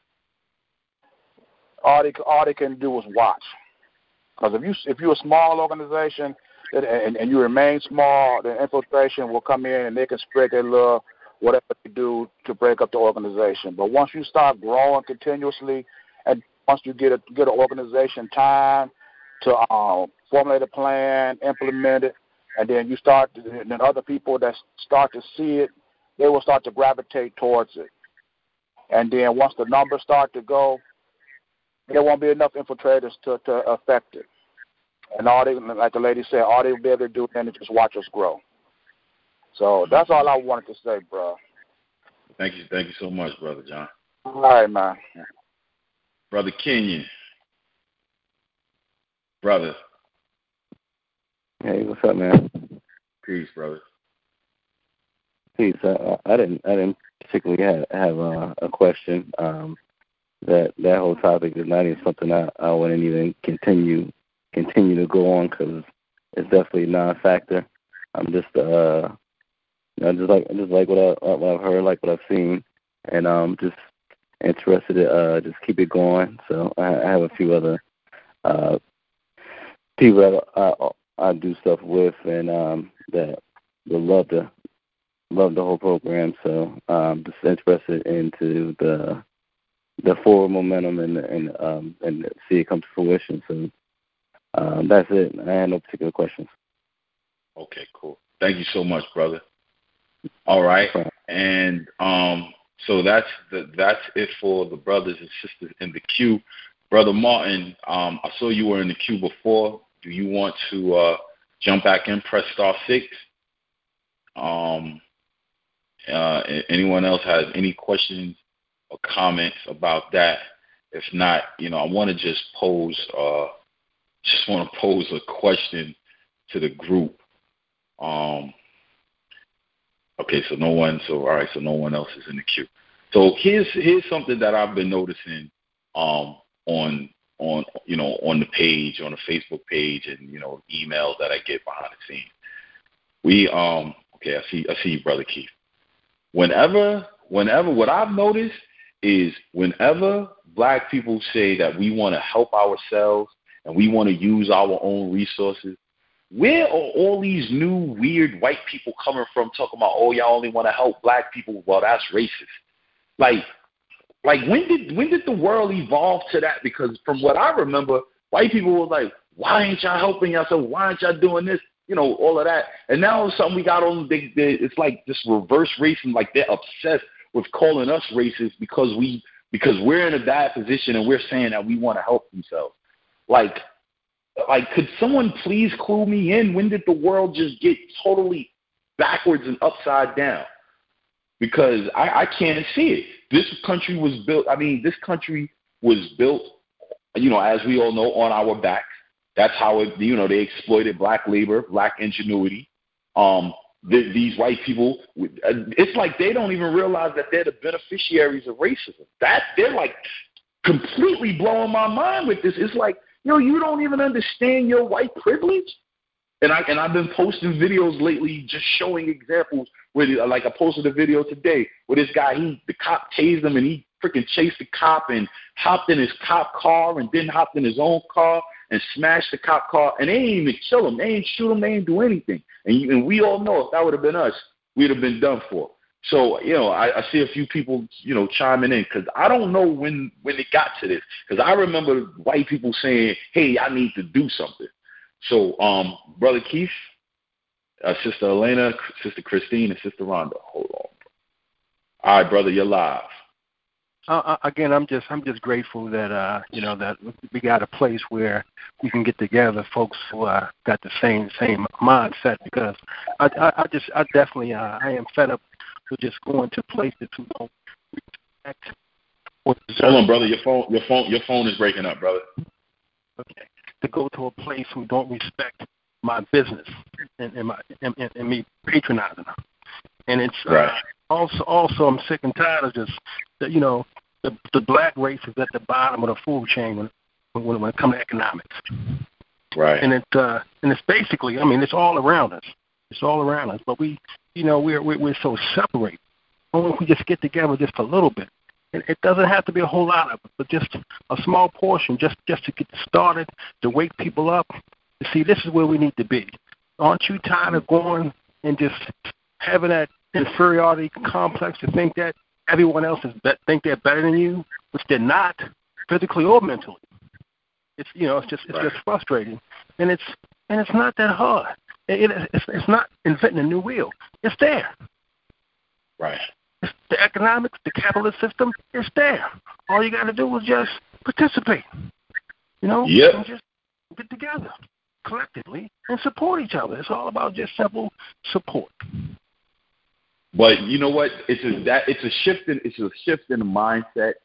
all they can do is watch. Because if you're a small organization and you remain small, the infiltration will come in and they can spread their little whatever they do to break up the organization. But once you start growing continuously, and once you get an organization time to formulate a plan, implement it, and then then other people that start to see it, they will start to gravitate towards it. And then once the numbers start to go, there won't be enough infiltrators to affect it. And like the lady said, all they'll be able to do then is just watch us grow. So that's all I wanted to say, bro. Thank you so much, Brother John. All right, man. Brother Kenyon. Brother. Hey, what's up, man? Peace, brother. Peace. I didn't particularly have a question. That whole topic is not even something I wouldn't even continue to go on because it's definitely a non-factor. I'm just just like what I've heard, like what I've seen, and just interested to just keep it going. So I have a few other people that I do stuff with, and that will love the whole program. So just interested into the forward momentum and see it come to fruition. So that's it. I have no particular questions. Okay, cool. Thank you so much, brother. All right, and so that's it for the brothers and sisters in the queue. Brother Martin, I saw you were in the queue before. Do you want to jump back in, press *6? Anyone else has any questions or comments about that? If not, I want to just pose a question to the group. Okay, so no one. So all right, so no one else is in the queue. So here's something that I've been noticing on the page, on the Facebook page, and emails that I get behind the scenes. I see you, Brother Keith. Whenever what I've noticed is whenever Black people say that we want to help ourselves and we want to use our own resources, where are all these new weird white people coming from talking about, oh, y'all only want to help Black people? Well, that's racist. Like when did the world evolve to that? Because from what I remember, white people were like, why ain't y'all helping yourself? Why aren't y'all doing this? All of that. And now all of a sudden we got on, it's like this reverse racism, like they're obsessed with calling us racist because we're in a bad position and we're saying that we want to help themselves. Like, could someone please clue me in? When did the world just get totally backwards and upside down? Because I can't see it. This country was built, as we all know, on our backs. That's how they exploited Black labor, Black ingenuity. These white people, it's like they don't even realize that they're the beneficiaries of racism. They're like completely blowing my mind with this. It's like, you don't even understand your white privilege. And I've been posting videos lately just showing examples where, like I posted a video today where this guy, the cop tased him and he freaking chased the cop and hopped in his cop car and then hopped in his own car and smashed the cop car, and they ain't even kill him. They ain't shoot him. They ain't do anything. And we all know if that would have been us, we'd have been done for. So, I see a few people, chiming in because I don't know when it got to this. Because I remember white people saying, hey, I need to do something. So, Brother Keith, Sister Elena, Sister Christine, and Sister Rhonda. Hold on. All right, brother, you're live. Again, I'm just grateful that that we got a place where we can get together, folks who got the same mindset. Because I definitely am fed up with just going to places who don't respect. Hold on, brother. Your phone is breaking up, brother. Okay, to go to a place who don't respect my business and me patronizing them, and it's right. Also, I'm sick and tired of just the Black race is at the bottom of the food chain when it comes to economics. Right. And it's basically, it's all around us. It's all around us. But we're so separated. Only if we just get together just a little bit. And it doesn't have to be a whole lot of it, but just a small portion, just to get started, to wake people up. To see this is where we need to be. Aren't you tired of going and just having that inferiority complex to think that everyone else think they're better than you, which they're not, physically or mentally? It's just frustrating, and it's not that hard. It's not inventing a new wheel. It's there. Right. It's the economics, the capitalist system. It's there. All you got to do is just participate. Yep. And just get together collectively and support each other. It's all about just simple support. But you know what? It's a shift in the mindset.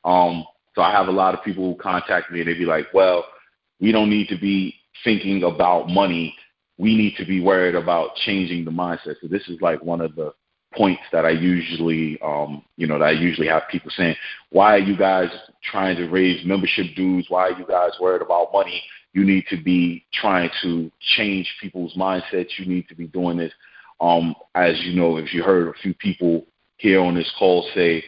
So I have a lot of people who contact me and they be like, well, we don't need to be thinking about money. We need to be worried about changing the mindset. So this is like one of the points that I usually, have people saying, why are you guys trying to raise membership dues? Why are you guys worried about money? You need to be trying to change people's mindsets. You need to be doing this. As you know, if you heard a few people here on this call say,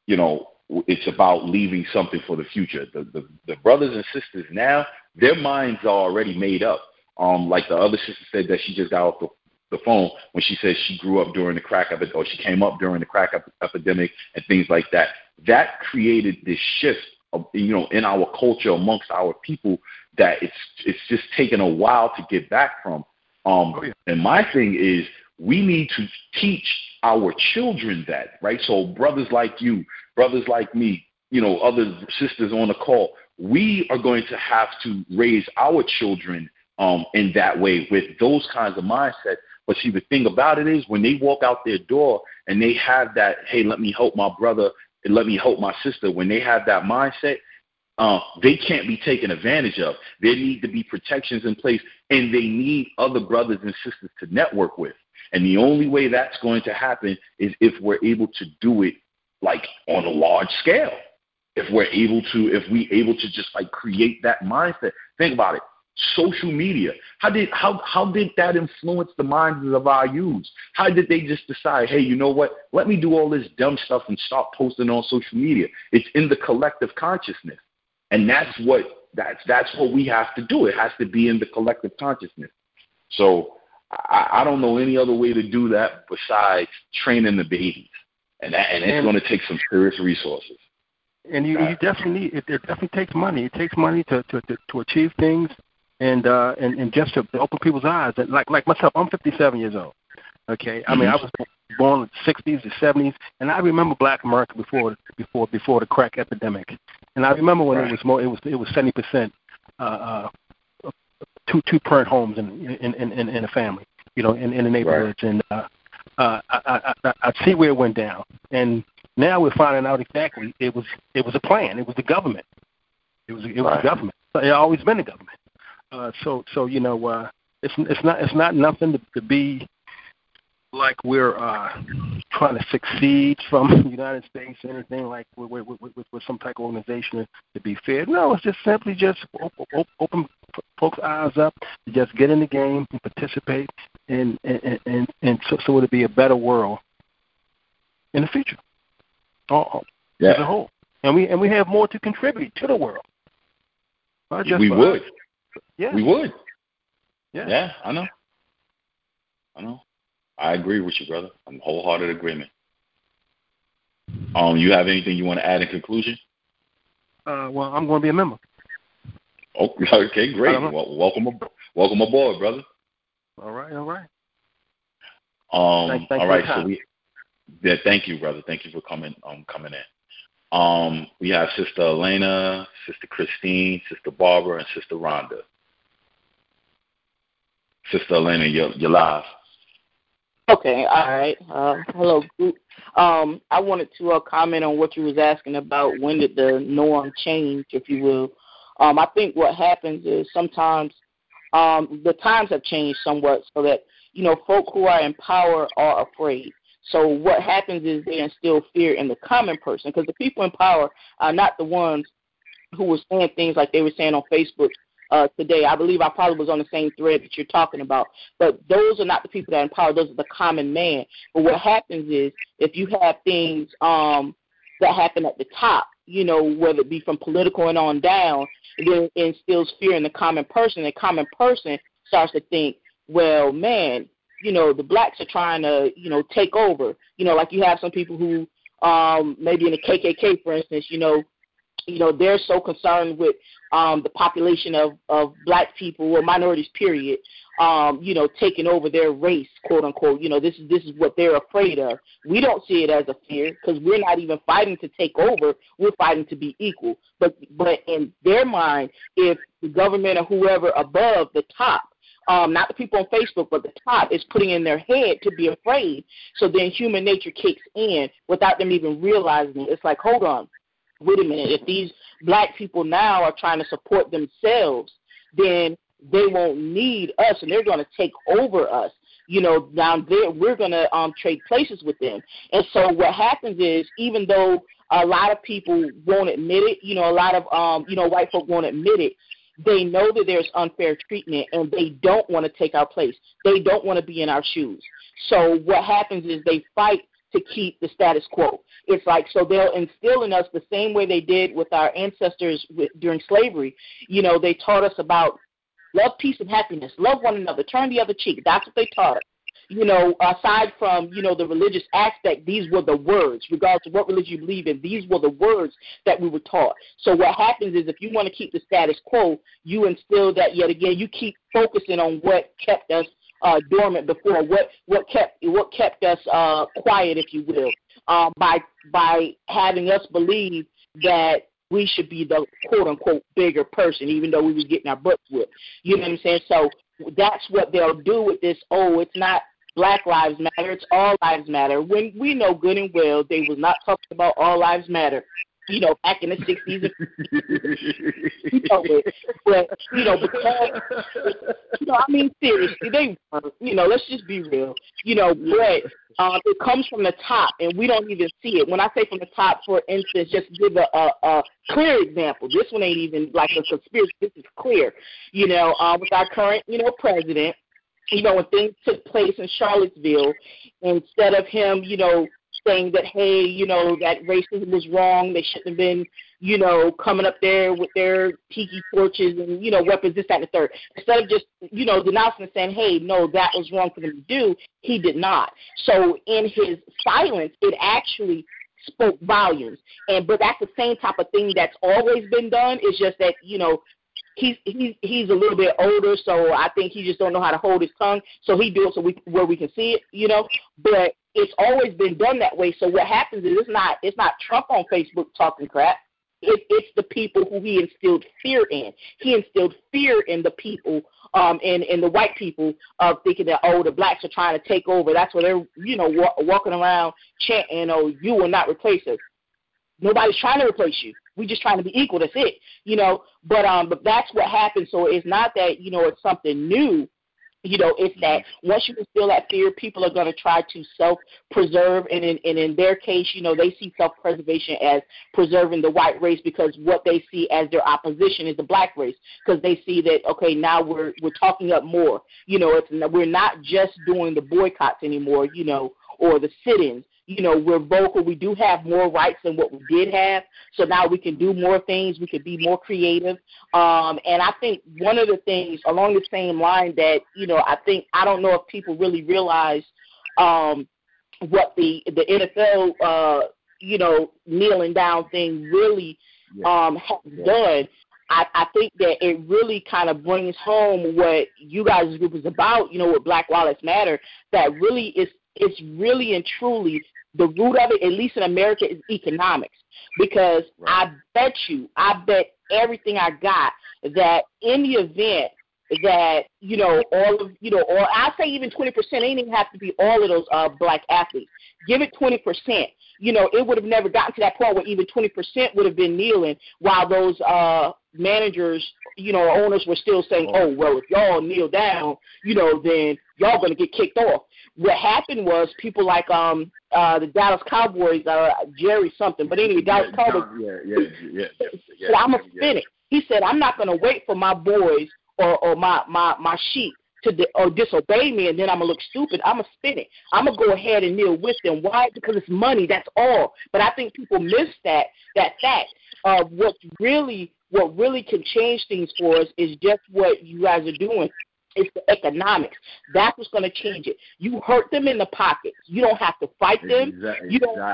it's about leaving something for the future. The brothers and sisters now, their minds are already made up. Like the other sister said that she just got off the phone when she said she grew up during the crack epidemic, or she came up during the crack epidemic and things like that. That created this shift in our culture amongst our people that it's just taken a while to get back from. And my thing is, we need to teach our children that, right? So brothers like you, brothers like me, other sisters on the call, we are going to have to raise our children in that way with those kinds of mindsets. But see, the thing about it is when they walk out their door and they have that, hey, let me help my brother and let me help my sister, when they have that mindset, they can't be taken advantage of. There need to be protections in place, and they need other brothers and sisters to network with. And the only way that's going to happen is if we're able to do it like on a large scale. If we able to just like create that mindset. Think about it. Social media. How did that influence the minds of our youths? How did they just decide, hey, you know what? Let me do all this dumb stuff and start posting on social media. It's in the collective consciousness. And that's what we have to do. It has to be in the collective consciousness. So I don't know any other way to do that besides training the babies, and it's going to take some serious resources. And you definitely need. It definitely takes money. It takes money to achieve things, and just to open people's eyes. And like myself, I'm 57 years old. Okay, I mean I was born in the 60s, the 70s, and I remember Black America before the crack epidemic. And I remember when it was 70%. Two parent homes in a family, in the neighborhoods, and I see where it went down, and now we're finding out exactly it was a plan. It was the government. It was the government. It's always been the government. It's not nothing to be like we're trying to succeed from the United States or anything like with some type of organization to be fair. No, it's just simply just open folks' eyes up, to just get in the game and participate, and so it'll be a better world in the future, as a whole. And we have more to contribute to the world. We would. Yeah. We would. Yeah. I know. I agree with you, brother. I'm in wholehearted agreement. You have anything you want to add in conclusion? Well, I'm going to be a member. Okay, great. Well, welcome aboard, brother. All right. Thanks all right. So thank you, brother. Thank you for coming in. We have Sister Elena, Sister Christine, Sister Barbara, and Sister Rhonda. Sister Elena, you're live. Okay, all right. Hello, group. I wanted to comment on what you was asking about. When did the norm change, if you will? I think what happens is sometimes the times have changed somewhat, so that folk who are in power are afraid. So what happens is they instill fear in the common person, because the people in power are not the ones who were saying things like they were saying on Facebook today. I believe I probably was on the same thread that you're talking about. But those are not the people that are in power. Those are the common man. But what happens is if you have things that happen at the top, whether it be from political and on down, then it instills fear in the common person. The common person starts to think, well, man, the blacks are trying to, take over. Like you have some people who maybe in the KKK, for instance, they're so concerned with the population of black people or minorities, period, taking over their race, quote unquote. This is what they're afraid of. We don't see it as a fear because we're not even fighting to take over. We're fighting to be equal. But in their mind, if the government or whoever above the top not the people on Facebook, but the top is putting in their head to be afraid. So then human nature kicks in without them even realizing it. It's like, hold on, wait a minute. If these black people now are trying to support themselves, then they won't need us, and they're going to take over us. Down there, we're going to trade places with them. And so what happens is, even though a lot of people won't admit it, a lot of, white folk won't admit it, they know that there's unfair treatment, and they don't want to take our place. They don't want to be in our shoes. So what happens is they fight to keep the status quo. It's like, so they'll instill in us the same way they did with our ancestors during slavery. They taught us about love, peace, and happiness. Love one another. Turn the other cheek. That's what they taught us. Aside from, the religious aspect, these were the words. Regardless of what religion you believe in, these were the words that we were taught. So what happens is, if you want to keep the status quo, you instill that yet again. You keep focusing on what kept us dormant before, what kept us quiet, if you will, by having us believe that we should be the quote-unquote bigger person, even though we was getting our butts whipped. You know what I'm saying? So that's what they'll do with this, it's not Black Lives Matter, it's All Lives Matter. When we know good and well they was not talking about All Lives Matter, back in the 60s. Because, seriously, they were, let's just be real. But it comes from the top, and we don't even see it. When I say from the top, for instance, just give a clear example. This one ain't even like a conspiracy. This is clear. With our current, president, when things took place in Charlottesville, instead of him, saying that, hey, that racism was wrong, they shouldn't have been, coming up there with their tiki torches and, weapons, this, that, and the third. Instead of just, denouncing and saying, hey, no, that was wrong for them to do, he did not. So in his silence, it actually spoke volumes. But that's the same type of thing that's always been done. It's just that, he's a little bit older, so I think he just don't know how to hold his tongue. So he do it where we can see it, But it's always been done that way. So what happens is it's not Trump on Facebook talking crap. It's the people who he instilled fear in. He instilled fear in the people, in the white people, of thinking that, the blacks are trying to take over. That's why they're, walking around chanting, you will not replace us. Nobody's trying to replace you. We're just trying to be equal. That's it, But that's what happens. So it's not that, it's something new. It's that once you instill that fear, people are going to try to self-preserve. And in their case, they see self-preservation as preserving the white race, because what they see as their opposition is the black race, because they see that, okay, now we're talking up more. We're not just doing the boycotts anymore, or the sit-ins. We're vocal. We do have more rights than what we did have. So now we can do more things. We can be more creative. And I think one of the things along the same line that, I don't know if people really realize what the NFL, kneeling down thing really has done. I think that it really kind of brings home what you guys' group is about, with Black Lives Matter, that really it's really and truly the root of it, at least in America, is economics. Because I bet everything I got that in the event that, all of, or I'll say even 20%, it ain't even have to be all of those black athletes. Give it 20%. It would have never gotten to that point where even 20% would have been kneeling, while those managers, owners were still saying, well, if y'all kneel down, then y'all going to get kicked off. What happened was people like the Dallas Cowboys, Jerry something, but anyway, Dallas Cowboys said, I'm going to spin it. He said, I'm not going to wait for my boys or my sheep to disobey me, and then I'm going to look stupid. I'm going to spin it. I'm going to go ahead and kneel with them. Why? Because it's money. That's all. But I think people miss that fact of what really can change things for us is just what you guys are doing. It's the economics. That's what's going to change it. You hurt them in the pockets. You don't have to fight them. Exactly. You don't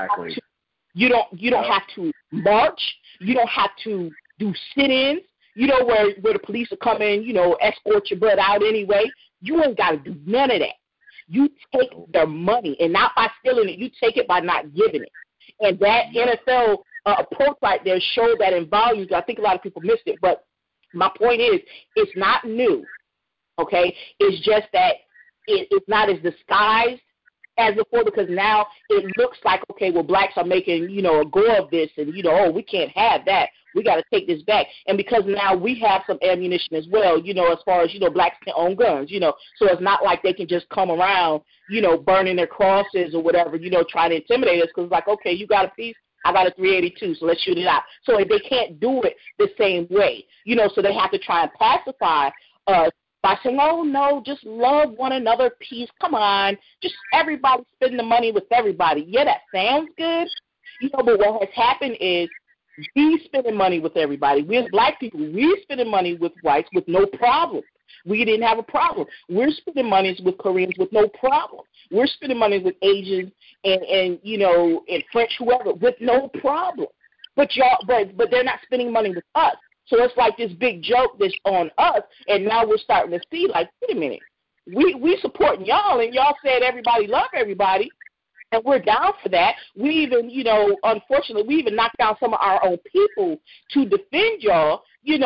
have to march. You don't have to do sit-ins. Where the police will come in, escort your butt out anyway. You ain't got to do none of that. You take their money, and not by stealing it. You take it by not giving it. And that NFL approach right there showed that in volumes. I think a lot of people missed it. But my point is, it's not new. okay? It's just that it's not as disguised as before, because now it looks like, okay, well, blacks are making, a go of this, and, oh, we can't have that. We got to take this back. And because now we have some ammunition as well, as far as, blacks can own guns, so it's not like they can just come around, burning their crosses or whatever, trying to intimidate us, because it's like, okay, you got a piece, I got a 382, so let's shoot it out. So they can't do it the same way, so they have to try and pacify us by saying, oh, no, just love one another, peace, come on, just everybody spend the money with everybody. Yeah, that sounds good, but what has happened is we spending money with everybody. We as black people, we're spending money with whites with no problem. We didn't have a problem. We're spending money with Koreans with no problem. We're spending money with Asians and and French, whoever, with no problem. But they're not spending money with us. So it's like this big joke that's on us, and now we're starting to see, like, wait a minute, we supporting y'all, and y'all said everybody love everybody, and we're down for that. We even, unfortunately, we even knocked down some of our own people to defend y'all,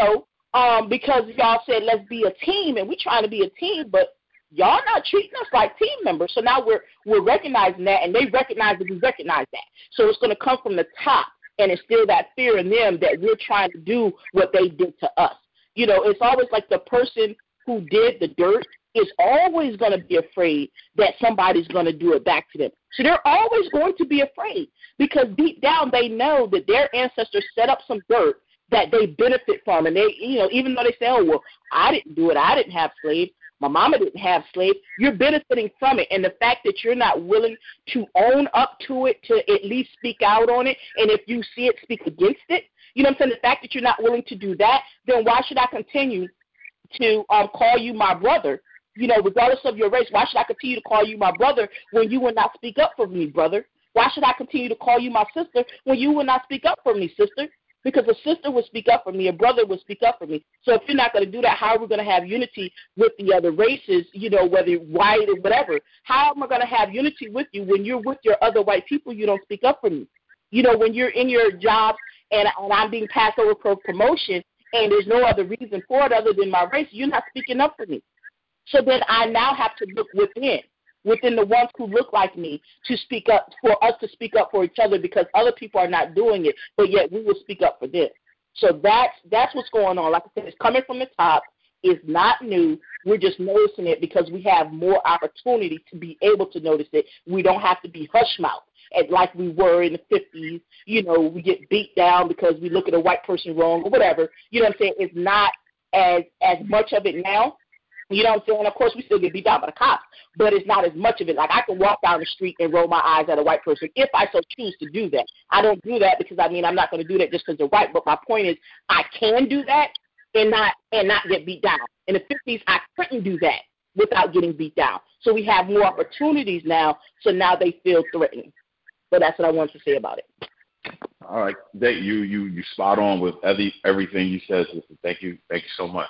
because y'all said let's be a team, and we're trying to be a team, but y'all not treating us like team members. So now we're recognizing that, and they recognize that we recognize that. So it's going to come from the top. And instill that fear in them that we're trying to do what they did to us. It's always like the person who did the dirt is always going to be afraid that somebody's going to do it back to them. So they're always going to be afraid because deep down they know that their ancestors set up some dirt that they benefit from. And they, even though they say, oh, well, I didn't do it, I didn't have slaves, my mama didn't have slaves, you're benefiting from it. And the fact that you're not willing to own up to it, to at least speak out on it, and if you see it, speak against it, the fact that you're not willing to do that, then why should I continue to call you my brother, regardless of your race? Why should I continue to call you my brother when you will not speak up for me, brother? Why should I continue to call you my sister when you will not speak up for me, sister? Because a sister would speak up for me, a brother would speak up for me. So if you're not going to do that, how are we going to have unity with the other races, whether white or whatever? How am I going to have unity with you when you're with your other white people, you don't speak up for me? When you're in your job and I'm being passed over for promotion and there's no other reason for it other than my race, you're not speaking up for me. So then I now have to look within the ones who look like me to speak up, for us to speak up for each other, because other people are not doing it, but yet we will speak up for them. So that's what's going on. Like I said, it's coming from the top. It's not new. We're just noticing it because we have more opportunity to be able to notice it. We don't have to be hush-mouthed like we were in the 50s. We get beat down because we look at a white person wrong or whatever. You know what I'm saying? It's not as much of it now. You know what I'm saying? Of course, we still get beat down by the cops, but it's not as much of it. Like, I can walk down the street and roll my eyes at a white person if I so choose to do that. I don't do that because, I'm not going to do that just because they're white, but my point is I can do that and not get beat down. In the 50s, I couldn't do that without getting beat down. So we have more opportunities now, so now they feel threatened. So that's what I wanted to say about it. All right. You spot on with everything you said, sister. Thank you so much.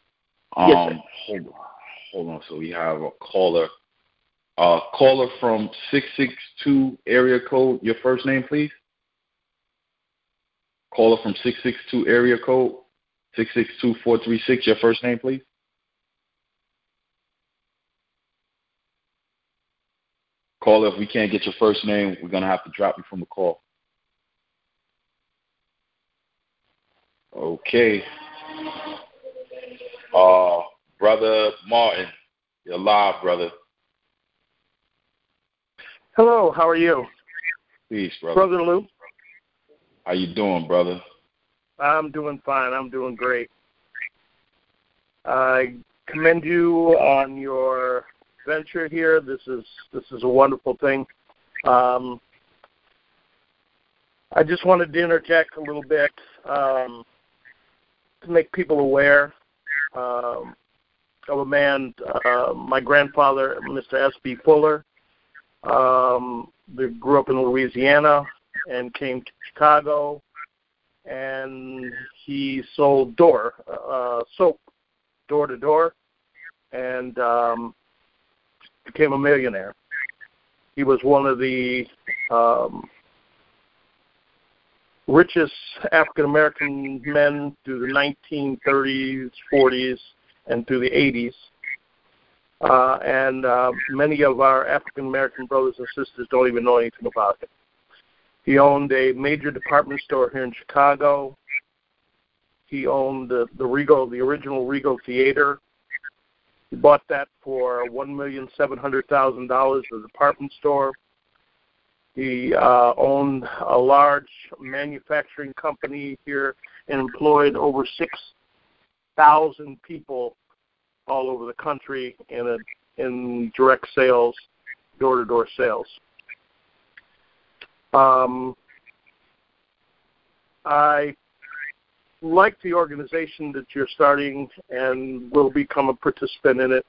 Yes, hold on. So we have a caller. Caller from 662 area code. Your first name, please. Caller from 662 area code 662-436. Your first name, please. Caller, if we can't get your first name, we're gonna have to drop you from the call. Okay. Brother Martin, you're live, brother. Hello, how are you? Peace, brother. Brother Lou. How you doing, brother? I'm doing fine. I'm doing great. I commend you on your venture here. This is a wonderful thing. I just wanted to interject a little bit to make people aware of a man, my grandfather, Mr. S.B. Fuller, that grew up in Louisiana and came to Chicago, and he sold soap door to door, and became a millionaire. He was one of the richest African-American men through the 1930s, 40s, and through the 80s. and many of our African American brothers and sisters don't even know anything about it. He owned a major department store here in Chicago. He owned the original Regal Theater. He bought that for $1,700,000, the department store. He owned a large manufacturing company here and employed over 6,000 people all over the country in direct sales, door-to-door sales. I like the organization that you're starting and will become a participant in it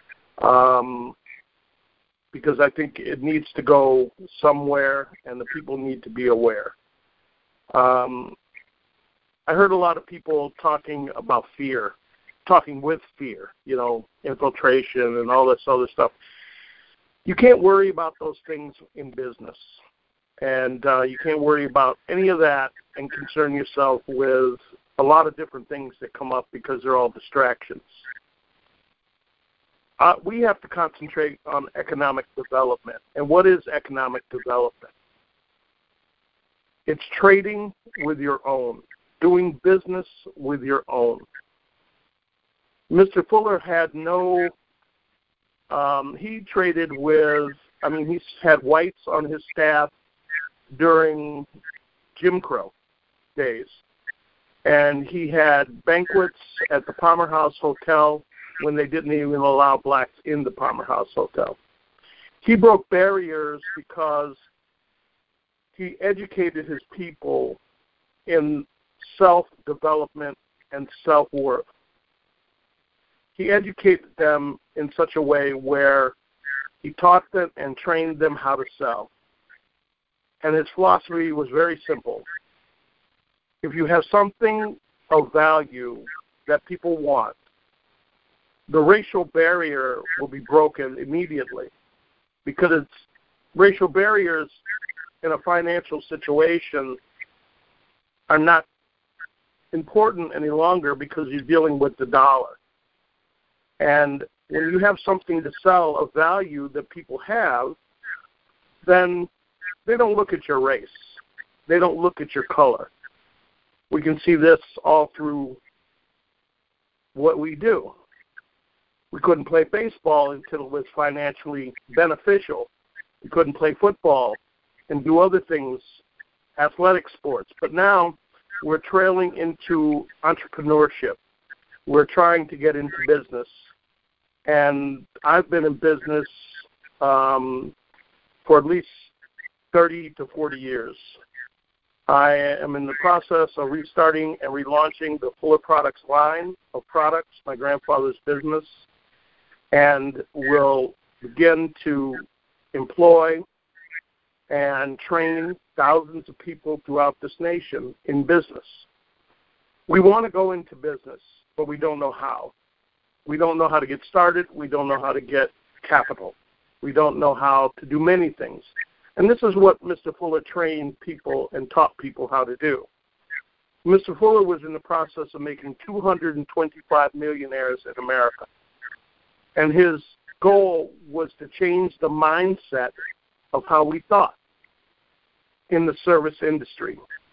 because I think it needs to go somewhere and the people need to be aware. I heard a lot of people talking about fear, talking with fear, infiltration and all this other stuff. You can't worry about those things in business. And you can't worry about any of that and concern yourself with a lot of different things that come up because they're all distractions. We have to concentrate on economic development. And what is economic development? It's trading with your own, doing business with your own. Mr. Fuller had he traded with, he had whites on his staff during Jim Crow days. And he had banquets at the Palmer House Hotel when they didn't even allow blacks in the Palmer House Hotel. He broke barriers because he educated his people in self-development and self-worth. He educated them in such a way where he taught them and trained them how to sell. And his philosophy was very simple. If you have something of value that people want, the racial barrier will be broken immediately because racial barriers in a financial situation are not important any longer because you're dealing with the dollar. And when you have something to sell of value that people have, then they don't look at your race. They don't look at your color. We can see this all through what we do. We couldn't play baseball until it was financially beneficial. We couldn't play football and do other things, athletic sports. But now we're trailing into entrepreneurship. We're trying to get into business. And I've been in business for at least 30 to 40 years. I am in the process of restarting and relaunching the Fuller Products line of products, my grandfather's business, and will begin to employ and train thousands of people throughout this nation in business. We want to go into business, but we don't know how. We don't know how to get started. We don't know how to get capital. We don't know how to do many things. And this is what Mr. Fuller trained people and taught people how to do. Mr. Fuller was in the process of making 225 millionaires in America. And his goal was to change the mindset of how we thought in the service industry.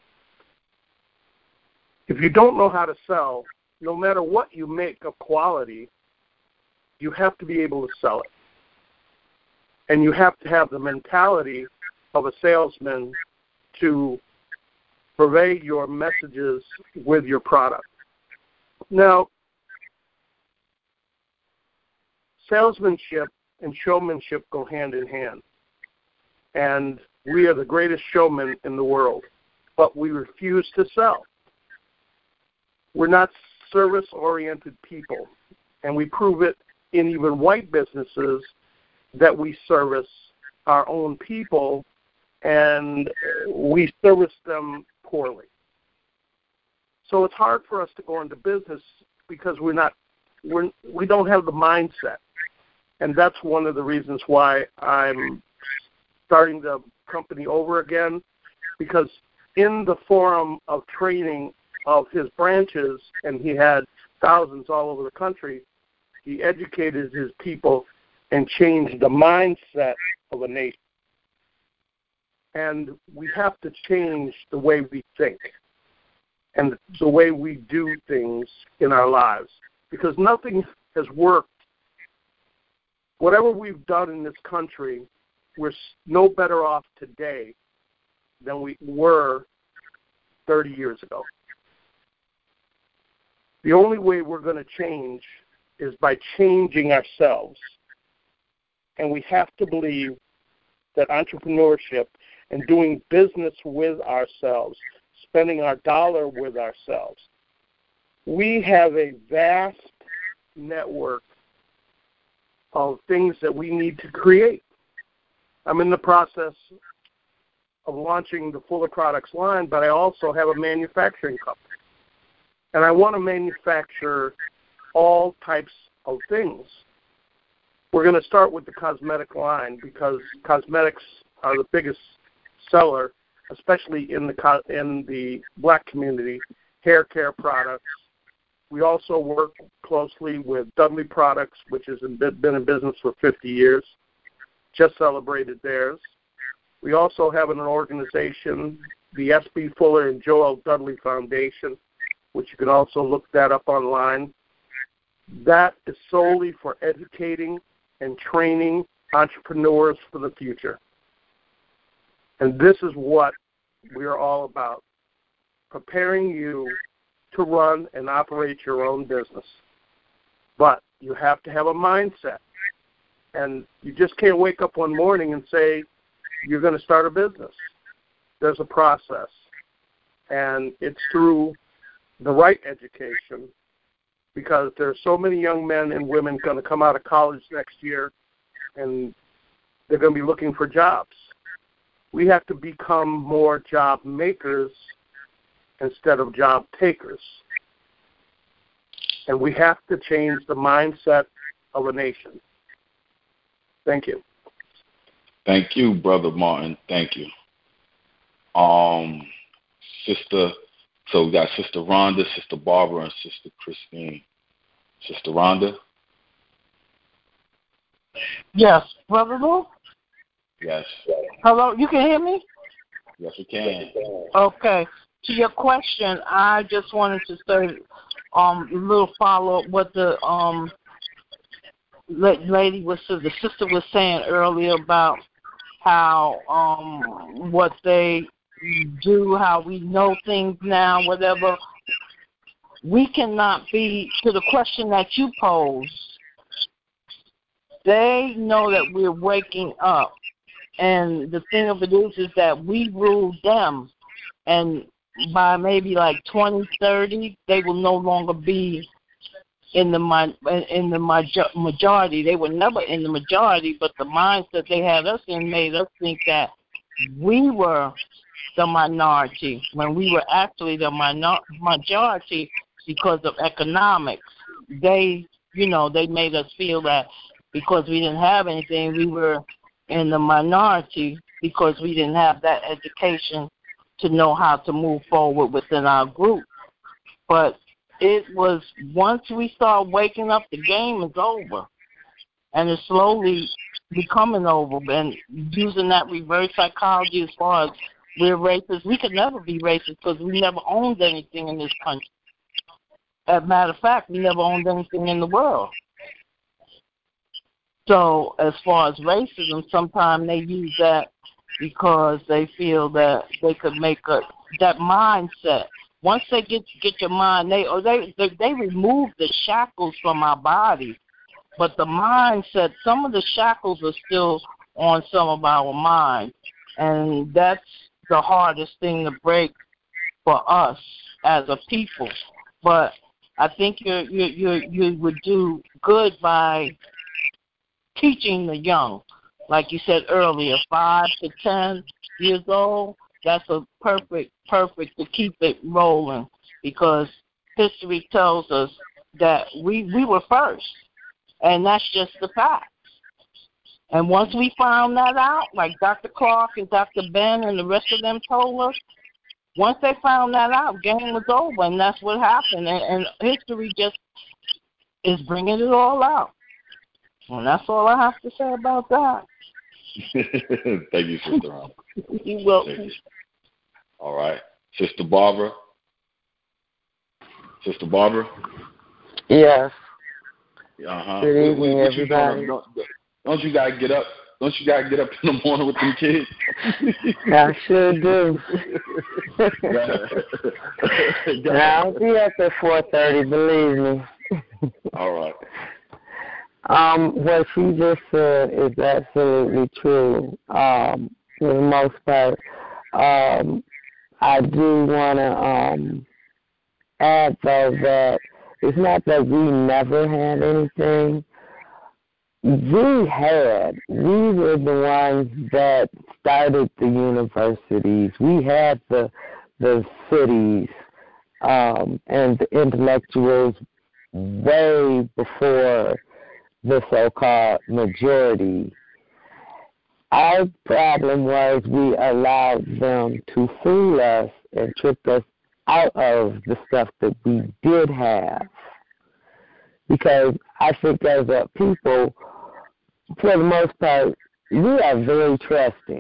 If you don't know how to sell, no matter what you make of quality, you have to be able to sell it. And you have to have the mentality of a salesman to purvey your messages with your product. Now, salesmanship and showmanship go hand in hand. And we are the greatest showmen in the world, but we refuse to sell. We're not service-oriented people, and we prove it in even white businesses that we service our own people and we service them poorly. So it's hard for us to go into business because we don't have the mindset. And that's one of the reasons why I'm starting the company over again, because in the forum of training of his branches, and he had thousands all over the country, He educated his people and changed the mindset of a nation. And we have to change the way we think and the way we do things in our lives, because nothing has worked. Whatever we've done in this country, we're no better off today than we were 30 years ago. The only way we're going to change is by changing ourselves. And we have to believe that entrepreneurship and doing business with ourselves, spending our dollar with ourselves, we have a vast network of things that we need to create. I'm in the process of launching the Fuller Products line, but I also have a manufacturing company. And I want to manufacture all types of things. We're going to start with the cosmetic line because cosmetics are the biggest seller, especially in the black community, hair care products. We also work closely with Dudley Products, which has been in business for 50 years, just celebrated theirs. We also have an organization, the S.B. Fuller and Joel Dudley Foundation, which you can also look that up online. That is solely for educating and training entrepreneurs for the future. And this is what we are all about, preparing you to run and operate your own business. But you have to have a mindset. And you just can't wake up one morning and say you're going to start a business. There's a process. And it's through the right education, because there are so many young men and women going to come out of college next year, and they're going to be looking for jobs. We have to become more job makers instead of job takers. And we have to change the mindset of a nation. Thank you. Thank you, Brother Martin. Thank you. Sister, so we got Sister Rhonda, Sister Barbara, and Sister Christine. Sister Rhonda? Yes. Brother Lou? Yes. Hello, you can hear me? Yes, we can. Okay. To your question, I just wanted to say a little follow-up what the the sister was saying earlier about how what they do, how we know things now, whatever. We cannot be, to the question that you posed, they know that we're waking up. And the thing of it is that we rule them. And by maybe like 2030, they will no longer be in the majority. They were never in the majority, but the mindset they had us in made us think that we were the minority when we were actually the majority because of economics. They made us feel that because we didn't have anything, we were in the minority because we didn't have that education to know how to move forward within our group. But it was once we start waking up, the game is over. And it's slowly becoming over. And using that reverse psychology as far as we're racist, we could never be racist because we never owned anything in this country. As a matter of fact, we never owned anything in the world. So as far as racism, sometimes they use that because they feel that they could make that mindset. Once they get your mind, they remove the shackles from our body, but the mindset, some of the shackles are still on some of our minds, and that's the hardest thing to break for us as a people. But I think you would do good by teaching the young, like you said earlier, 5 to 10 years old. That's a perfect to keep it rolling, because history tells us that we were first, and that's just the fact. And once we found that out, like Dr. Clark and Dr. Ben and the rest of them told us, once they found that out, game was over, and that's what happened. And history just is bringing it all out. And that's all I have to say about that. Thank you, Sister Ron. You're welcome. All right. Sister Barbara? Sister Barbara? Yes. Uh-huh. Good evening, everybody. Don't you guys get up? Don't you guys get up in the morning with them kids? I sure do. I'll be up at 4:30. Believe me. All right. What she just said is absolutely true. For the most part, I do want to add though that it's not that we never had anything. We were the ones that started the universities. We had the cities and the intellectuals way before the so-called majority. Our problem was we allowed them to fool us and trick us out of the stuff that we did have. Because I think as a people, for the most part, we are very trusting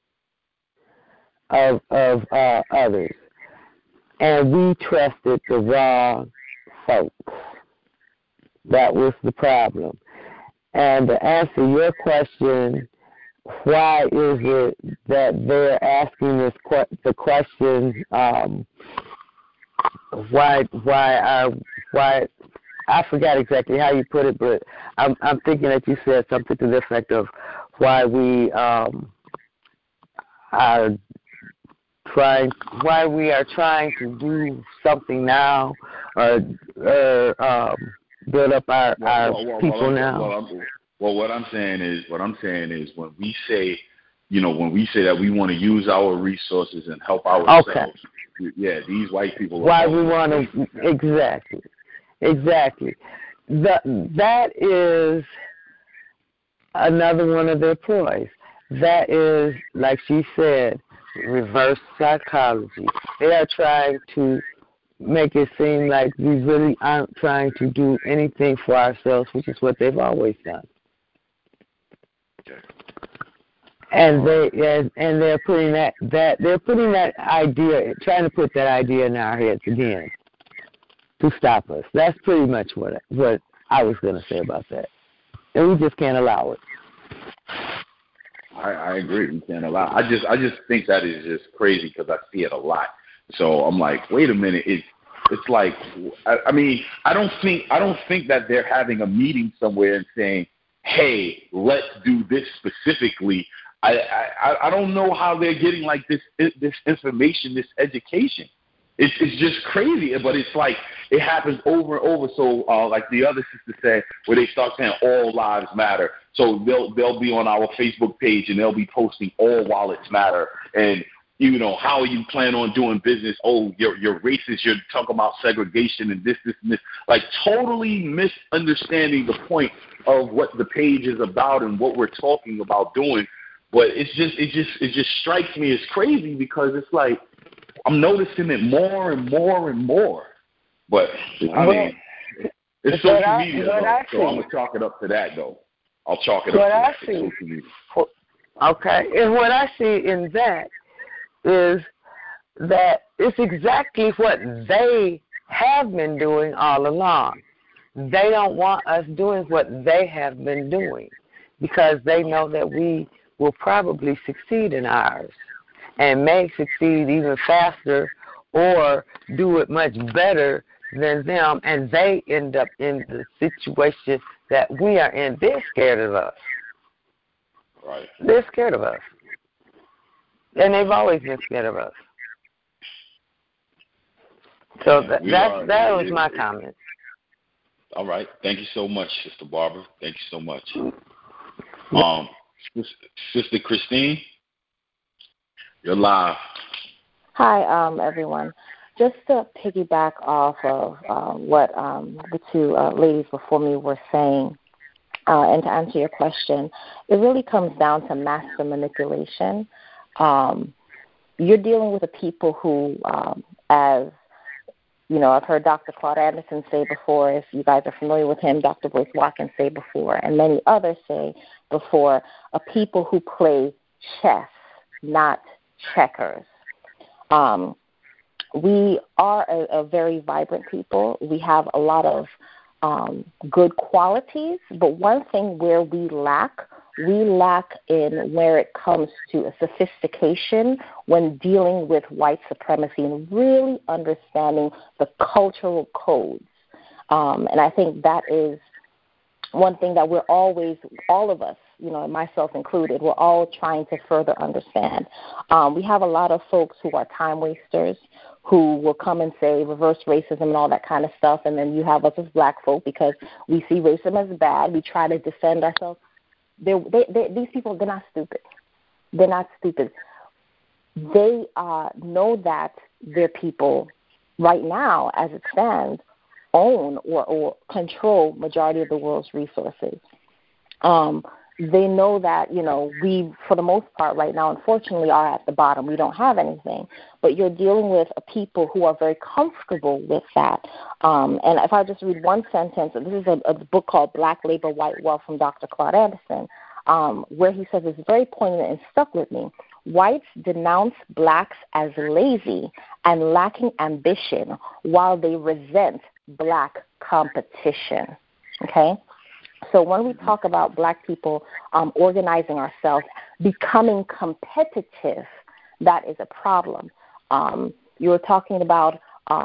of others. And we trusted the wrong folks. That was the problem. And to answer your question, why is it that they're asking the question, why I forgot exactly how you put it, but I'm thinking that you said something to the effect of why we are trying to do something now or build up our people now. Well, what I'm saying is when we say that we want to use our resources and help ourselves. Okay. Yeah, these white people. Why we want to exactly. That is another one of their ploys. That is, like she said, reverse psychology. They are trying to make it seem like we really aren't trying to do anything for ourselves, which is what they've always done. And they're putting that idea, trying to put that idea in our heads again to stop us. That's pretty much what I was going to say about that. And we just can't allow it. I agree. We can't allow. I just think that is just crazy because I see it a lot. So I'm like, wait a minute. It's like, I mean, I don't think that they're having a meeting somewhere and saying, hey, let's do this specifically. I don't know how they're getting like this information, this education. It's just crazy, but it's like it happens over and over. So like the other sister said, where they start saying all lives matter. So they'll be on our Facebook page and they'll be posting all wallets matter. And how are you planning on doing business? Oh, you're racist. You're talking about segregation and this and this. Like totally misunderstanding the point of what the page is about and what we're talking about doing. But it just strikes me as crazy because it's like I'm noticing it more and more and more. But I mean, it's social media, so I'm gonna chalk it up to that, though. I'll chalk it up to social media. Okay, and what I see in that is that it's exactly what they have been doing all along. They don't want us doing what they have been doing because they know that we will probably succeed in ours and may succeed even faster or do it much better than them, and they end up in the situation that we are in. They're scared of us. Right. They're scared of us. And they've always been scared of us. So that was my comment. All right. Thank you so much, Sister Barbara. Thank you so much. Sister Christine, you're live. Hi, everyone. Just to piggyback off of what the two ladies before me were saying, and to answer your question, it really comes down to master manipulation. You're dealing with a people who, as I've heard Dr. Claude Anderson say before, if you guys are familiar with him, Dr. Boyce Watkins say before, and many others say before, a people who play chess, not checkers. We are a very vibrant people. We have a lot of good qualities, but one thing where we lack in where it comes to a sophistication when dealing with white supremacy and really understanding the cultural codes. And I think that is one thing that we're always, all of us, myself included, we're all trying to further understand. We have a lot of folks who are time wasters, who will come and say reverse racism and all that kind of stuff, and then you have us as black folk, because we see racism as bad. We try to defend ourselves. These people, they're not stupid. They're not stupid. They know that their people right now, as it stands, own or control majority of the world's resources. They know that, we, for the most part right now, unfortunately, are at the bottom. We don't have anything. But you're dealing with a people who are very comfortable with that. And if I just read one sentence, this is a book called Black Labor, White Wealth from Dr. Claude Anderson, where he says, it's very poignant and stuck with me. Whites denounce blacks as lazy and lacking ambition while they resent black competition. Okay? So when we talk about black people organizing ourselves, becoming competitive, that is a problem. You're talking about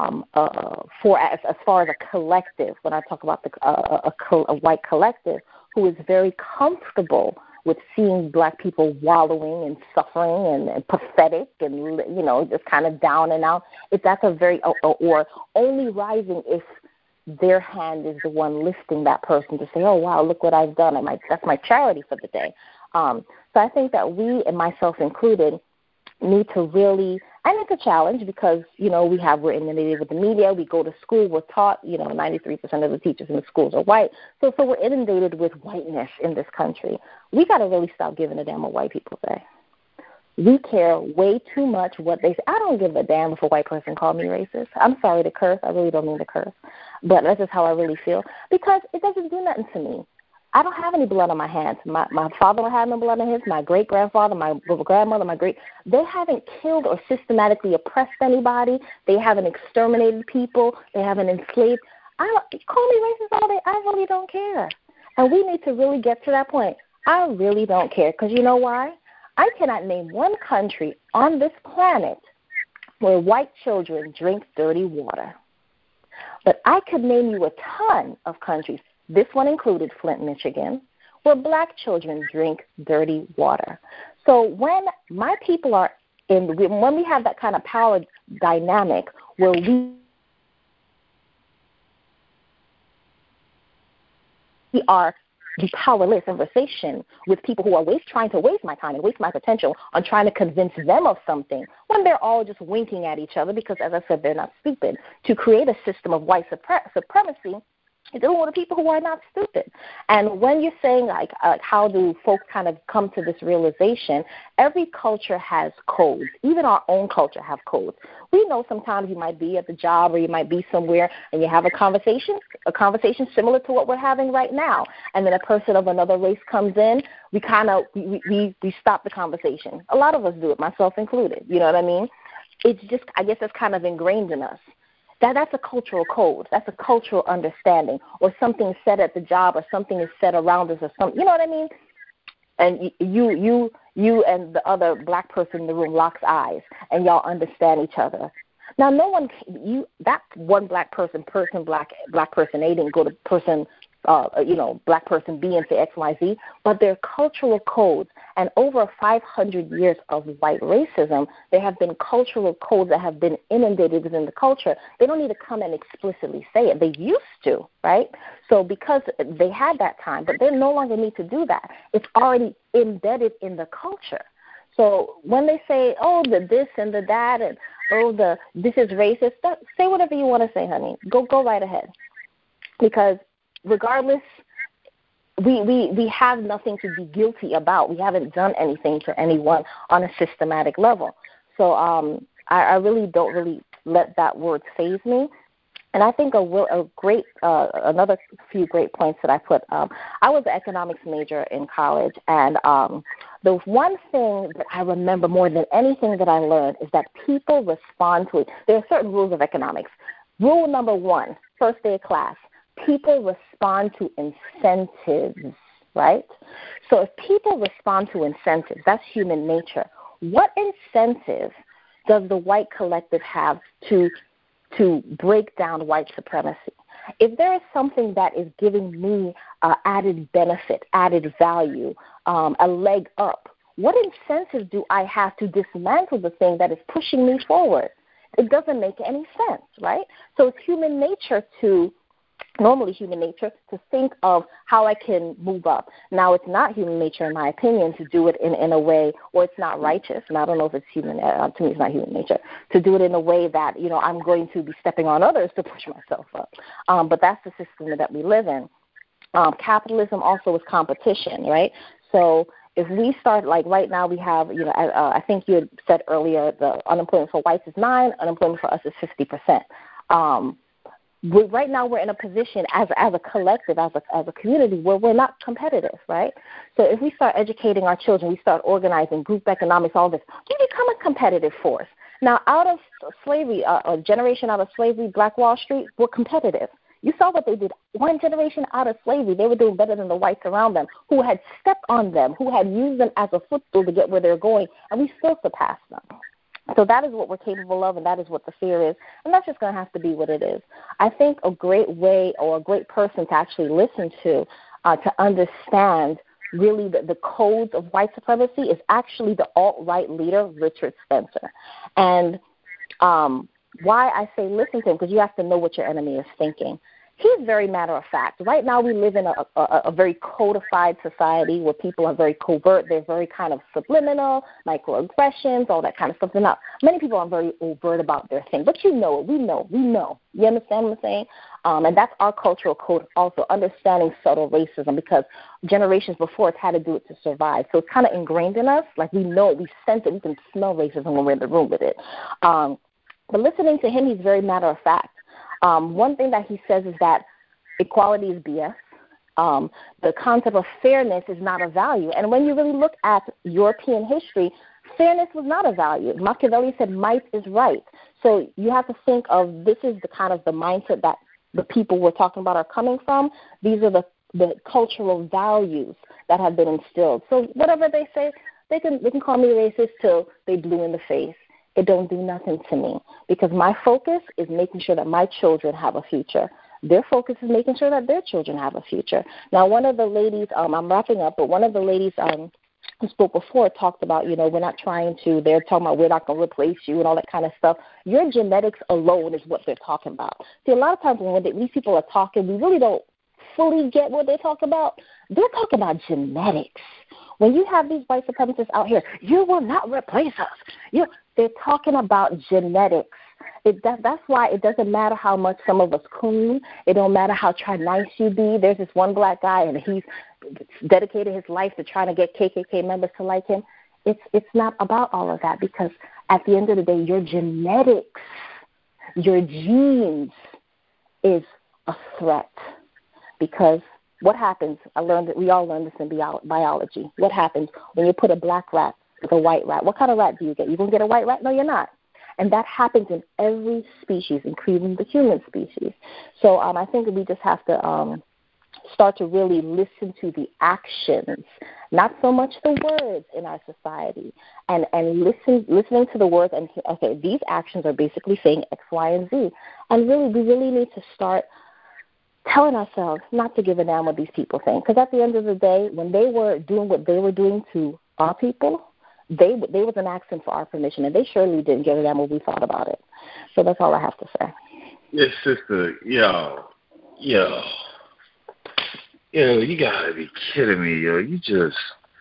as far as a collective, when I talk about a white collective who is very comfortable with seeing black people wallowing and suffering and pathetic and, just kind of down and out, that's a very, or only rising if their hand is the one lifting that person to say, oh, wow, look what I've done. That's my charity for the day. So I think that we, and myself included, need to really, and it's a challenge because, we're inundated with the media. We go to school, we're taught, 93% of the teachers in the schools are white. So we're inundated with whiteness in this country. We got to really stop giving a damn what white people say. We care way too much what they say. I don't give a damn if a white person called me racist. I'm sorry to curse. I really don't mean to curse. But that's just how I really feel. Because it doesn't do nothing to me. I don't have any blood on my hands. My father don't have no blood on his. My great-grandfather, my grandmother, they haven't killed or systematically oppressed anybody. They haven't exterminated people. They haven't enslaved. Call me racist all day. I really don't care. And we need to really get to that point. I really don't care. Because you know why? I cannot name one country on this planet where white children drink dirty water. But I could name you a ton of countries, this one included Flint, Michigan, where black children drink dirty water. So when my people are when we have that kind of power dynamic where we are the powerless conversation with people who are trying to waste my time and waste my potential on trying to convince them of something when they're all just winking at each other because, as I said, they're not stupid. To create a system of white supremacy, you're dealing with people who are not stupid. And when you're saying, how do folks kind of come to this realization, every culture has codes. Even our own culture have codes. We know sometimes you might be at the job or you might be somewhere and you have a conversation similar to what we're having right now. And then a person of another race comes in, we stop the conversation. A lot of us do it, myself included. You know what I mean? It's just, I guess that's kind of ingrained in us. That's a cultural code. That's a cultural understanding, or something said at the job, or something is said around us, or something. You know what I mean? And you and the other black person in the room locks eyes, and y'all understand each other. Now, no one, that one black person, black person A didn't go to person, black person B and say X, Y, Z, but they're cultural codes. And over 500 years of white racism, there have been cultural codes that have been inundated within the culture. They don't need to come and explicitly say it. They used to, right? So because they had that time, but they no longer need to do that. It's already embedded in the culture. So when they say, oh, the this and the that, and oh, this is racist, say whatever you want to say, honey. Go right ahead. Because regardless, we have nothing to be guilty about. We haven't done anything to anyone on a systematic level. So I really don't let that word faze me. And I think another few great points that I put. I was an economics major in college, and the one thing that I remember more than anything that I learned is that people respond to it. There are certain rules of economics. Rule number 1, first day of class: people respond to incentives. Right? So if people respond to incentives, that's human nature. What incentive does the white collective have to break down white supremacy? If there is something that is giving me added benefit, added value, a leg up, what incentive do I have to dismantle the thing that is pushing me forward? It doesn't make any sense, right? So it's normally human nature to think of how I can move up. Now, it's not human nature, in my opinion, to do it in a way, or it's not righteous, and I don't know if it's human, to me it's not human nature, to do it in a way that, I'm going to be stepping on others to push myself up. But that's the system that we live in. Capitalism also is competition, right? So if we start, like right now we have, I think you had said earlier, the unemployment for whites is 9%, unemployment for us is 50%. Right now we're in a position as a collective, as a community, where we're not competitive, right? So if we start educating our children, we start organizing group economics, all this, we become a competitive force. Now, out of slavery, a generation out of slavery, Black Wall Street, we're competitive. You saw what they did. One generation out of slavery, they were doing better than the whites around them, who had stepped on them, who had used them as a footstool to get where they're going, and we still surpassed them. So that is what we're capable of, and that is what the fear is, and that's just going to have to be what it is. I think a great way or a great person to actually listen to understand really the codes of white supremacy is actually the alt-right leader, Richard Spencer. And why I say listen to him, because you have to know what your enemy is thinking. He's very matter of fact. Right now we live in a very codified society where people are very covert. They're very kind of subliminal, microaggressions, all that kind of stuff. Many people are very overt about their thing, but we know. You understand what I'm saying? And that's our cultural code also, understanding subtle racism, because generations before us had to do it to survive. So it's kind of ingrained in us. Like we know, we sense it, we can smell racism when we're in the room with it. But listening to him, he's very matter of fact. One thing that he says is that equality is BS. The concept of fairness is not a value. And when you really look at European history, fairness was not a value. Machiavelli said might is right. So you have to think of this is the kind of the mindset that the people we're talking about are coming from. These are the cultural values that have been instilled. So whatever they say, they can call me racist till they blue in the face. It don't do nothing to me, because my focus is making sure that my children have a future. Their focus is making sure that their children have a future. Now, one of the ladies, I'm wrapping up, but one of the ladies who spoke before talked about, we're not trying to, they're talking about we're not going to replace you and all that kind of stuff. Your genetics alone is what they're talking about. See, a lot of times when these people are talking, we really don't fully get what they're talking about. They're talking about genetics. When you have these white supremacists out here, you will not replace us. They're talking about genetics. That's why it doesn't matter how much some of us coon. It don't matter how nice you be. There's this one black guy, and he's dedicated his life to trying to get KKK members to like him. It's not about all of that, because at the end of the day, your genetics, your genes is a threat. Because what happens, we all learned this in biology. What happens when you put a black rat with a white rat? What kind of rat do you get? You going to get a white rat? No, you're not. And that happens in every species, including the human species. So I think we just have to start to really listen to the actions, not so much the words in our society, and listening to the words and, okay, these actions are basically saying X, Y, and Z. And really, we really need to start telling ourselves not to give a damn what these people think. Because at the end of the day, when they were doing what they were doing to our people, they wasn't asking for our permission, and they surely didn't give a damn what we thought about it. So that's all I have to say. Yes, sister. Yo, you gotta be kidding me, yo. You just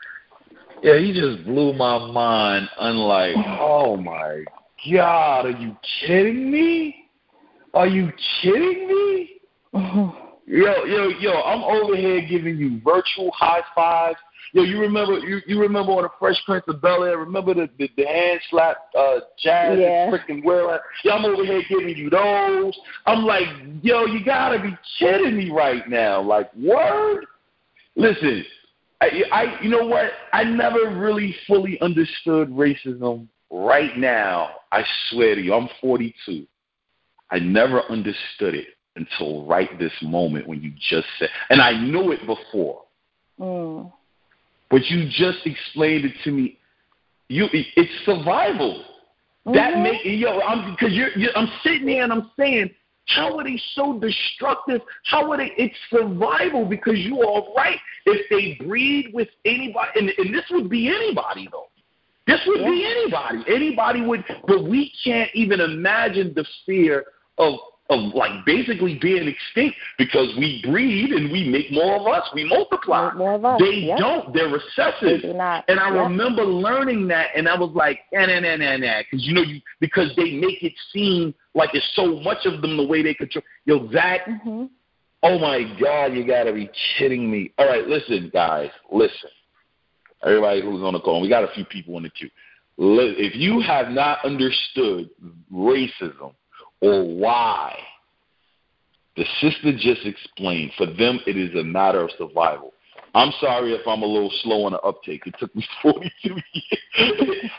blew my mind. Unlike, oh my God, are you kidding me? Are you kidding me? Yo, I'm over here giving you virtual high fives. Yo, you remember on the Fresh Prince of Bel-Air, remember the hand slap jazz and freaking Will? Yo, I'm over here giving you those. I'm like, yo, you gotta be kidding me right now. Like, word? Listen, I you know what? I never really fully understood racism. Right now, I swear to you, I'm 42. I never understood it until right this moment when you just said, and I knew it before. But you just explained it to me. It's survival. That I'm sitting there and I'm saying, how are they so destructive? How are they? It's survival because you are right. If they breed with anybody, and this would be anybody though. This would be anybody. Anybody would, but we can't even imagine the fear of like basically being extinct because we breed and we make more of us. We multiply. More of us. They don't. They're recessive. They do not. And I remember learning that, and I was like, because because they make it seem like it's so much of them the way they control. Yo, Zach. Oh my God, you gotta be kidding me. All right, listen, guys, listen. Everybody who's on the call, we got a few people in the queue. If you have not understood racism or why the sister just explained, for them it is a matter of survival. I'm sorry if I'm a little slow on the uptake. It took me 42 years.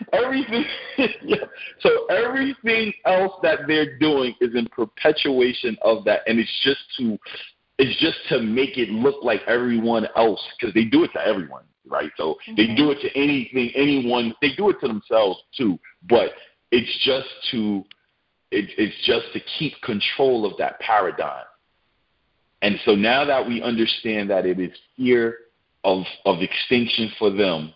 So everything else that they're doing is in perpetuation of that, and it's just to make it look like everyone else, because they do it to everyone, right? So they do it to anyone. They do it to themselves too, but it's just to keep control of that paradigm. And so now that we understand that it is fear of extinction for them,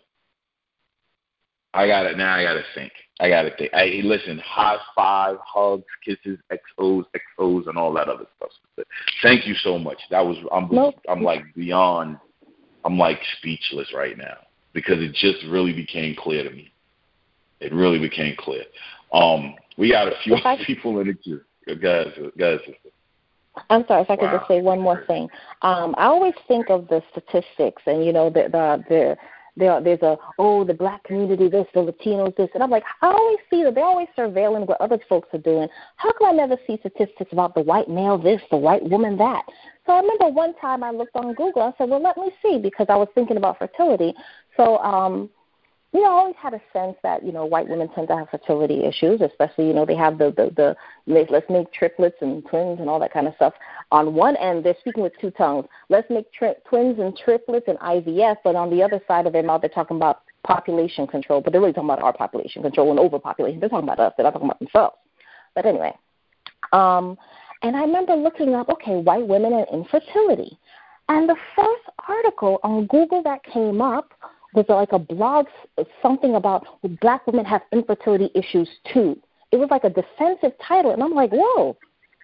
I gotta think. Listen, high five, hugs, kisses, XOs, and all that other stuff. Thank you so much. I'm like beyond. I'm like speechless right now because it just really became clear to me. It really became clear. We got a few people in the queue. Guys, sister. I'm sorry, if I could just say one more thing. I always think of the statistics, and there's the black community this, the Latinos this, and I'm like, I always see that they're always surveilling what other folks are doing. How come I never see statistics about the white male this, the white woman that? So I remember one time I looked on Google. I said, well, let me see, because I was thinking about fertility. So I always had a sense that, white women tend to have fertility issues, especially, they have the let's make triplets and twins and all that kind of stuff. On one end, they're speaking with two tongues. Let's make twins and triplets and IVF, but on the other side of their mouth, they're talking about population control, but they're really talking about our population control and overpopulation. They're talking about us. They're not talking about themselves. But anyway, and I remember looking up, white women and infertility. And the first article on Google that came up was like a blog, something about black women have infertility issues too. It was like a defensive title, and I'm like, whoa.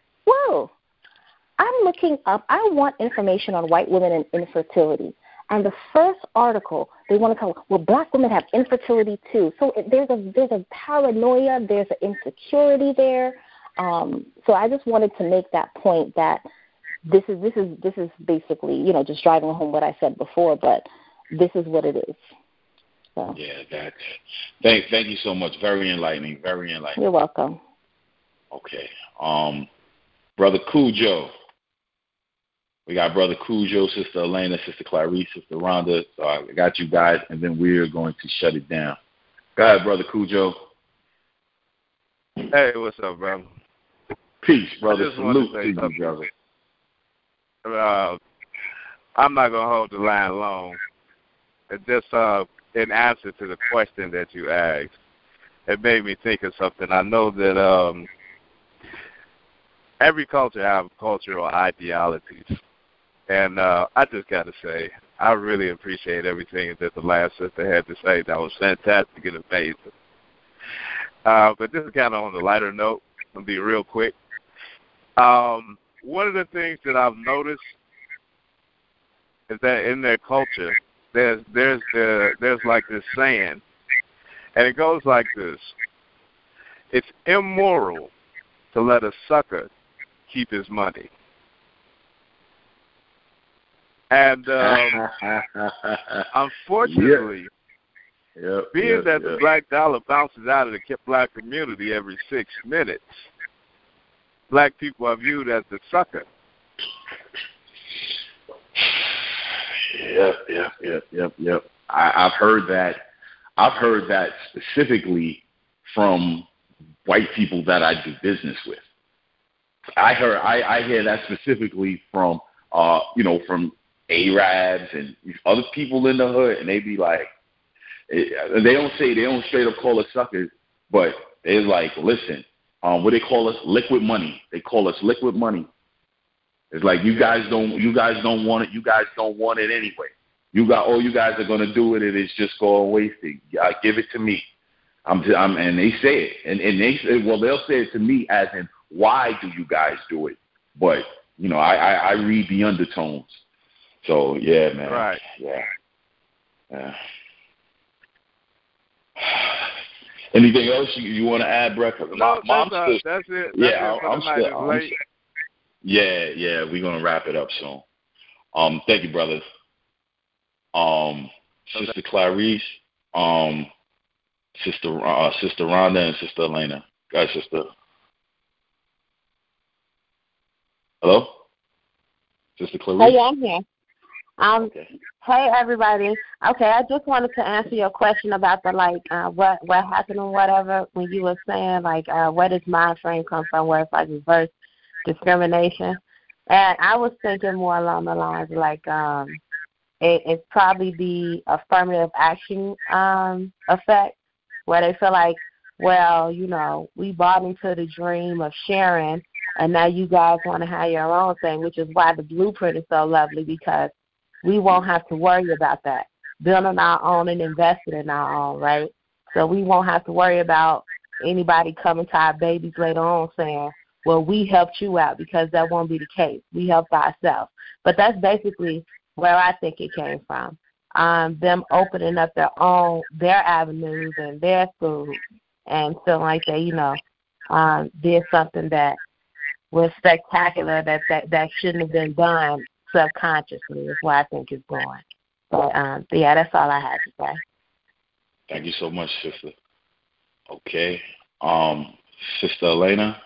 I'm looking up, I want information on white women and infertility. And the first article, they want to tell, well, black women have infertility too. So there's a paranoia, there's an insecurity there. So I just wanted to make that point that this is basically, just driving home what I said before, but this is what it is. So. Yeah, thank you so much. Very enlightening. You're welcome. Okay. Brother Cujo. We got Brother Cujo, Sister Elena, Sister Clarice, Sister Rhonda. So I got you guys, and then we're going to shut it down. Go ahead, Brother Cujo. Hey, what's up, brother? Peace, brother. Salute to you, brother. I'm not going to hold the line long. Just in answer to the question that you asked, it made me think of something. I know that every culture has cultural ideologies. And I just got to say, I really appreciate everything that the last sister had to say. That was fantastic and amazing. But this is kind of on the lighter note. I'll be real quick. One of the things that I've noticed is that in their culture, there's like this saying, and it goes like this: it's immoral to let a sucker keep his money. And unfortunately, being that the black dollar bounces out of the black community every 6 minutes, black people are viewed as the sucker. Yep. I've heard that specifically from white people that I do business with. I hear that specifically from from Arabs and other people in the hood, and they be like, they don't straight up call us suckers, but they're like, listen, what they call us, liquid money. They call us liquid money. It's like you guys don't want it. You guys don't want it anyway. All you guys are gonna do with it is just go wasting. Give it to me. And they say it, and they say, well, they'll say it to me as in, why do you guys do it? But I read the undertones. So yeah, man. Right. Yeah. Anything else you want to add, Brett? No, that's it. I'm still. Yeah. We're gonna wrap it up soon. Thank you, brothers. Sister Clarice, Sister Rhonda, and Sister Elena. Guys, sister. Hello, Sister Clarice. Hey, I'm here. Okay. Hey, everybody. Okay, I just wanted to answer your question about the what happened or whatever when you were saying where does mind frame come from, where it's like reverse discrimination, and I was thinking more along the lines it's probably the affirmative action effect, where they feel like, well, we bought into the dream of sharing, and now you guys want to have your own thing, which is why the blueprint is so lovely, because we won't have to worry about that. Building our own and investing in our own, right? So we won't have to worry about anybody coming to our babies later on saying, well, we helped you out, because that won't be the case. We helped ourselves. But that's basically where I think it came from. Them opening up their avenues and their schools and feeling like they, did something that was spectacular that shouldn't have been done subconsciously is where I think it's going. But yeah, that's all I had to say. Thank you so much, sister. Okay. Sister Elena.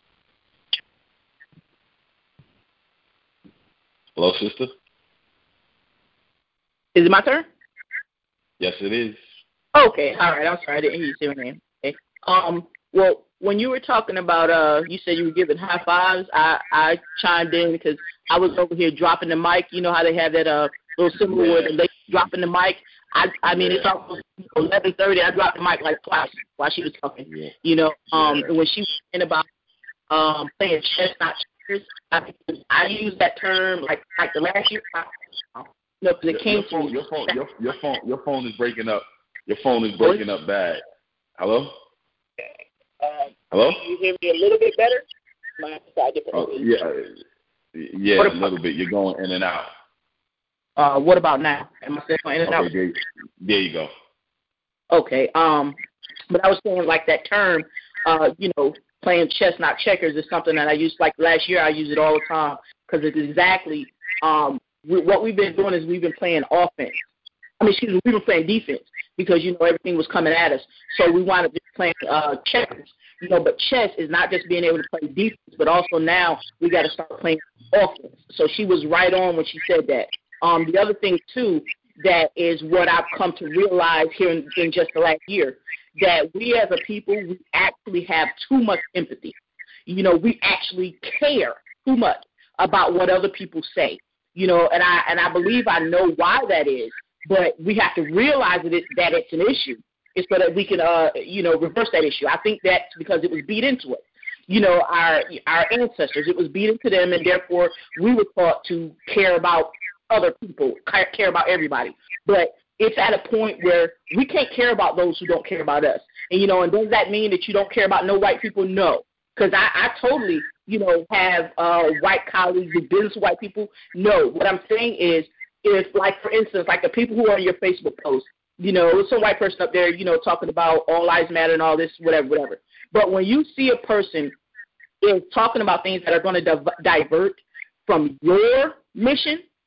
Hello, sister. Is it my turn? Yes, it is. Okay, all right. I'm sorry, I didn't hear you say my name. Okay. Well, when you were talking about, you said you were giving high fives, I chimed in because I was over here dropping the mic. You know how they have that little symbol where the lady dropping the mic? I mean, it's almost 11:30. I dropped the mic like twice while she was talking. Yeah. And when she was saying about playing chess, not checkers, I use that term like the last year. No, because it came to your phone is breaking up. Your phone is breaking up bad. Hello? Hello? Can you hear me a little bit better? Yeah, a little bit. You're going in and out. What about now? Am I still going in and out? There you go. Okay. But I was saying like that term, playing chess, not checkers, is something that I used like last year. I use it all the time because it's exactly what we've been doing is we've been playing offense. We've been playing defense because, everything was coming at us. So we wound up just playing checkers. But chess is not just being able to play defense, but also now we got to start playing offense. So she was right on when she said that. The other thing, too, that is what I've come to realize here in just the last year, that we as a people, we actually have too much empathy. We actually care too much about what other people say. And I believe I know why that is, but we have to realize that it's an issue. It's so that we can, reverse that issue. I think that's because it was beat into us. Our ancestors, it was beat into them, and therefore we were taught to care about other people, care about everybody. But it's at a point where we can't care about those who don't care about us. And, and does that mean that you don't care about no white people? No. Because I totally, have white colleagues who business with white people. No. What I'm saying is, if, like, for instance, like the people who are on your Facebook post, some white person up there, talking about all lives matter and all this, whatever. But when you see a person is talking about things that are going to divert from your mission,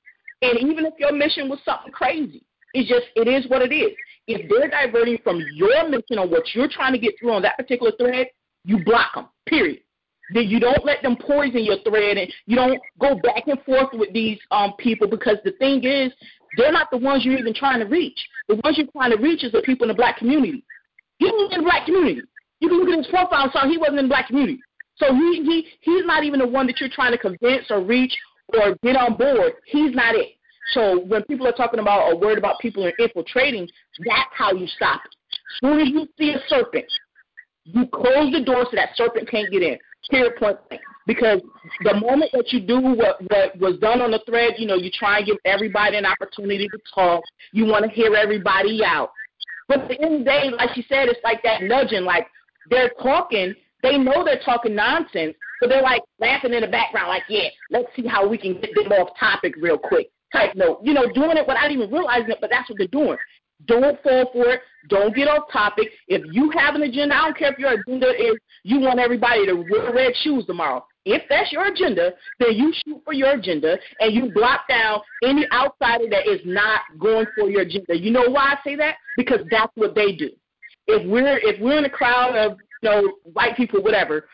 And even if your mission was something crazy, it is what it is. If they're diverting from your mission on what you're trying to get through on that particular thread, you block them, period. Then you don't let them poison your thread, and you don't go back and forth with these people, because the thing is, they're not the ones you're even trying to reach. The ones you're trying to reach is the people in the black community. He was in the black community. You can look at his profile and saw he wasn't in the black community. So he's not even the one that you're trying to convince or reach or get on board. He's not it. So when people are talking about or worried about people infiltrating, that's how you stop it. As soon as you see a serpent, you close the door so that serpent can't get in. Period, point blank. Because the moment that you do what was done on the thread, you try and give everybody an opportunity to talk. You want to hear everybody out. But at the end of the day, like she said, it's like that nudging. Like, they're talking. They know they're talking nonsense, but they're like laughing in the background like, yeah, let's see how we can get them off topic real quick type note. Doing it without even realizing it, but that's what they're doing. Don't fall for it. Don't get off topic. If you have an agenda, I don't care if your agenda is you want everybody to wear red shoes tomorrow. If that's your agenda, then you shoot for your agenda and you block down any outsider that is not going for your agenda. You know why I say that? Because that's what they do. If we're in a crowd of white people, whatever,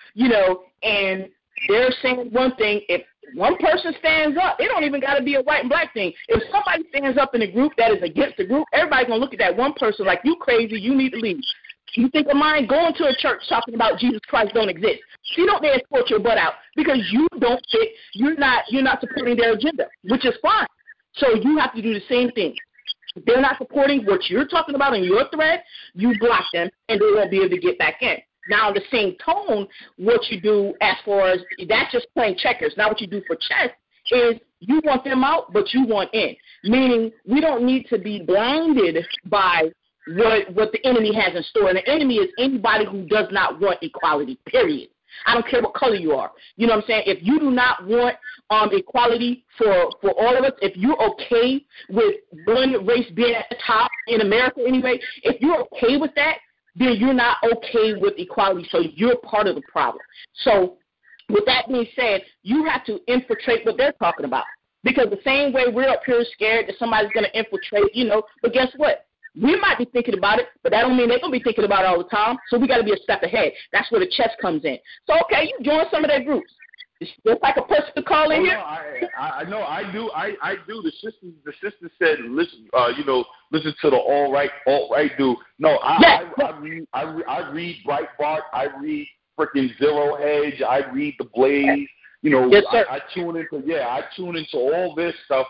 and they're saying one thing, if one person stands up, it don't even got to be a white and black thing. If somebody stands up in a group that is against the group, everybody's going to look at that one person like, you crazy, you need to leave. You think of mine going to a church talking about Jesus Christ don't exist. You don't dare escort your butt out because you don't fit, you're not supporting their agenda, which is fine. So you have to do the same thing. If they're not supporting what you're talking about in your thread, you block them and they won't be able to get back in. Now, in the same tone, what you do as far as that's just playing checkers. Now, what you do for chess is you want them out, but you want in. Meaning, we don't need to be blinded by what the enemy has in store. And the enemy is anybody who does not want equality, period. I don't care what color you are. You know what I'm saying? If you do not want equality for all of us, if you're okay with one race being at the top in America anyway, if you're okay with that, then you're not okay with equality, so you're part of the problem. So with that being said, you have to infiltrate what they're talking about. Because the same way we're up here scared that somebody's going to infiltrate, but guess what? We might be thinking about it, but that don't mean they're going to be thinking about it all the time, so we got to be a step ahead. That's where the chess comes in. So, okay, you join some of their groups. Just like a person to call in here. I know. I do. The sister said, listen. Listen to the all right dude. No, I read Breitbart. I read freaking Zero Hedge. I read The Blaze. Yes, sir. I tune into all this stuff.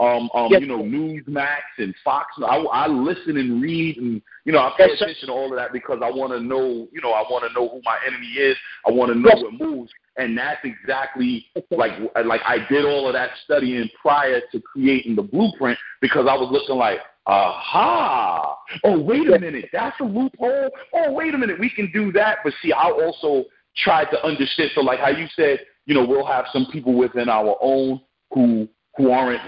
Newsmax and Fox. I listen and read, and I pay attention to all of that because I want to know. I want to know who my enemy is. I want to know what moves. And that's exactly like I did all of that studying prior to creating the blueprint because I was looking like, aha, oh, wait a minute, that's a loophole. Oh, wait a minute, we can do that. But see, I also tried to understand. So like how you said, we'll have some people within our own who aren't,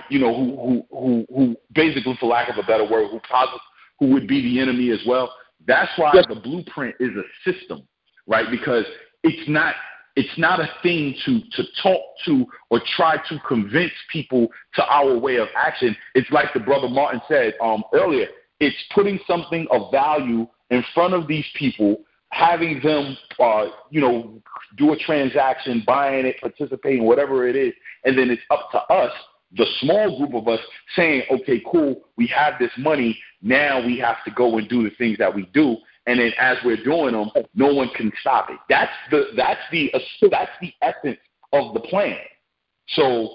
who basically, for lack of a better word, who would be the enemy as well. That's why the blueprint is a system, right? Because it's not a thing to talk to or try to convince people to our way of action. It's like the brother Martin said earlier. It's putting something of value in front of these people, having them, do a transaction, buying it, participating, whatever it is, and then it's up to us, the small group of us, saying, okay, cool, we have this money. Now we have to go and do the things that we do. And then as we're doing them, no one can stop it. That's the essence of the plan. So,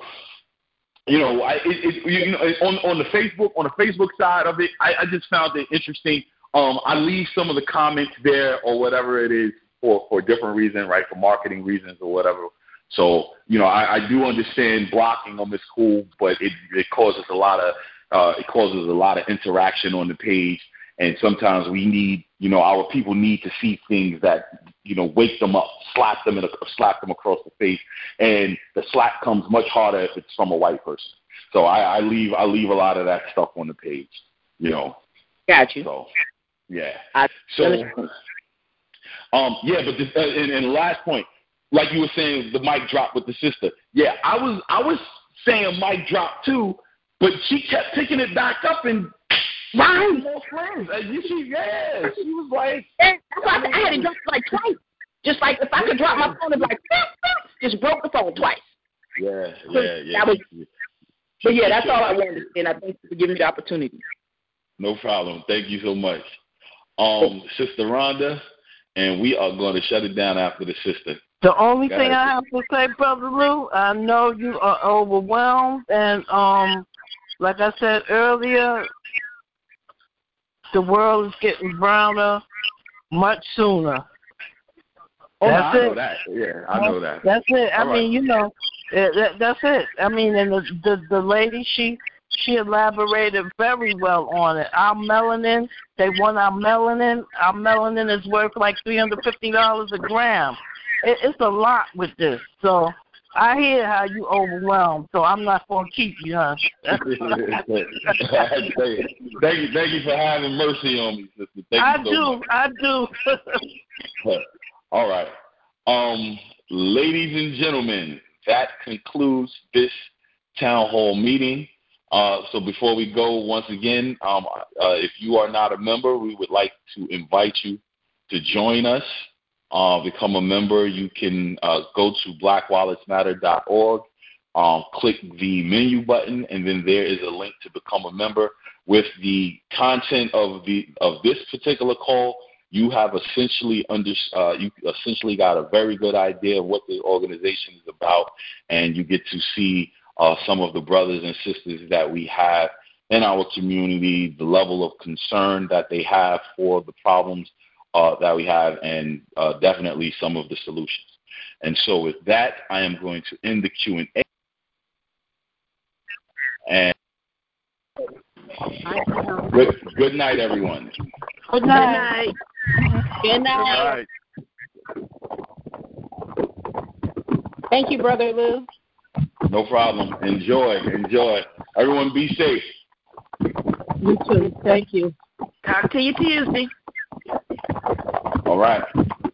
on the Facebook side of it, I just found it interesting. I leave some of the comments there or whatever it is for different reasons, right? For marketing reasons or whatever. So, I do understand blocking them is cool, but it causes a lot of interaction on the page. And sometimes we need, our people need to see things that, wake them up, slap them across the face. And the slap comes much harder if it's from a white person. So I leave a lot of that stuff on the page, Got you. So, yeah. But and the last point, like you were saying, the mic drop with the sister. Yeah, I was saying mic drop too, But she kept picking it back up and more friends. She was like, that's why I had to drop it like twice. Just like if I could drop my phone, it'd be like, just broke the phone twice. Yeah. But yeah, that's all I wanted, and I thank you for giving me the opportunity. No problem. Thank you so much. Sister Rhonda, and we are going to shut it down after the sister. The only thing I have to say, Brother Lou, I know you are overwhelmed, and like I said earlier, the world is getting browner much sooner. I know that. Yeah, I know that. That's it. I mean, that's it. I mean, and the lady, she elaborated very well on it. Our melanin, they want our melanin. Our melanin is worth like $350 a gram. It's a lot with this. So I hear how you overwhelmed. So I'm not going to keep you, huh? Thank you for having mercy on me, sister. Thank you so much. I do. All right. Ladies and gentlemen, that concludes this town hall meeting. So before we go, once again, if you are not a member, we would like to invite you to join us. Become a member. You can go to blackwalletsmatter.org, click the menu button, and then there is a link to become a member. With the content of this particular call, you have essentially got a very good idea of what the organization is about, and you get to see some of the brothers and sisters that we have in our community, the level of concern that they have for the problems that we have, and definitely some of the solutions. And so with that, I am going to end the Q&A. And good night, everyone. Good night. Good night. Thank you, Brother Lou. No problem. Enjoy. Everyone be safe. You too. Thank you. Talk to you Tuesday. All right.